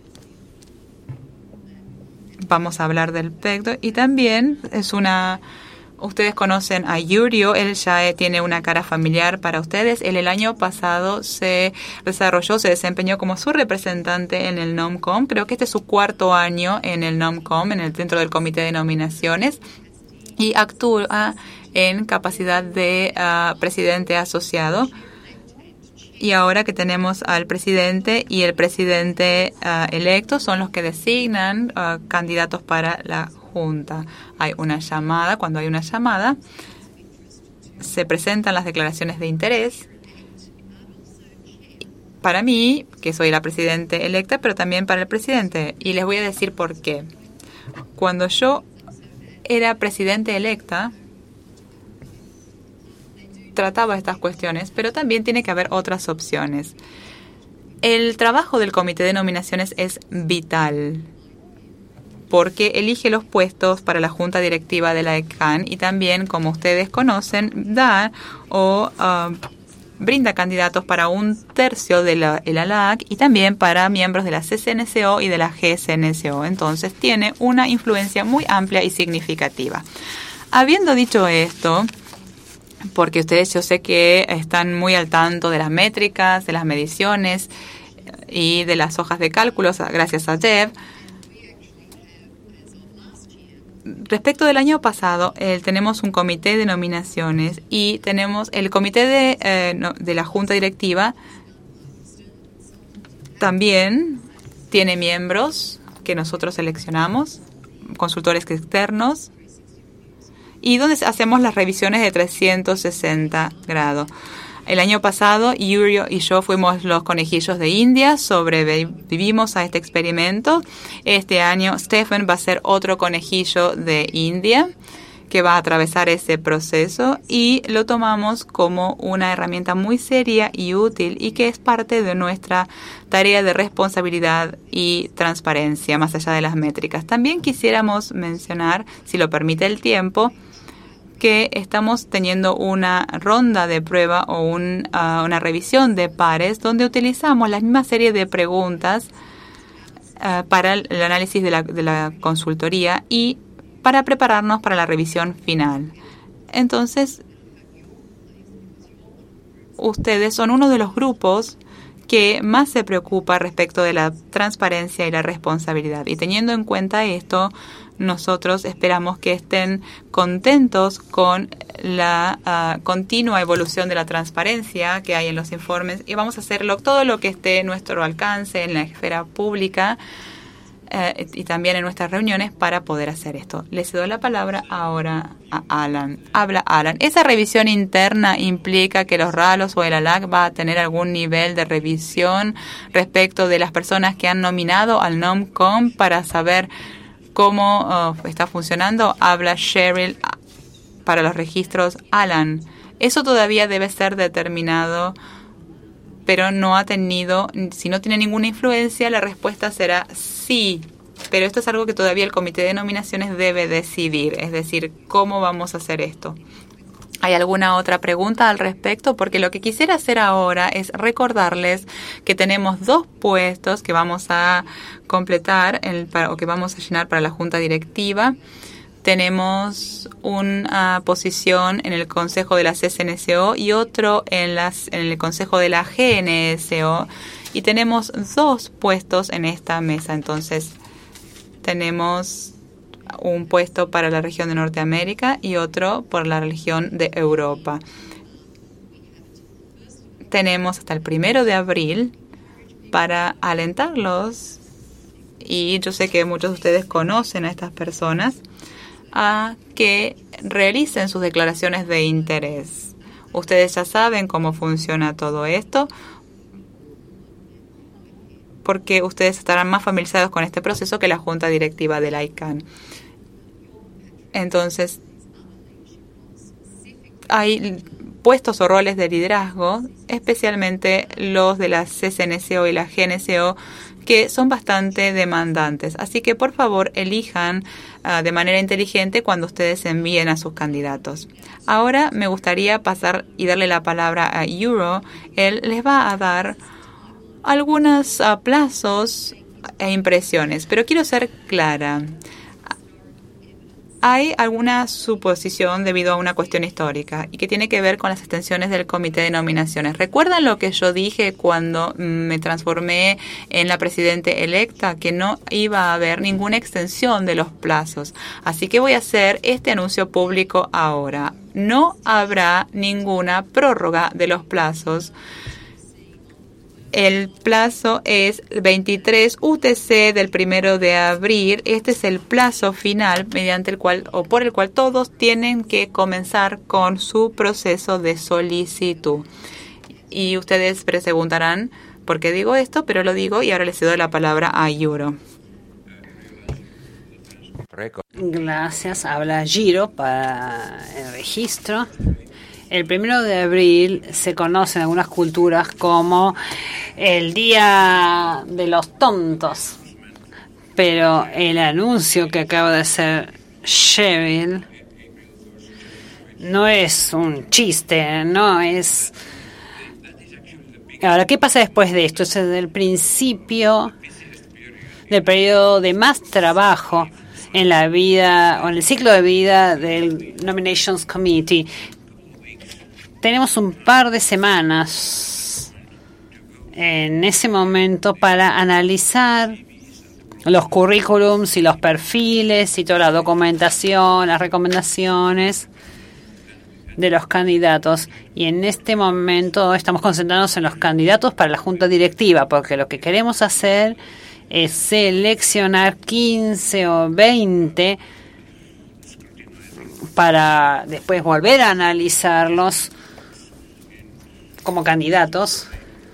vamos a hablar del pacto. Y también es una... Ustedes conocen a Yurio, él ya tiene una cara familiar para ustedes. Él el año pasado se desarrolló, se desempeñó como su representante en el NOMCOM. Creo que este es su cuarto año en el NOMCOM, en el dentro del comité de nominaciones, y actúa en capacidad de uh, presidente asociado. Y ahora que tenemos al presidente y el presidente uh, electo, son los que designan uh, candidatos para la Junta. Hay una llamada. Cuando hay una llamada, se presentan las declaraciones de interés. Para mí, que soy la presidenta electa, pero también para el presidente. Y les voy a decir por qué. Cuando yo era presidente electa, trataba estas cuestiones, pero también tiene que haber otras opciones. El trabajo del comité de nominaciones es vital, porque elige los puestos para la junta directiva de la I C A N y también, como ustedes conocen, da o uh, brinda candidatos para un tercio de la, de la L A C y también para miembros de la C C N C O y de la G S N C O. Entonces, tiene una influencia muy amplia y significativa. Habiendo dicho esto, porque ustedes yo sé que están muy al tanto de las métricas, de las mediciones y de las hojas de cálculos, gracias a Jeff. respecto del año pasado, eh, tenemos un comité de nominaciones y tenemos el comité de, eh, no, de la Junta Directiva también tiene miembros que nosotros seleccionamos, consultores externos, y donde hacemos las revisiones de trescientos sesenta grados. El año pasado, Yuri y yo fuimos los conejillos de India, sobrevivimos a este experimento. Este año, Stephen va a ser otro conejillo de India que va a atravesar ese proceso y lo tomamos como una herramienta muy seria y útil y que es parte de nuestra tarea de responsabilidad y transparencia, más allá de las métricas. También quisiéramos mencionar, si lo permite el tiempo, que estamos teniendo una ronda de prueba o un, uh, una revisión de pares donde utilizamos la misma serie de preguntas uh, para el, el análisis de la, de la consultoría y para prepararnos para la revisión final. Entonces, ustedes son uno de los grupos que más se preocupa respecto de la transparencia y la responsabilidad. Y teniendo en cuenta esto, nosotros esperamos que estén contentos con la uh, continua evolución de la transparencia que hay en los informes y vamos a hacerlo todo lo que esté a nuestro alcance en la esfera pública uh, y también en nuestras reuniones para poder hacer esto. Le cedo la palabra ahora a Alan. Habla Alan. ¿Esa revisión interna implica que los R A L O S o el A L A C va a tener algún nivel de revisión respecto de las personas que han nominado al NOMCOM para saber cómo uh, está funcionando? Habla Cheryl para los registros Alan. Eso todavía debe ser determinado, pero no ha tenido, si no tiene ninguna influencia, la respuesta será sí. Pero esto es algo que todavía el comité de nominaciones debe decidir, es decir, cómo vamos a hacer esto. ¿Hay alguna otra pregunta al respecto? Porque lo que quisiera hacer ahora es recordarles que tenemos dos puestos que vamos a completar en el, o que vamos a llenar para la Junta Directiva. Tenemos una posición en el Consejo de la C S N C O y otro en, las, en el Consejo de la G N S O. Y tenemos dos puestos en esta mesa. Entonces, tenemos un puesto para la región de Norteamérica y otro por la región de Europa. Tenemos hasta el primero de abril para alentarlos, y yo sé que muchos de ustedes conocen a estas personas, a que realicen sus declaraciones de interés. Ustedes ya saben cómo funciona todo esto, porque ustedes estarán más familiarizados con este proceso que la Junta Directiva del I C A N. Entonces, hay puestos o roles de liderazgo, especialmente los de la C S N C O y la G N S O, que son bastante demandantes. Así que, por favor, elijan uh, de manera inteligente cuando ustedes envíen a sus candidatos. Ahora me gustaría pasar y darle la palabra a Euro. Él les va a dar algunos uh, plazos e impresiones, pero quiero ser clara. Hay alguna suposición debido a una cuestión histórica y que tiene que ver con las extensiones del comité de nominaciones. ¿Recuerdan lo que yo dije cuando me transformé en la presidente electa? Que no iba a haber ninguna extensión de los plazos. Así que voy a hacer este anuncio público ahora. No habrá ninguna prórroga de los plazos. El plazo es veintitrés U T C del primero de abril. Este es el plazo final mediante el cual o por el cual todos tienen que comenzar con su proceso de solicitud. Y ustedes se preguntarán por qué digo esto, pero lo digo y ahora les cedo la palabra a Yuro. Gracias. Habla Giro para el registro. El primero de abril se conoce en algunas culturas como el Día de los Tontos, pero el anuncio que acaba de hacer Cheryl no es un chiste, no es... Ahora, ¿qué pasa después de esto? Es el principio del periodo de más trabajo en la vida o en el ciclo de vida del Nominations Committee. Tenemos un par de semanas en ese momento para analizar los currículums y los perfiles y toda la documentación, las recomendaciones de los candidatos. Y en este momento estamos concentrándonos en los candidatos para la junta directiva, porque lo que queremos hacer es seleccionar quince o veinte para después volver a analizarlos como candidatos.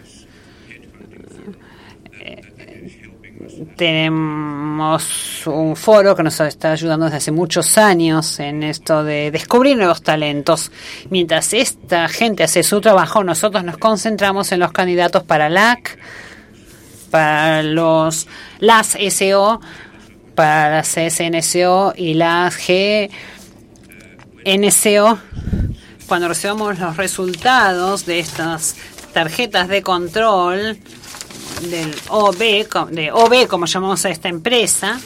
Tenemos un foro que nos está ayudando desde hace muchos años en esto de descubrir nuevos talentos. Mientras esta gente hace su trabajo, nosotros nos concentramos en los candidatos para L A C, para los las S O, para las S N C O y las G N C O. Cuando recibamos los resultados de estas tarjetas de control del O B, de O B como llamamos a esta empresa,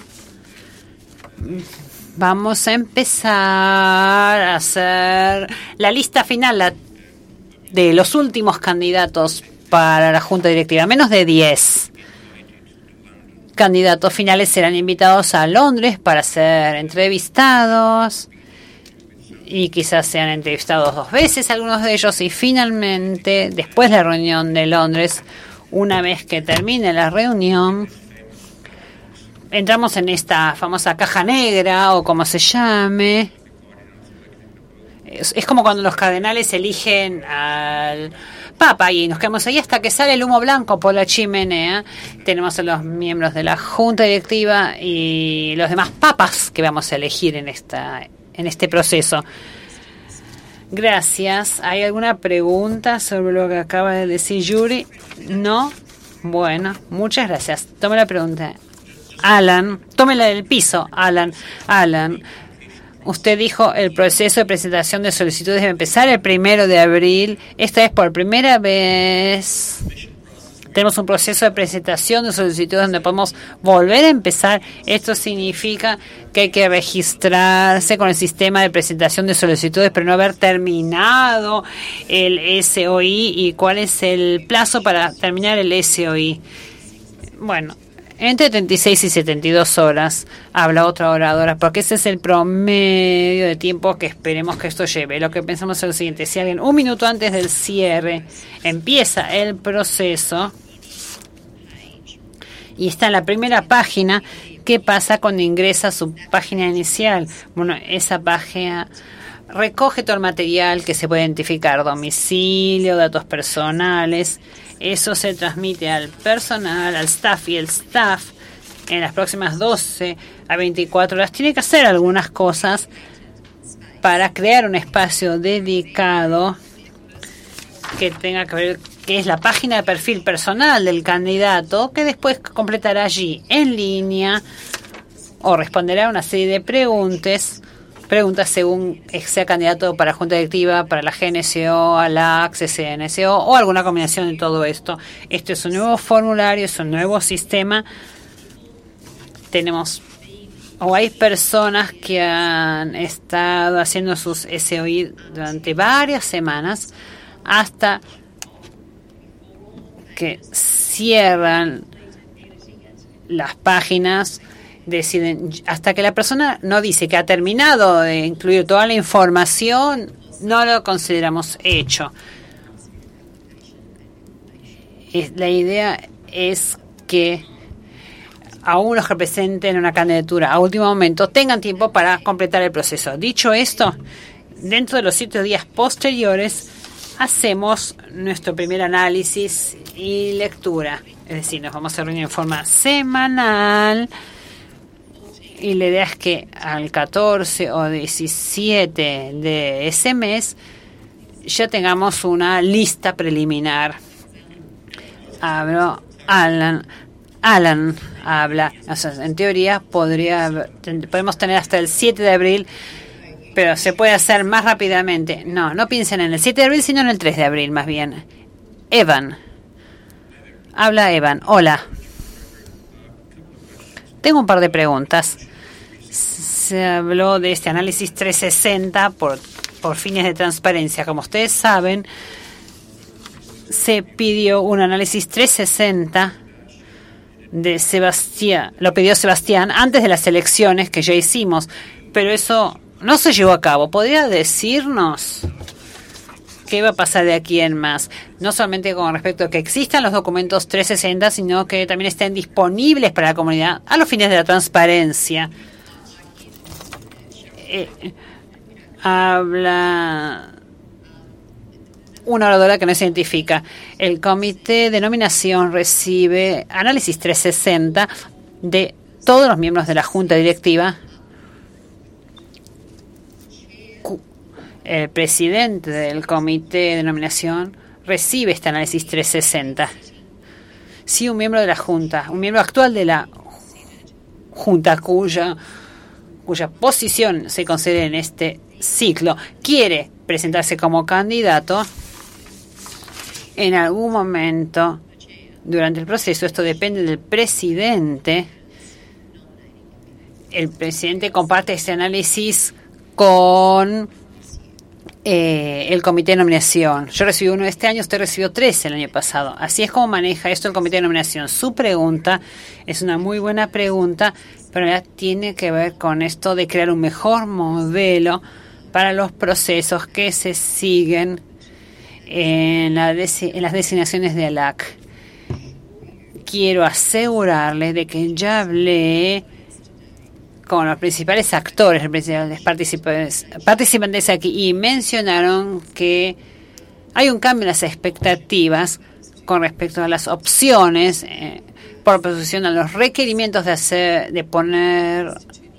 vamos a empezar a hacer la lista final la, de los últimos candidatos para la junta directiva. Menos de diez candidatos finales serán invitados a Londres para ser entrevistados, y quizás sean entrevistados dos veces algunos de ellos, y finalmente, después de la reunión de Londres, una vez que termine la reunión, entramos en esta famosa caja negra o como se llame. Es, es como cuando los cardenales eligen al Papa y nos quedamos ahí hasta que sale el humo blanco por la chimenea. Tenemos a los miembros de la junta directiva y los demás papas que vamos a elegir en esta en este proceso. Gracias. ¿Hay alguna pregunta sobre lo que acaba de decir Yuri? No. Bueno, muchas gracias. Tome la pregunta. Alan, tómela del piso, Alan. Alan, usted dijo el proceso de presentación de solicitudes debe empezar el primero de abril. Esta es por primera vez. Tenemos un proceso de presentación de solicitudes donde podemos volver a empezar. Esto significa que hay que registrarse con el sistema de presentación de solicitudes, pero no haber terminado el S O I. ¿Y cuál es el plazo para terminar el S O I? Bueno, entre treinta y seis y setenta y dos horas, habla otra oradora, porque ese es el promedio de tiempo que esperemos que esto lleve. Lo que pensamos es lo siguiente: si alguien un minuto antes del cierre empieza el proceso y está en la primera página, ¿qué pasa cuando ingresa a su página inicial? Bueno, esa página recoge todo el material que se puede identificar: domicilio, datos personales. Eso se transmite al personal, al staff, y el staff en las próximas doce a veinticuatro horas tiene que hacer algunas cosas para crear un espacio dedicado que tenga que ver, que es la página de perfil personal del candidato, que después completará allí en línea o responderá a una serie de preguntas preguntas según sea candidato para Junta Directiva, para la G N C O, a la C N C O o alguna combinación de todo esto. Esto es un nuevo formulario, es un nuevo sistema. Tenemos o hay personas que han estado haciendo sus S O I durante varias semanas hasta que cierran las páginas, deciden, hasta que la persona no dice que ha terminado de incluir toda la información, no lo consideramos hecho. La idea es que aún los que presenten una candidatura a último momento tengan tiempo para completar el proceso. Dicho esto, dentro de los siete días posteriores hacemos nuestro primer análisis y lectura. Es decir, nos vamos a reunir en forma semanal y la idea es que al catorce o diecisiete de ese mes ya tengamos una lista preliminar. Hablo, Alan, Alan habla. O sea, en teoría podría, podemos tener hasta el siete de abril, pero se puede hacer más rápidamente. No, no piensen en el siete de abril, sino en el tres de abril más bien. Evan. Habla Evan. Hola. Tengo un par de preguntas. Se habló de este análisis trescientos sesenta por, por fines de transparencia. Como ustedes saben, se pidió un análisis trescientos sesenta de Sebastián, lo pidió Sebastián antes de las elecciones que ya hicimos, pero eso no se llevó a cabo. ¿Podría decirnos qué va a pasar de aquí en más? No solamente con respecto a que existan los documentos trescientos sesenta, sino que también estén disponibles para la comunidad a los fines de la transparencia. Eh, habla una oradora que no se identifica. El comité de nominación recibe análisis trescientos sesenta de todos los miembros de la junta directiva. El presidente del comité de nominación recibe este análisis trescientos sesenta. Si un miembro de la junta, un miembro actual de la junta cuya, cuya posición se concede en este ciclo, quiere presentarse como candidato, en algún momento durante el proceso, esto depende del presidente, el presidente comparte este análisis con eh, el comité de nominación. Yo recibí uno este año, usted recibió tres el año pasado. Así es como maneja esto el comité de nominación. Su pregunta es una muy buena pregunta, pero en realidad tiene que ver con esto de crear un mejor modelo para los procesos que se siguen en, la desi- en las designaciones de A L A C. Quiero asegurarle de que ya hablé con los principales actores, los principales participantes, participantes aquí, y mencionaron que hay un cambio en las expectativas con respecto a las opciones eh, por oposición a los requerimientos de hacer, de poner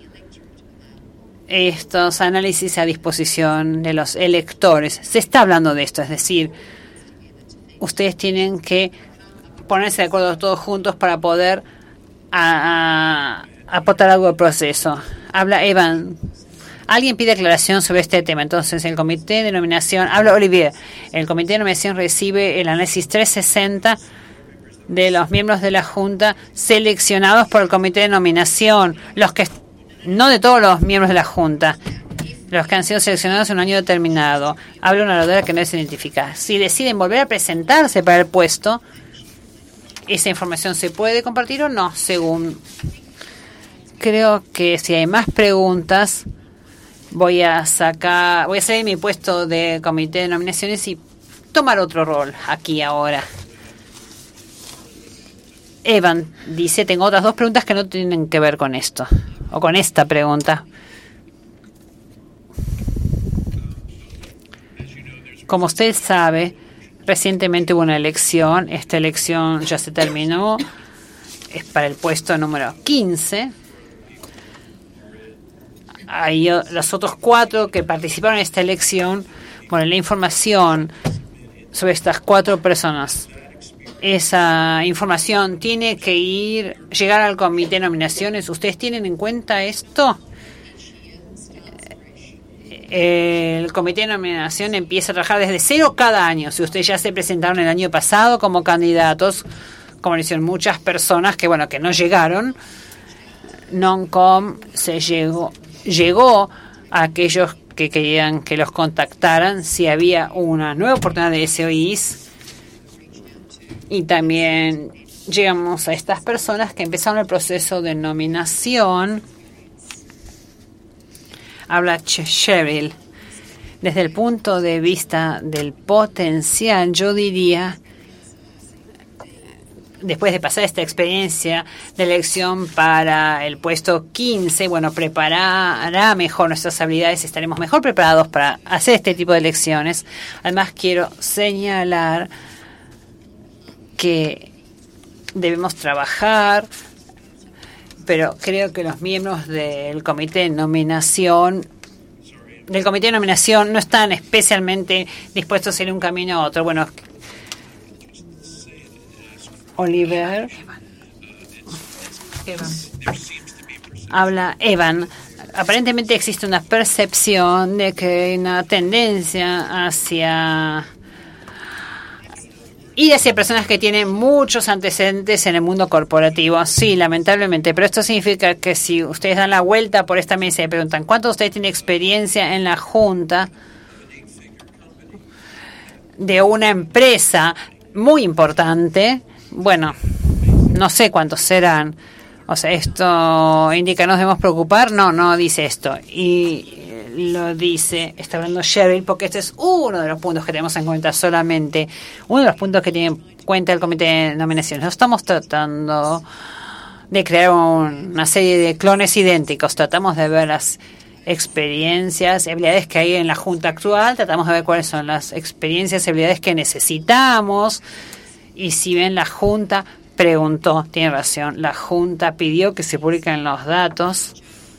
estos análisis a disposición de los electores. Se está hablando de esto, es decir, ustedes tienen que ponerse de acuerdo todos juntos para poder a, a, aportar algo al proceso. Habla Evan. Alguien pide aclaración sobre este tema. Entonces, el comité de nominación, habla Olivier, el comité de nominación recibe el análisis trescientos sesenta de los miembros de la Junta seleccionados por el comité de nominación, los que no de todos los miembros de la Junta, los que han sido seleccionados en un año determinado. Habla una oradora que no se identifica. Si deciden volver a presentarse para el puesto, ¿esa información se puede compartir o no? Según creo que si hay más preguntas, voy a sacar, voy a salir de mi puesto de comité de nominaciones y tomar otro rol aquí ahora. Evan dice, tengo otras dos preguntas que no tienen que ver con esto, o con esta pregunta. Como usted sabe, recientemente hubo una elección. Esta elección ya se terminó. Es para el puesto número quince. Hay los otros cuatro que participaron en esta elección. Bueno, la información sobre estas cuatro personas, esa información tiene que ir, llegar al comité de nominaciones. ¿Ustedes tienen en cuenta esto? El comité de nominación empieza a trabajar desde cero cada año. Si ustedes ya se presentaron el año pasado como candidatos, como lo hicieron muchas personas que bueno que no llegaron, NONCOM se llegó llegó a aquellos que querían que los contactaran si había una nueva oportunidad de S O Is, y también llegamos a estas personas que empezaron el proceso de nominación. Habla Cheryl. Desde el punto de vista del potencial, yo diría, después de pasar esta experiencia de elección para el puesto quince, bueno, preparará mejor nuestras habilidades, estaremos mejor preparados para hacer este tipo de elecciones. Además, quiero señalar que debemos trabajar, pero creo que los miembros del comité de nominación del comité de nominación no están especialmente dispuestos a ir un camino a otro. Bueno, Oliver Evan. habla Evan. Aparentemente existe una percepción de que hay una tendencia hacia ir hacia personas que tienen muchos antecedentes en el mundo corporativo. Sí, lamentablemente, pero esto significa que si ustedes dan la vuelta por esta mesa y preguntan ¿cuántos de ustedes tienen experiencia en la junta de una empresa muy importante? Bueno, no sé cuántos serán. O sea, esto indica que nos debemos preocupar. No, no dice esto. Y lo dice, está hablando Cheryl, porque este es uno de los puntos que tenemos en cuenta solamente. Uno de los puntos que tiene en cuenta el comité de nominaciones. No estamos tratando de crear un, una serie de clones idénticos. Tratamos de ver las experiencias, habilidades que hay en la Junta actual. Tratamos de ver cuáles son las experiencias, habilidades que necesitamos. Y si ven, la Junta preguntó, tiene razón, la Junta pidió que se publiquen los datos,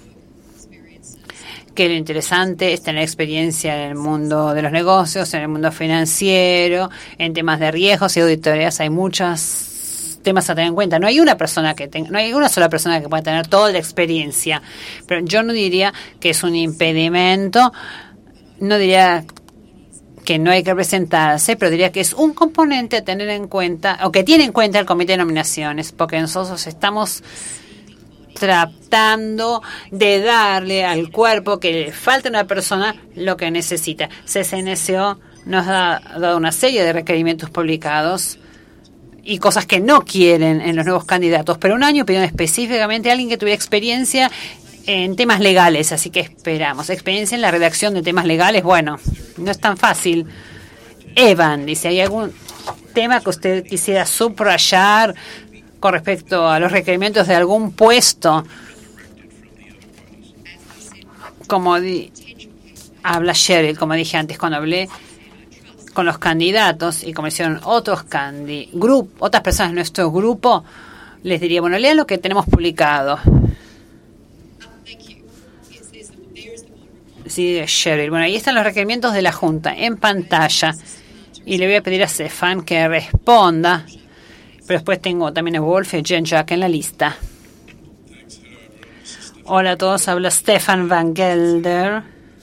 que lo interesante es tener experiencia en el mundo de los negocios, en el mundo financiero, en temas de riesgos y auditorías. Hay muchos temas a tener en cuenta. No hay una persona que tenga, no hay una sola persona que pueda tener toda la experiencia, pero yo no diría que es un impedimento, no diría que no hay que presentarse, pero diría que es un componente a tener en cuenta, o que tiene en cuenta el comité de nominaciones, porque nosotros estamos tratando de darle al cuerpo que le falta a una persona lo que necesita. C S N C O nos ha dado una serie de requerimientos publicados y cosas que no quieren en los nuevos candidatos, pero un año pidieron específicamente a alguien que tuviera experiencia en temas legales, así que esperamos. Experiencia en la redacción de temas legales, bueno, no es tan fácil. Evan dice, ¿hay algún tema que usted quisiera subrayar con respecto a los requerimientos de algún puesto? Como di habla Cheryl, como dije antes, cuando hablé con los candidatos y como hicieron otros candi grup, otras personas de nuestro grupo, les diría, bueno, lean lo que tenemos publicado. Sí, Cheryl. Bueno, ahí están los requerimientos de la Junta en pantalla. Y le voy a pedir a Stefan que responda. Pero después tengo también a Wolf y Jen Jack en la lista. Hola a todos, habla Stefan Van Gelder.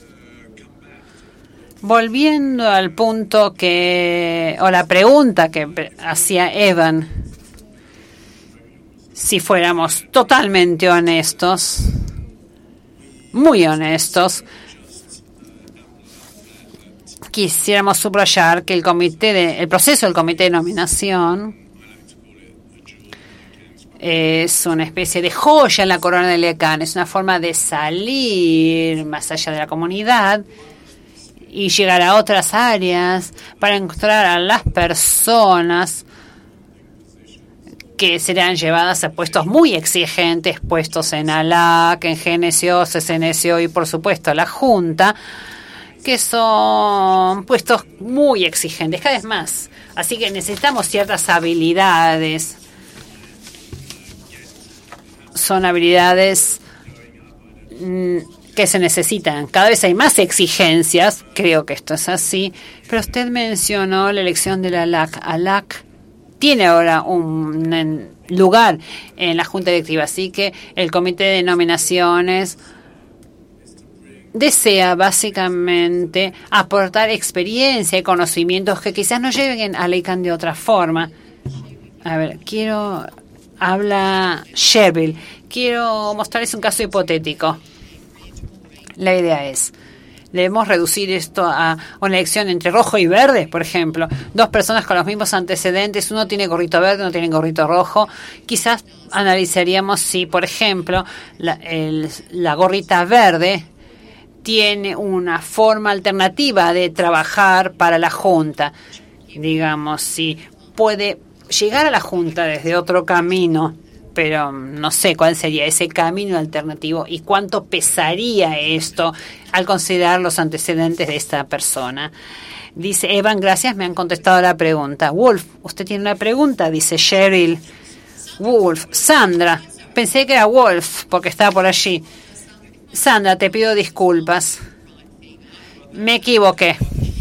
Volviendo al punto que, o la pregunta que hacía Evan, si fuéramos totalmente honestos, muy honestos, quisiéramos subrayar que el comité de, el proceso del comité de nominación es una especie de joya en la corona de Lecan. Es una forma de salir más allá de la comunidad y llegar a otras áreas para encontrar a las personas que serán llevadas a puestos muy exigentes, puestos en A L A C, en G N C O, C S N C O y por supuesto la Junta, que son puestos muy exigentes, cada vez más. Así que necesitamos ciertas habilidades. Son habilidades mmm, que se necesitan. Cada vez hay más exigencias, creo que esto es así, pero usted mencionó la elección de la A L A C. A L A C tiene ahora un lugar en la Junta Directiva, así que el comité de nominaciones desea básicamente aportar experiencia y conocimientos que quizás no lleguen a Leican de otra forma. A ver, quiero... Habla Cheryl. Quiero mostrarles un caso hipotético. La idea es, debemos reducir esto a una elección entre rojo y verde, por ejemplo. Dos personas con los mismos antecedentes, uno tiene gorrito verde, uno tiene gorrito rojo. Quizás analizaríamos si, por ejemplo, la, el, la gorrita verde tiene una forma alternativa de trabajar para la Junta. Digamos, si puede llegar a la Junta desde otro camino, pero no sé cuál sería ese camino alternativo y cuánto pesaría esto al considerar los antecedentes de esta persona. Dice Evan, gracias, me han contestado la pregunta. Wolf, usted tiene una pregunta, dice Cheryl. Wolf, Sandra, pensé que era Wolf porque estaba por allí. Sandra, te pido disculpas. Me equivoqué.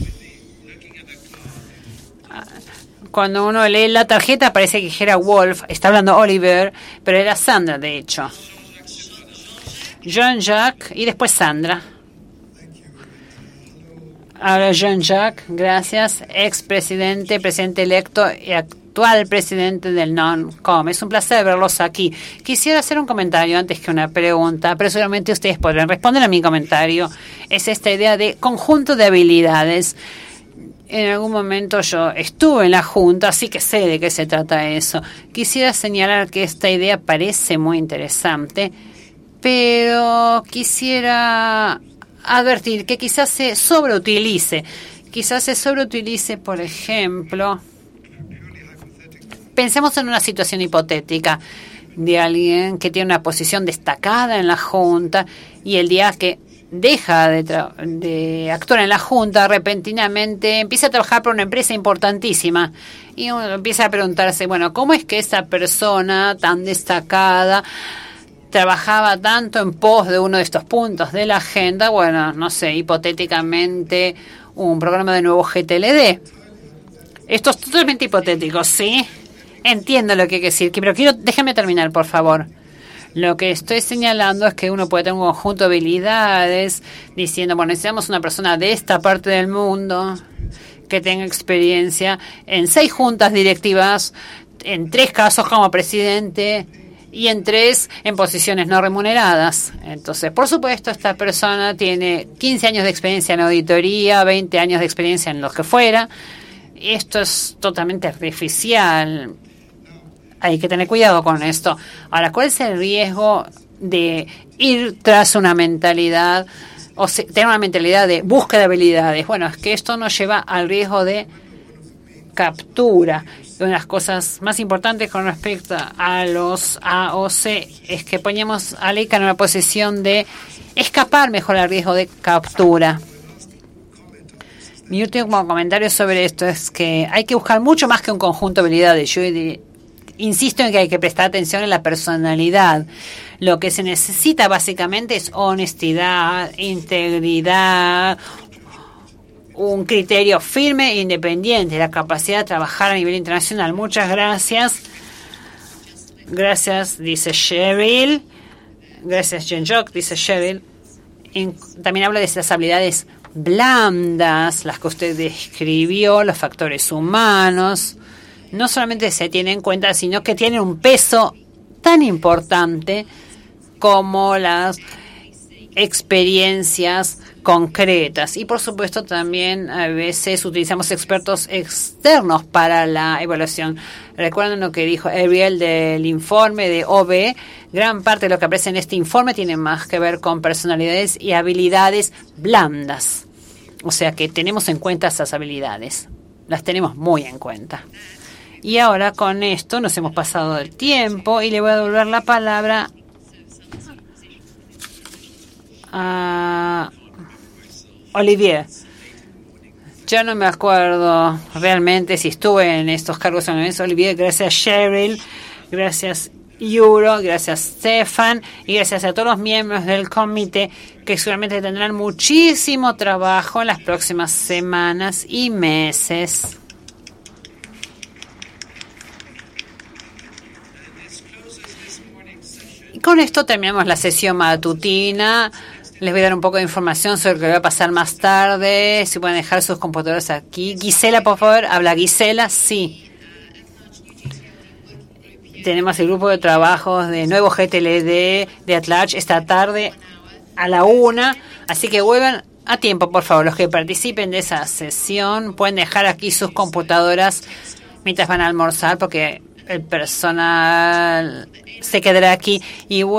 Cuando uno lee la tarjeta parece que era Wolf, está hablando Oliver, pero era Sandra, de hecho. Jean-Jacques y después Sandra. Ahora Jean-Jacques, gracias, expresidente, presidente electo y actual presidente del NONCOM. Es un placer verlos aquí. Quisiera hacer un comentario antes que una pregunta, pero seguramente ustedes podrán responder a mi comentario. Es esta idea de conjunto de habilidades. En algún momento yo estuve en la Junta, así que sé de qué se trata eso. Quisiera señalar que esta idea parece muy interesante, pero quisiera advertir que quizás se sobreutilice. Quizás se sobreutilice, por ejemplo, pensemos en una situación hipotética de alguien que tiene una posición destacada en la Junta y el día que deja de, de actuar en la Junta, repentinamente empieza a trabajar para una empresa importantísima y uno empieza a preguntarse, bueno, ¿cómo es que esa persona tan destacada trabajaba tanto en pos de uno de estos puntos de la agenda? Bueno, no sé, hipotéticamente un programa de nuevo G T L D. Esto es totalmente hipotético, ¿sí? Entiendo lo que hay que decir, pero quiero, déjame terminar, por favor. Lo que estoy señalando es que uno puede tener un conjunto de habilidades diciendo, bueno, necesitamos una persona de esta parte del mundo que tenga experiencia en seis juntas directivas, en tres casos como presidente y en tres en posiciones no remuneradas. Entonces, por supuesto, esta persona tiene quince años de experiencia en auditoría, veinte años de experiencia en lo que fuera. Esto es totalmente artificial. Hay que tener cuidado con esto. Ahora, ¿cuál es el riesgo de ir tras una mentalidad o se, tener una mentalidad de búsqueda de habilidades? Bueno, es que esto nos lleva al riesgo de captura. Una de las cosas más importantes con respecto a los A O C es que ponemos a Leica en una posición de escapar mejor al riesgo de captura. Mi último comentario sobre esto es que hay que buscar mucho más que un conjunto de habilidades. Yo insisto en que hay que prestar atención en la personalidad. Lo que se necesita básicamente es honestidad, integridad, un criterio firme e independiente, la capacidad de trabajar a nivel internacional. Muchas gracias. Gracias, dice Cheryl. Gracias, Jen Jock, dice Cheryl. En, también habla de esas habilidades blandas, las que usted describió, los factores humanos. No solamente se tiene en cuenta, sino que tienen un peso tan importante como las experiencias concretas. Y por supuesto también a veces utilizamos expertos externos para la evaluación. Recuerden lo que dijo Ariel del informe de O B E. Gran parte de lo que aparece en este informe tiene más que ver con personalidades y habilidades blandas. O sea que tenemos en cuenta esas habilidades. Las tenemos muy en cuenta. Y ahora con esto nos hemos pasado el tiempo y le voy a devolver la palabra a Olivier. Ya no me acuerdo realmente si estuve en estos cargos en el mes. Olivier, gracias Cheryl, gracias Euro, gracias Stefan y gracias a todos los miembros del comité que seguramente tendrán muchísimo trabajo en las próximas semanas y meses. Y con esto terminamos la sesión matutina. Les voy a dar un poco de información sobre lo que va a pasar más tarde. Si pueden dejar sus computadoras aquí. Gisela, por favor. ¿Habla Gisela? Sí. Tenemos el grupo de trabajos de nuevo G T L D de At-Large esta tarde a la una. Así que vuelvan a tiempo, por favor. Los que participen de esa sesión pueden dejar aquí sus computadoras mientras van a almorzar porque el personal se quedará aquí y